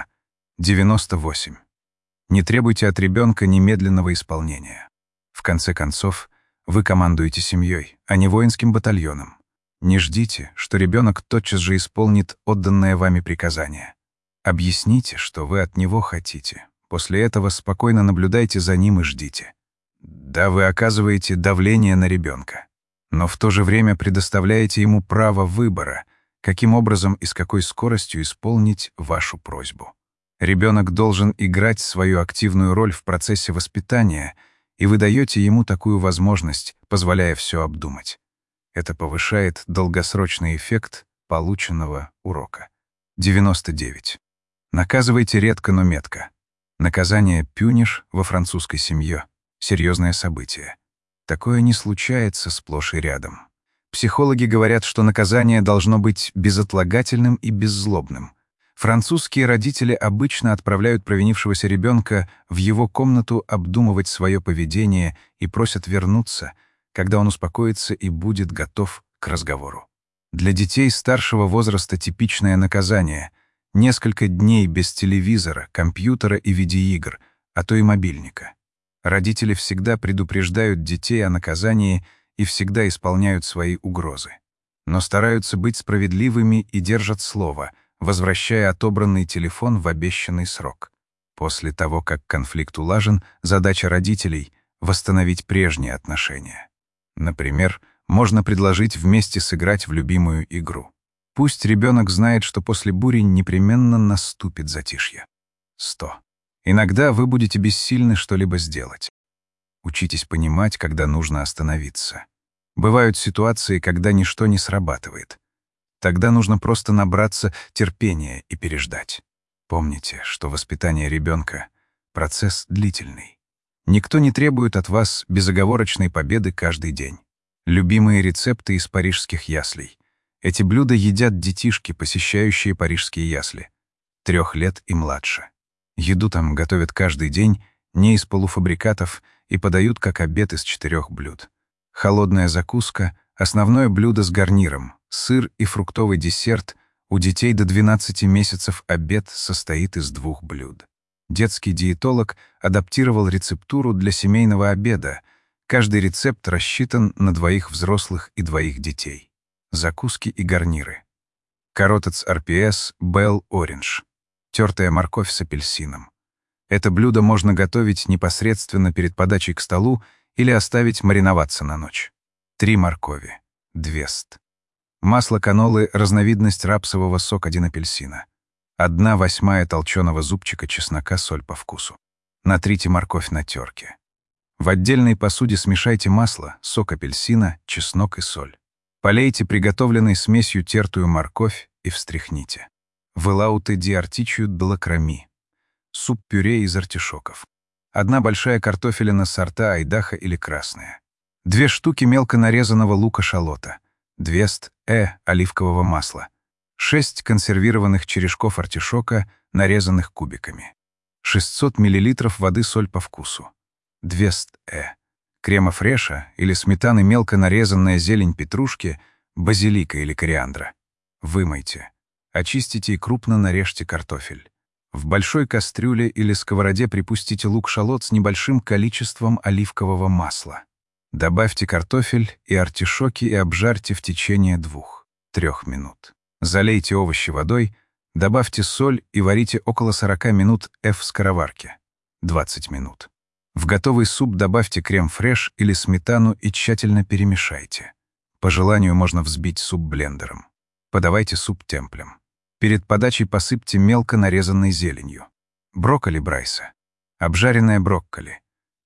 98. Не требуйте от ребенка немедленного исполнения. В конце концов, вы командуете семьей, а не воинским батальоном. Не ждите, что ребенок тотчас же исполнит отданное вами приказание. Объясните, что вы от него хотите. После этого спокойно наблюдайте за ним и ждите. Да, вы оказываете давление на ребенка, но в то же время предоставляете ему право выбора, каким образом и с какой скоростью исполнить вашу просьбу. Ребенок должен играть свою активную роль в процессе воспитания, и вы даете ему такую возможность, позволяя все обдумать. Это повышает долгосрочный эффект полученного урока. 99. Наказывайте редко, но метко. Наказание «пюниш» во французской семье — серьезное событие. Такое не случается сплошь и рядом. Психологи говорят, что наказание должно быть безотлагательным и беззлобным. Французские родители обычно отправляют провинившегося ребенка в его комнату обдумывать свое поведение и просят вернуться, когда он успокоится и будет готов к разговору. Для детей старшего возраста типичное наказание — несколько дней без телевизора, компьютера и видеоигр, а то и мобильника. Родители всегда предупреждают детей о наказании и всегда исполняют свои угрозы. Но стараются быть справедливыми и держат слово, возвращая отобранный телефон в обещанный срок. После того, как конфликт улажен, задача родителей — восстановить прежние отношения. Например, можно предложить вместе сыграть в любимую игру. Пусть ребенок знает, что после бури непременно наступит затишье. 100. Иногда вы будете бессильны что-либо сделать. Учитесь понимать, когда нужно остановиться. Бывают ситуации, когда ничто не срабатывает. Тогда нужно просто набраться терпения и переждать. Помните, что воспитание ребенка — процесс длительный. Никто не требует от вас безоговорочной победы каждый день. Любимые рецепты из парижских яслей. Эти блюда едят детишки, посещающие парижские ясли. 3 лет и младше. Еду там готовят каждый день, не из полуфабрикатов, и подают как обед из 4 блюд. Холодная закуска, основное блюдо с гарниром, сыр и фруктовый десерт. У детей до 12 месяцев обед состоит из 2 блюд. Детский диетолог адаптировал рецептуру для семейного обеда. Каждый рецепт рассчитан на 2 взрослых и 2 детей. Закуски и гарниры. Каротец RPS Bell Orange. Тертая морковь с апельсином. Это блюдо можно готовить непосредственно перед подачей к столу или оставить мариноваться на ночь. 3 моркови. Двест. Масло канолы — разновидность рапсового, сок 1 апельсина. 1/8 толченого зубчика чеснока, соль по вкусу. Натрите морковь на терке. В отдельной посуде смешайте масло, сок апельсина, чеснок и соль. Полейте приготовленной смесью тертую морковь и встряхните. Велауте ди артичью длакрами. Суп-пюре из артишоков. 1 большая картофелина сорта айдаха или красная. 2 штуки мелко нарезанного лука-шалота. 200 оливкового масла. 6 консервированных черешков артишока, нарезанных кубиками. 600 мл воды, соль по вкусу. 200 крема фреша или сметаны, мелко нарезанная зелень петрушки, базилика или кориандра. Вымойте. Очистите и крупно нарежьте картофель. В большой кастрюле или сковороде припустите лук-шалот с небольшим количеством оливкового масла. Добавьте картофель и артишоки и обжарьте в течение 2-3 минут. Залейте овощи водой, добавьте соль и варите около 40 минут в скороварке. 20 минут. В готовый суп добавьте крем-фреш или сметану и тщательно перемешайте. По желанию можно взбить суп блендером. Подавайте суп темплем. Перед подачей посыпьте мелко нарезанной зеленью. Брокколи Брайса. Обжаренное брокколи.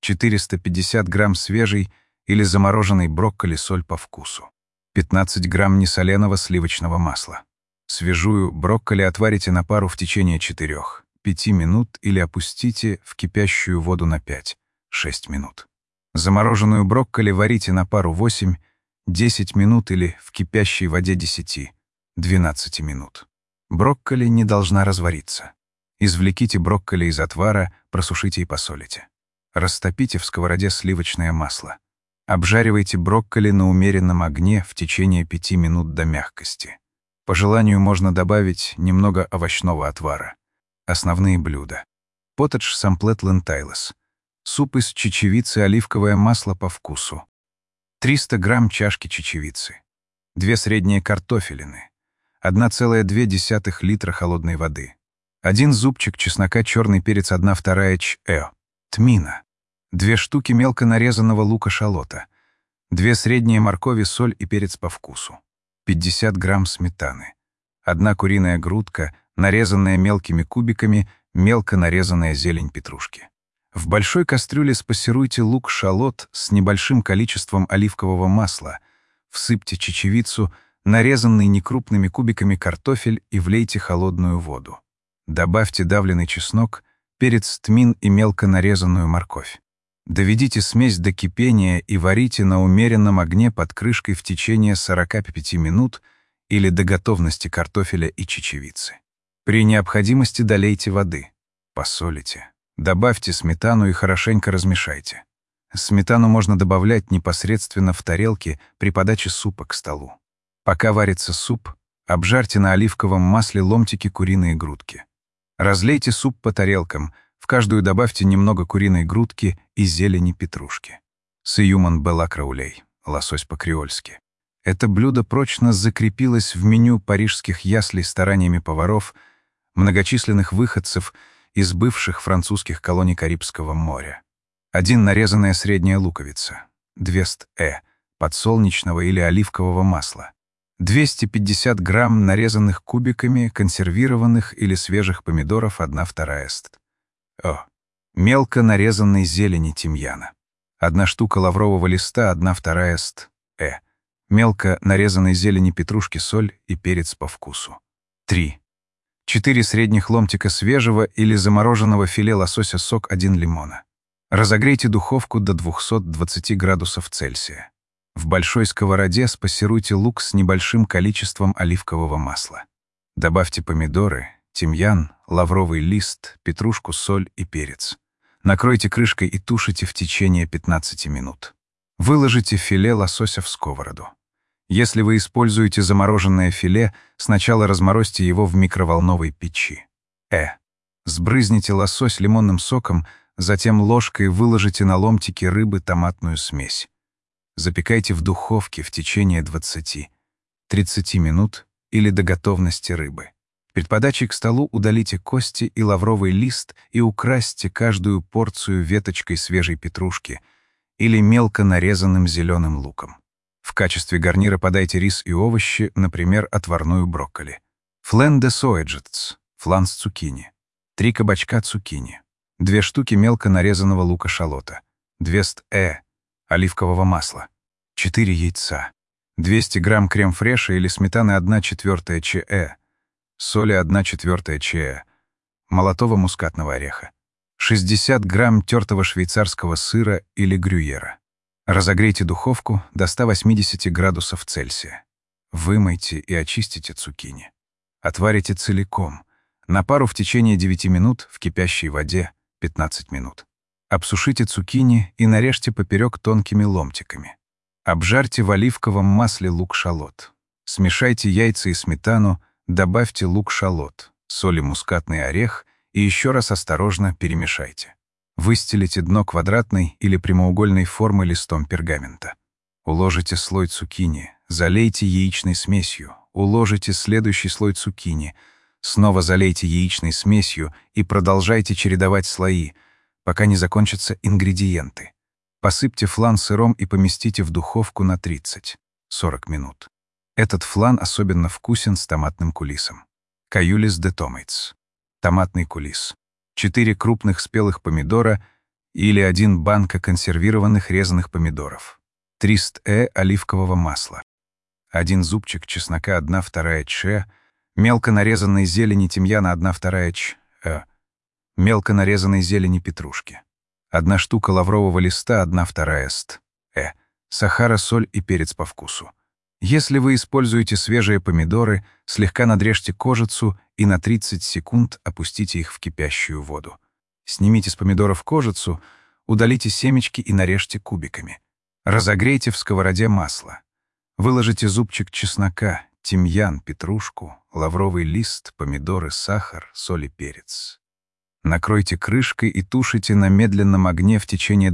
450 грамм свежей или замороженной брокколи, соль по вкусу. 15 грамм несоленого сливочного масла. Свежую брокколи отварите на пару в течение 4-5 минут или опустите в кипящую воду на 5-6 минут. Замороженную брокколи варите на пару 8-10 минут или в кипящей воде 10-12 минут. Брокколи не должна развариться. Извлеките брокколи из отвара, просушите и посолите. Растопите в сковороде сливочное масло. Обжаривайте брокколи на умеренном огне в течение 5 минут до мягкости. По желанию можно добавить немного овощного отвара. Основные блюда. Поттедж самплет лентайлес. Суп из чечевицы, оливковое масло по вкусу. 300 грамм чашки чечевицы. 2 средние картофелины. 1,2 литра холодной воды. 1 зубчик чеснока, черный перец, 1/2 тмина. 2 штуки мелко нарезанного лука-шалота. 2 средние моркови, соль и перец по вкусу. 50 грамм сметаны. 1 куриная грудка, нарезанная мелкими кубиками, мелко нарезанная зелень петрушки. В большой кастрюле спассеруйте лук-шалот с небольшим количеством оливкового масла. Всыпьте чечевицу, нарезанный некрупными кубиками картофель и влейте холодную воду. Добавьте давленный чеснок, перец, тмин и мелко нарезанную морковь. Доведите смесь до кипения и варите на умеренном огне под крышкой в течение 45 минут или до готовности картофеля и чечевицы. При необходимости долейте воды. Посолите. Добавьте сметану и хорошенько размешайте. Сметану можно добавлять непосредственно в тарелке при подаче супа к столу. Пока варится суп, обжарьте на оливковом масле ломтики куриной грудки. Разлейте суп по тарелкам, В каждую добавьте немного куриной грудки и зелени петрушки. Сеюман белла краулей, лосось по-креольски. Это блюдо прочно закрепилось в меню парижских яслей стараниями поваров, многочисленных выходцев из бывших французских колоний Карибского моря. 1 нарезанная средняя луковица, 200 подсолнечного или оливкового масла, 250 грамм нарезанных кубиками консервированных или свежих помидоров 1/2 мелко нарезанной зелени тимьяна, 1 штука лаврового листа 1/2 мелко нарезанной зелени петрушки, соль и перец по вкусу. 4 средних ломтика свежего или замороженного филе лосося, сок 1 лимона. Разогрейте духовку до 220 градусов Цельсия. В большой сковороде спассеруйте лук с небольшим количеством оливкового масла. Добавьте помидоры, тимьян, лавровый лист, петрушку, соль и перец. Накройте крышкой и тушите в течение 15 минут. Выложите филе лосося в сковороду. Если вы используете замороженное филе, сначала разморозьте его в микроволновой печи. Сбрызните лосось лимонным соком, затем ложкой выложите на ломтики рыбы томатную смесь. Запекайте в духовке в течение 20-30 минут или до готовности рыбы. Перед подачей к столу удалите кости и лавровый лист и украсьте каждую порцию веточкой свежей петрушки или мелко нарезанным зеленым луком. В качестве гарнира подайте рис и овощи, например, отварную брокколи. Флен де соэджетс, флан с цукини. 3 кабачка цукини. 2 штуки мелко нарезанного лука-шалота. 200 оливкового масла. 4 яйца. 200 грамм крем-фреша или сметаны 1/4 чэ. Соли 1/4 чэ. Молотого мускатного ореха. 60 грамм тертого швейцарского сыра или грюйера. Разогрейте духовку до 180 градусов Цельсия. Вымойте и очистите цукини. Отварите целиком. На пару в течение 9 минут, в кипящей воде 15 минут. Обсушите цукини и нарежьте поперек тонкими ломтиками. Обжарьте в оливковом масле лук-шалот. Смешайте яйца и сметану, добавьте лук-шалот, соль и мускатный орех и еще раз осторожно перемешайте. Выстелите дно квадратной или прямоугольной формы листом пергамента. Уложите слой цукини, залейте яичной смесью, уложите следующий слой цукини, снова залейте яичной смесью и продолжайте чередовать слои, пока не закончатся ингредиенты. Посыпьте флан сыром и поместите в духовку на 30-40 минут. Этот флан особенно вкусен с томатным кулисом. Каюлис де томейтс. Томатный кулис. 4 крупных спелых помидора или 1 банка консервированных резаных помидоров. 300 оливкового масла. 1 зубчик чеснока 1/2 чэ. Мелко нарезанной зелени тимьяна 1/2 чэ. Мелко нарезанной зелени петрушки. 1 штука лаврового листа 1/2 ст. Сахара, соль и перец по вкусу. Если вы используете свежие помидоры, слегка надрежьте кожицу и на 30 секунд опустите их в кипящую воду. Снимите с помидоров кожицу, удалите семечки и нарежьте кубиками. Разогрейте в сковороде масло. Выложите зубчик чеснока, тимьян, петрушку, лавровый лист, помидоры, сахар, соль и перец. Накройте крышкой и тушите на медленном огне в течение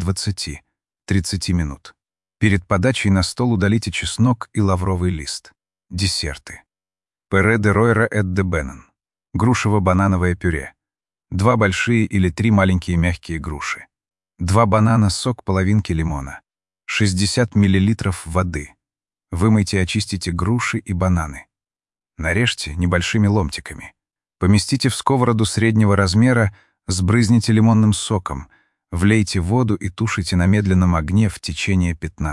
20-30 минут. Перед подачей на стол удалите чеснок и лавровый лист. Десерты. Пюре де ройра эт де бенен. Грушево-банановое пюре. 2 большие или 3 маленькие мягкие груши. 2 банана, сок половинки лимона. 60 мл воды. Вымойте и очистите груши и бананы. Нарежьте небольшими ломтиками. Поместите в сковороду среднего размера, сбрызните лимонным соком, влейте воду и тушите на медленном огне в течение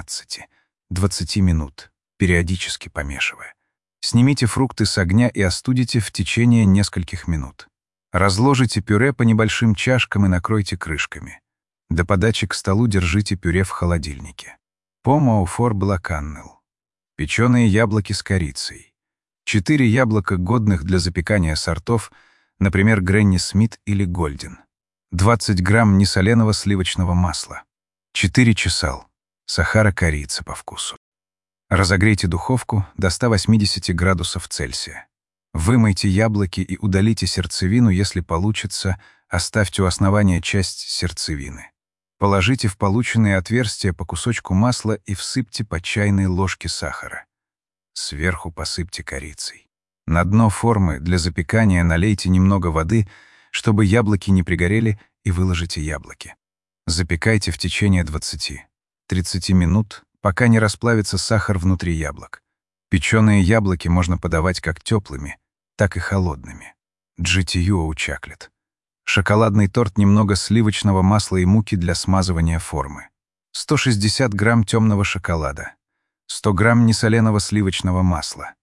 15-20 минут, периодически помешивая. Снимите фрукты с огня и остудите в течение нескольких минут. Разложите пюре по небольшим чашкам и накройте крышками. До подачи к столу держите пюре в холодильнике. Помо au four блаканнел. Печеные яблоки с корицей. 4 яблока, годных для запекания сортов, например, Гренни Смит или Гольден. 20 грамм несоленого сливочного масла. 4 чесал. Сахара, корица по вкусу. Разогрейте духовку до 180 градусов Цельсия. Вымойте яблоки и удалите сердцевину, если получится, Оставьте у основания часть сердцевины. Положите в полученные отверстия по кусочку масла и всыпьте по чайной ложке сахара. Сверху посыпьте корицей. На дно формы для запекания налейте немного воды, чтобы яблоки не пригорели, и выложите яблоки. Запекайте в течение 20-30 минут, пока не расплавится сахар внутри яблок. Печеные яблоки можно подавать как теплыми, так и холодными. GTUO Chocolate. Шоколадный торт, немного сливочного масла и муки для смазывания формы. 160 грамм темного шоколада. 100 грамм несоленого сливочного масла.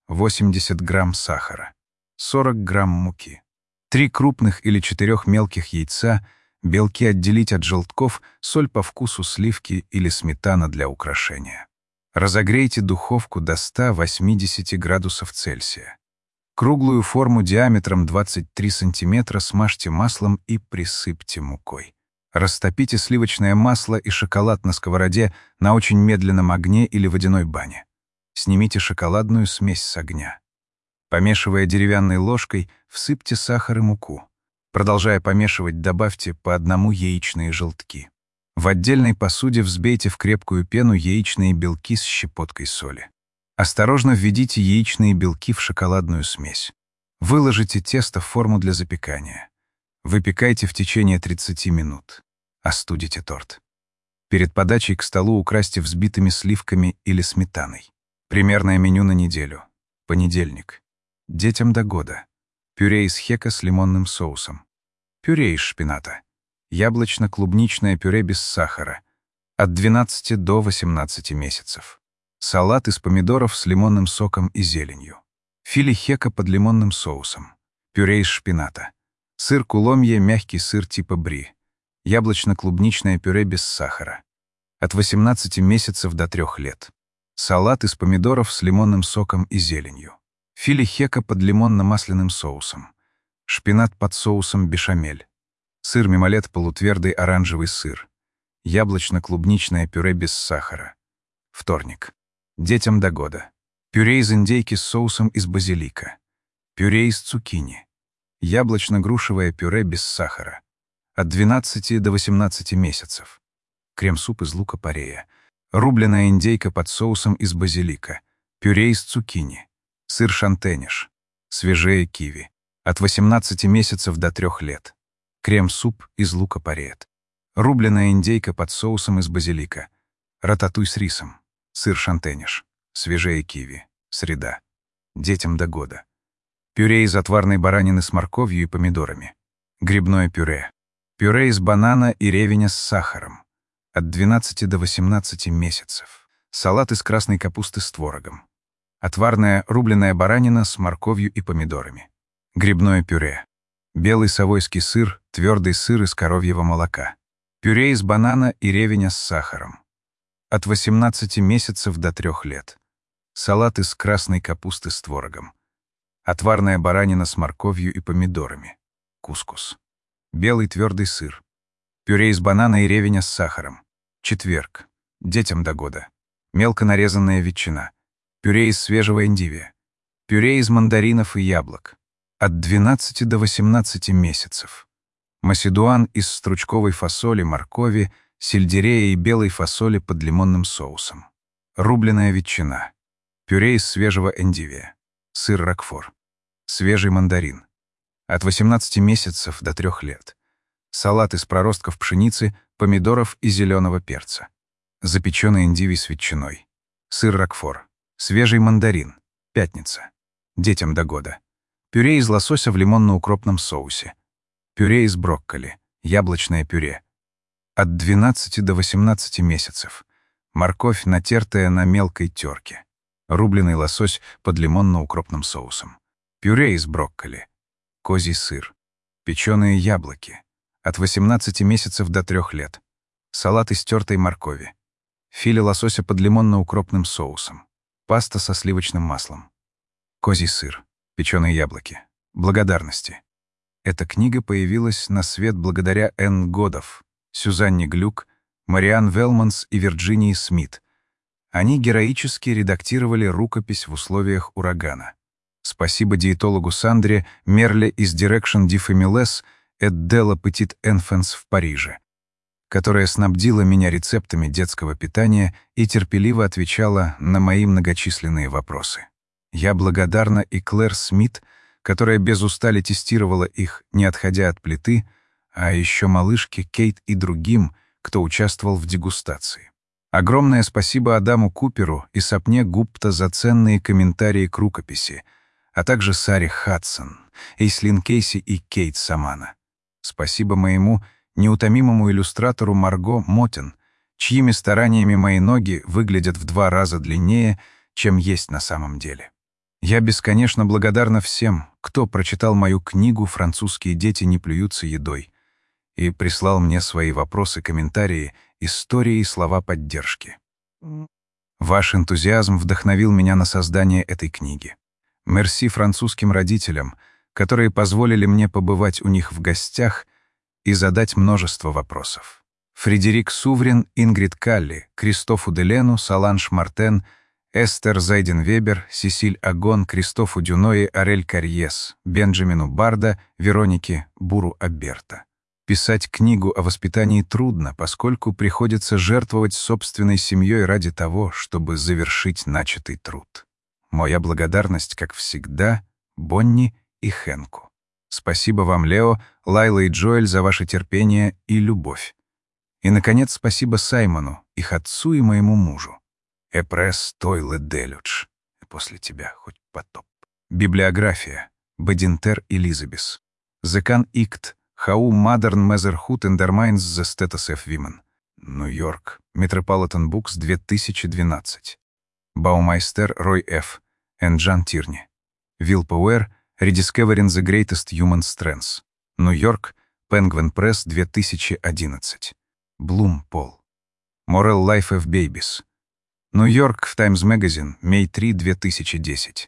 80 грамм сахара. 40 грамм муки. 3 крупных или 4 мелких яйца, белки отделить от желтков, соль по вкусу, сливки или сметана для украшения. Разогрейте духовку до 180 градусов Цельсия. Круглую форму диаметром 23 см смажьте маслом и присыпьте мукой. Растопите сливочное масло и шоколад на сковороде на очень медленном огне или водяной бане. Снимите шоколадную смесь с огня. Помешивая деревянной ложкой, всыпьте сахар и муку. Продолжая помешивать, добавьте по 1 яичные желтки. В отдельной посуде взбейте в крепкую пену яичные белки с щепоткой соли. Осторожно введите яичные белки в шоколадную смесь. Выложите тесто в форму для запекания. Выпекайте в течение 30 минут. Остудите торт. Перед подачей к столу украсьте взбитыми сливками или сметаной. Примерное меню на неделю. Понедельник. Детям до года. Пюре из хека с лимонным соусом. Пюре из шпината. Яблочно-клубничное пюре без сахара. От 12 до 18 месяцев. Салат из помидоров с лимонным соком и зеленью. Филе хека под лимонным соусом. Пюре из шпината. Сыр куломье, мягкий сыр типа бри. Яблочно-клубничное пюре без сахара. От 18 месяцев до 3 лет. Салат из помидоров с лимонным соком и зеленью. Филе хека под лимонно-масляным соусом. Шпинат под соусом бешамель. Сыр мимолет, полутвердый оранжевый сыр. Яблочно-клубничное пюре без сахара. Вторник. Детям до года. Пюре из индейки с соусом из базилика. Пюре из цукини. Яблочно-грушевое пюре без сахара. От 12 до 18 месяцев. Крем-суп из лука-порея. Рубленая индейка под соусом из базилика. Пюре из цукини. Сыр шантениш. Свежее киви. От 18 месяцев до 3 лет. Крем-суп из лука-порея. Рубленая индейка под соусом из базилика. Рататуй с рисом. Сыр шантениш. Свежее киви. Среда. Детям до года. Пюре из отварной баранины с морковью и помидорами. Грибное пюре. Пюре из банана и ревеня с сахаром. От 12 до 18 месяцев. Салат из красной капусты с творогом. Отварная рубленая баранина с морковью и помидорами. Грибное пюре. Белый совойский сыр, твердый сыр из коровьего молока. Пюре из банана и ревеня с сахаром. От 18 месяцев до 3 лет. Салат из красной капусты с творогом. Отварная баранина с морковью и помидорами. Кускус. Белый твердый сыр. Пюре из банана и ревеня с сахаром. Четверг. Детям до года. Мелко нарезанная ветчина. Пюре из свежего эндивия. Пюре из мандаринов и яблок. От 12 до 18 месяцев. Маседуан из стручковой фасоли, моркови, сельдерея и белой фасоли под лимонным соусом. Рубленая ветчина. Пюре из свежего эндивия. Сыр рокфор. Свежий мандарин. От 18 месяцев до 3 лет. Салат из проростков пшеницы, помидоров и зеленого перца. Запеченный эндивий с ветчиной. Сыр рокфор. Свежий мандарин. Пятница. Детям до года. Пюре из лосося в лимонно-укропном соусе. Пюре из брокколи. Яблочное пюре. От 12 до 18 месяцев. Морковь, натертая на мелкой терке. Рубленый лосось под лимонно-укропным соусом. Пюре из брокколи. Козий сыр. Печеные яблоки. От 18 месяцев до 3 лет. Салат из тертой моркови. Филе лосося под лимонно-укропным соусом. Паста со сливочным маслом. Козий сыр. Печеные яблоки. Благодарности. Эта книга появилась на свет благодаря Энн Годов, Сюзанне Глюк, Мариан Велманс и Вирджинии Смит. Они героически редактировали рукопись в условиях урагана. Спасибо диетологу Сандре Мерле из Direction di Familles, «Aide de la petite enfance» в Париже, которая снабдила меня рецептами детского питания и терпеливо отвечала на мои многочисленные вопросы. Я благодарна и Клэр Смит, которая без устали тестировала их, не отходя от плиты, а еще малышке Кейт и другим, кто участвовал в дегустации. Огромное спасибо Адаму Куперу и Сапне Гупта за ценные комментарии к рукописи, а также Саре Хадсон, Эйслин Кейси и Кейт Самана. Спасибо моему неутомимому иллюстратору Марго Мотин, чьими стараниями мои ноги выглядят в 2 раза длиннее, чем есть на самом деле. Я бесконечно благодарна всем, кто прочитал мою книгу «Французские дети не плюются едой» и прислал мне свои вопросы, комментарии, истории и слова поддержки. Ваш энтузиазм вдохновил меня на создание этой книги. Мерси французским родителям, которые позволили мне побывать у них в гостях и задать множество вопросов. Фредерик Суврин, Ингрид Калли, Кристофу Делену, Соланж Мартен, Эстер Зайден-Вебер, Сесиль Агон, Кристофу Дюное, Арель Карьес, Бенджамину Барда, Веронике Буру-Аберта. Писать книгу о воспитании трудно, поскольку приходится жертвовать собственной семьей ради того, чтобы завершить начатый труд. Моя благодарность, как всегда, Бонни и Хэнку. Спасибо вам, Лео, Лайла и Джоэль, за ваше терпение и любовь. И, наконец, спасибо Саймону, их отцу и моему мужу. Эпресс тойле делюдж. После тебя хоть потоп. Библиография. Бадинтер Элизабес. Зекан Икт. How Modern Motherhood Undermines the Status of Women. Нью-Йорк. Metropolitan Books, 2012. Baumeister, Рой Ф. и Джан Тирни. Вилл Пауэр. Rediscovering the Greatest Human Strengths. Нью-Йорк. Penguin Press, 2011. Блум, Пол. Moral Life of Babies. Нью-Йорк, Times Magazine, May 3, 2010.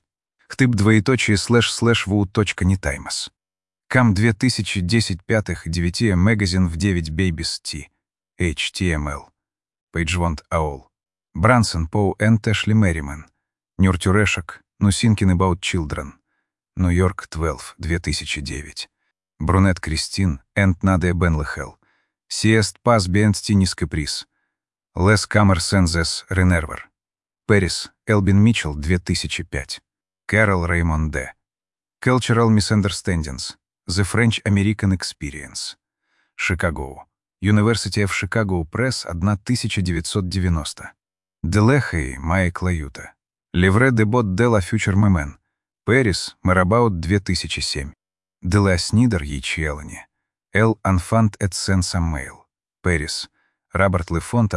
htip://vu.netаймас. Кам 2010 5-9 Magazine в 9 Babies T. HTML. Пейджвонд Аол. Брансон Поу Н. Тэшли Мерриман. Нюртюрешек, Нусинкин About Children. Нью-Йорк, 12, 2009. Брунет Кристин, Энд Наде Бенлехел. Сиест Пас Бенстинис Каприс. Лес Камер Сензес Ренервер. Пэрис, Элбин Митчелл, 2005. Кэрол Реймон Д. Cultural Misunderstandings. The French American Experience. Шикаго. University of Chicago Press, 1990. Делехей, Майкла Юта. Livre de Bot de la Future Memen. Пэрис, Мэраbaut, 2007. Делеа Снидер, Ячелани. Эл Анфант эт Сен-Саммейл. Пэрис. Роберт Лефонт,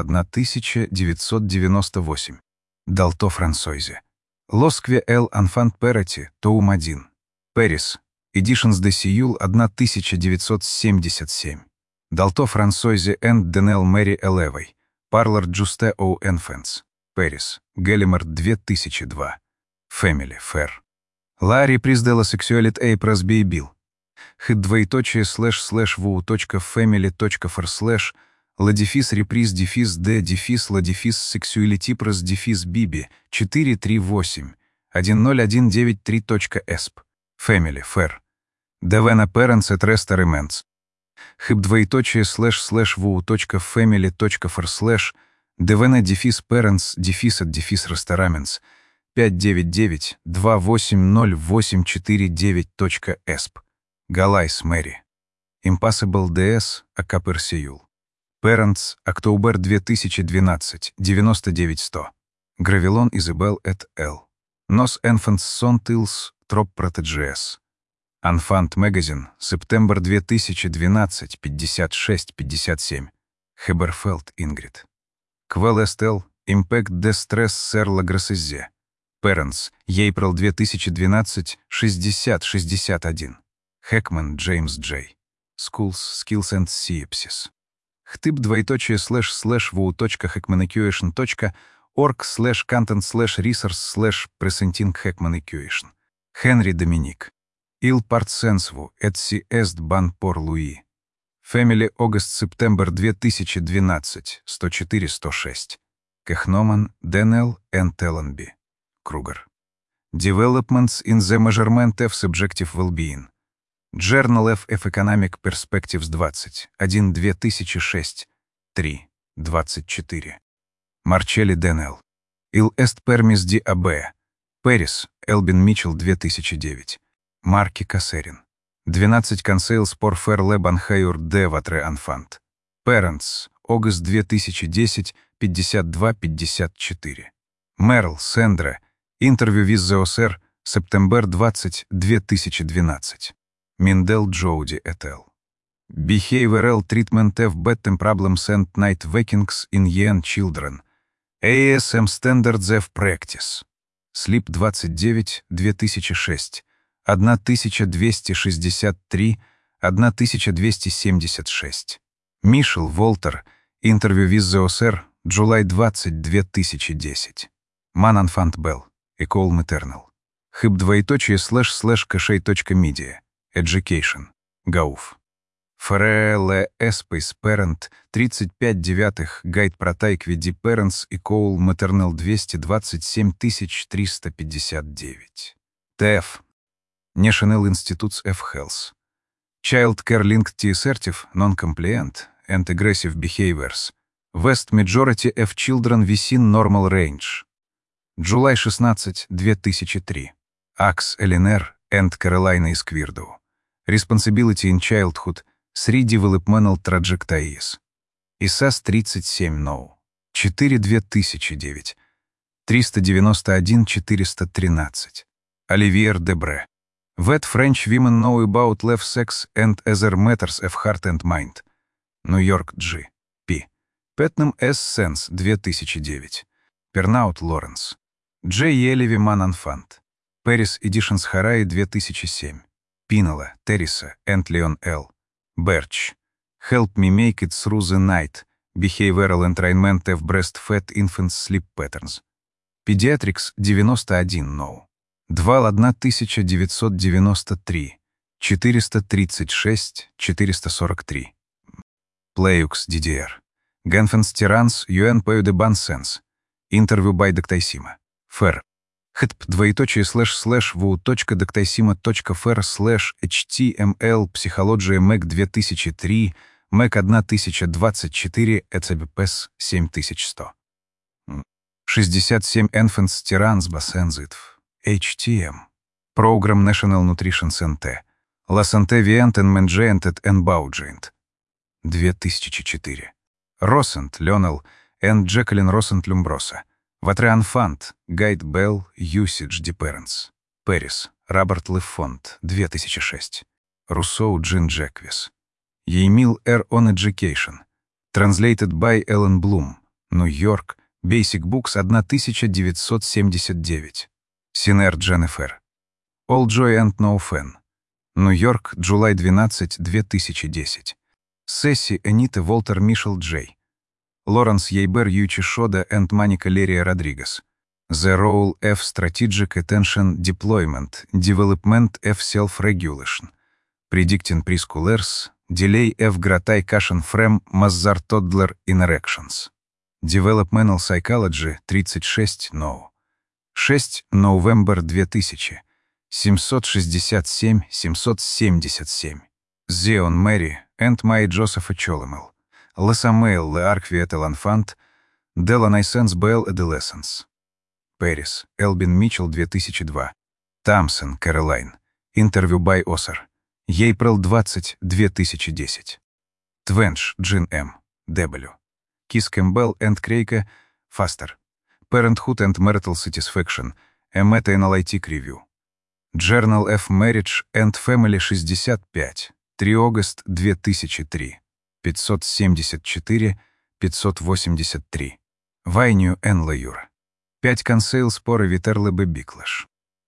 1998. Далто Франсойзе. Лоскве Эл Анфант Перати, Тоум 1. Пэрис. Editions de Сиюл, 1977. Далто Франсойзе энд Денел Мэри Элевой. Парлор Джусте Оу Энфэнс. Пэрис. Геллимер, 2002. Family Fair. Ларри Приздела Сексуалит Эй Просби Билл. hit://vu.family.for/ ладефис реприз дефис д дефис ладефис сексуалити прос дефис биби 438 10193.esp. Family Fair. Devena Parents et Restaurants. hip://vu.family.for/ Devena дефис Parents дефис от дефис Restaurants 599-280-849.esp. Галайс Мэри. Impossible DS, Акапер Сиюл. Parents, Октобер 2012, 99-100. Гравилон Изабел эт Л. Nos Enfants sont ils trop protégés. Enfant Magazine, Септембр 2012, 56-57. Хеберфелд Ингрид. Квел Эстел, Impact de Stress Ser la Grassezie. Parents, April 2012, 60-61. Хэкман Джеймс Джей. Schools, Skills and Sepsis. http://vu.hackmanequation.org/content/resource/presenting-hackmanequation. Хенри Доминик. Il Partsensu et si est ban pour lui. Family August-Септембр 2012, 104-106. Кехноман, Денел, Н. Телленби. Кругер. Developments in the Measurement of Subjective Well-Being. Journal of Economic Perspectives 1 2006, 3, 24. Марчелли Денел. Il est permis di AB. Пэрис, Элбин Митчелл, 2009. Марки Кассерин. 12 conseils pour faire le bonheur de votre enfant. Parents, August 2010, 52-54. Мерл, Сэндра. Интервью with the author, Септембер 20, 2012. Миндел, Джоуди et al. Behavioral treatment of bedtime problems and night wakings in young children. ASM Standards of Practice. Sleep 29, 2006. 1263, 1276. Мишел, Волтер. Интервью with the author, July 20, 2010. Мананфант Белл. École Maternelle. Хыб // Education. Гауф. Фреле Эспейс Parent 35 девятых Гайд Протайкви Ди Parents École Maternelle 227 359. ТФ. National Institutes of Health. Child Care Linked to Assertive, Non-Compliant, and Aggressive Behaviors. Vast Majority of Children Within Normal Range. July 16, 2003. Акс Элинер and Carolina Esquerdo. Responsibility in Childhood. 3 Developmental Trajectories. ИСАС 37 No. 4 2009. 391 413. Оливьер Дебре. What French women know about love, sex, and other matters of heart and mind. New York G. P. Putnam S. Sense 2009. Пернаут Лоренс. J. Елеви Мананфант. Paris Editions Harai 2007. Пинала, Терриса, and Leon L. Birch. Help Me Make It Through the Night. Behavioral Entrainment of Breastfed Infants Sleep Patterns. Pediatrics 91 No. 21993. 436, 443. Плеюкс Дидиер. Генфенс Тиранс Юэн Пэю де Бансенс. Интервью by Доктайсима. Фэр. Хтп _vu.доктайсима.fr/html Психология МЭК 2003 МЭК 1024 ЭЦБПС 7100. 67 Enfants Tyrants Basenzitv. HTM. Program National Nutrition Center. La Santé Vient en Mangeant et en Baugent. 2004. Росент, Лёнел, and Jacqueline Росент Люмброса. Votre enfant, Guide Bell, Usage Dependence. Пэрис, Роберт Лефонт, 2006. Руссоу, Джин Джеквис. Емил Р. On Education. Translated by Ellen Bloom. New York, Basic Books 1979. Синер Дженнифер. All Joy and No Fun. New York, July 12, 2010. Сесси Энита Волтер Мишел Джей. Лоренс Ейбер Ючи Шода and Маника Лерия Родригес. The Role of Strategic Attention Deployment, Development of Self-Regulation. Predicting Preschoolers, Delay of Gratification from Mazzar Toddler Interactions. Developmental Psychology 36 No. 6 Новембер 2000. 767, 777. Зион Мэри, and Май Джозефа Чолемел. Лесамейл Ле Арквиет Эланфант, Дела Найсенс Бэл Эдолесенс. Пэрис, Элбин Митчелл 2002. Тамсон, Кэролайн. Интервью by Author. April 20, 2010. Твенш, Джин М. W. Кис Кэмпбелл and Крейка, Фастер. Parenthood and Marital Satisfaction, a Meta-Analytic Review. Journal of Marriage and Family 65, 3 August 2003. 574, 583. Вайню Н. Лаюр. 5 conseils pour éviter le bébéclage.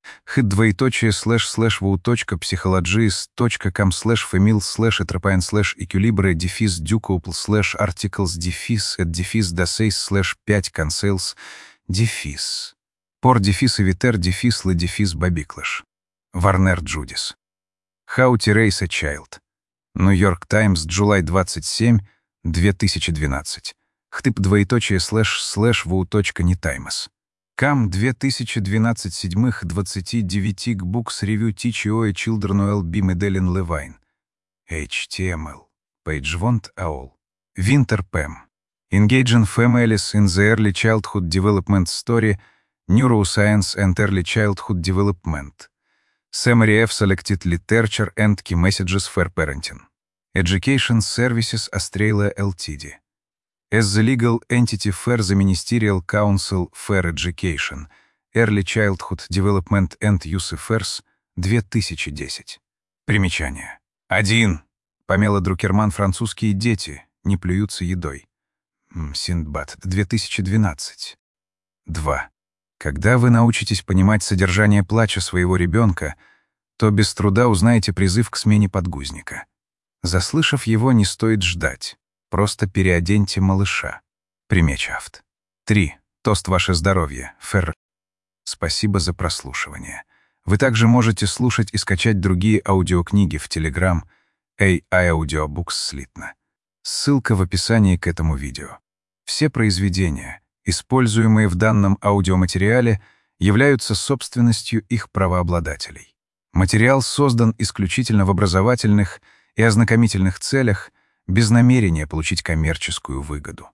hit2.slash/wu.psychologies.com/famille/equilibre-du-couple/articles-et-dassays/5 conseils pour éviter le bébéclage. Warner Judis. How to Raise a Child. New York Times, July 27, 2012. http://wu.netimes. Кам 2012 7-29 Books Review TCOE Children LB Medellin Levine. HTML. Page Want AOL. Winter Pam. Engaging Families in the Early Childhood Development Story, Neuroscience and Early Childhood Development. Summary of Selected Literature and Key Messages for Parenting. Education Services Australia Ltd. As the legal entity for the Ministerial Council for Education, Early Childhood Development and Youth Affairs, 2010. Примечание. 1. Памела Друкерман «Французские дети не плюются едой». Синдбад, 2012. 2. Когда вы научитесь понимать содержание плача своего ребенка, то без труда узнаете призыв к смене подгузника. Заслышав его, не стоит ждать. Просто переоденьте малыша. Примечафт. 3. Тост «Ваше здоровье». Фер. Спасибо за прослушивание. Вы также можете слушать и скачать другие аудиокниги в Telegram AI Audiobooks слитно. Ссылка в описании к этому видео. Все произведения, используемые в данном аудиоматериале, являются собственностью их правообладателей. Материал создан исключительно в образовательных и ознакомительных целях, без намерения получить коммерческую выгоду.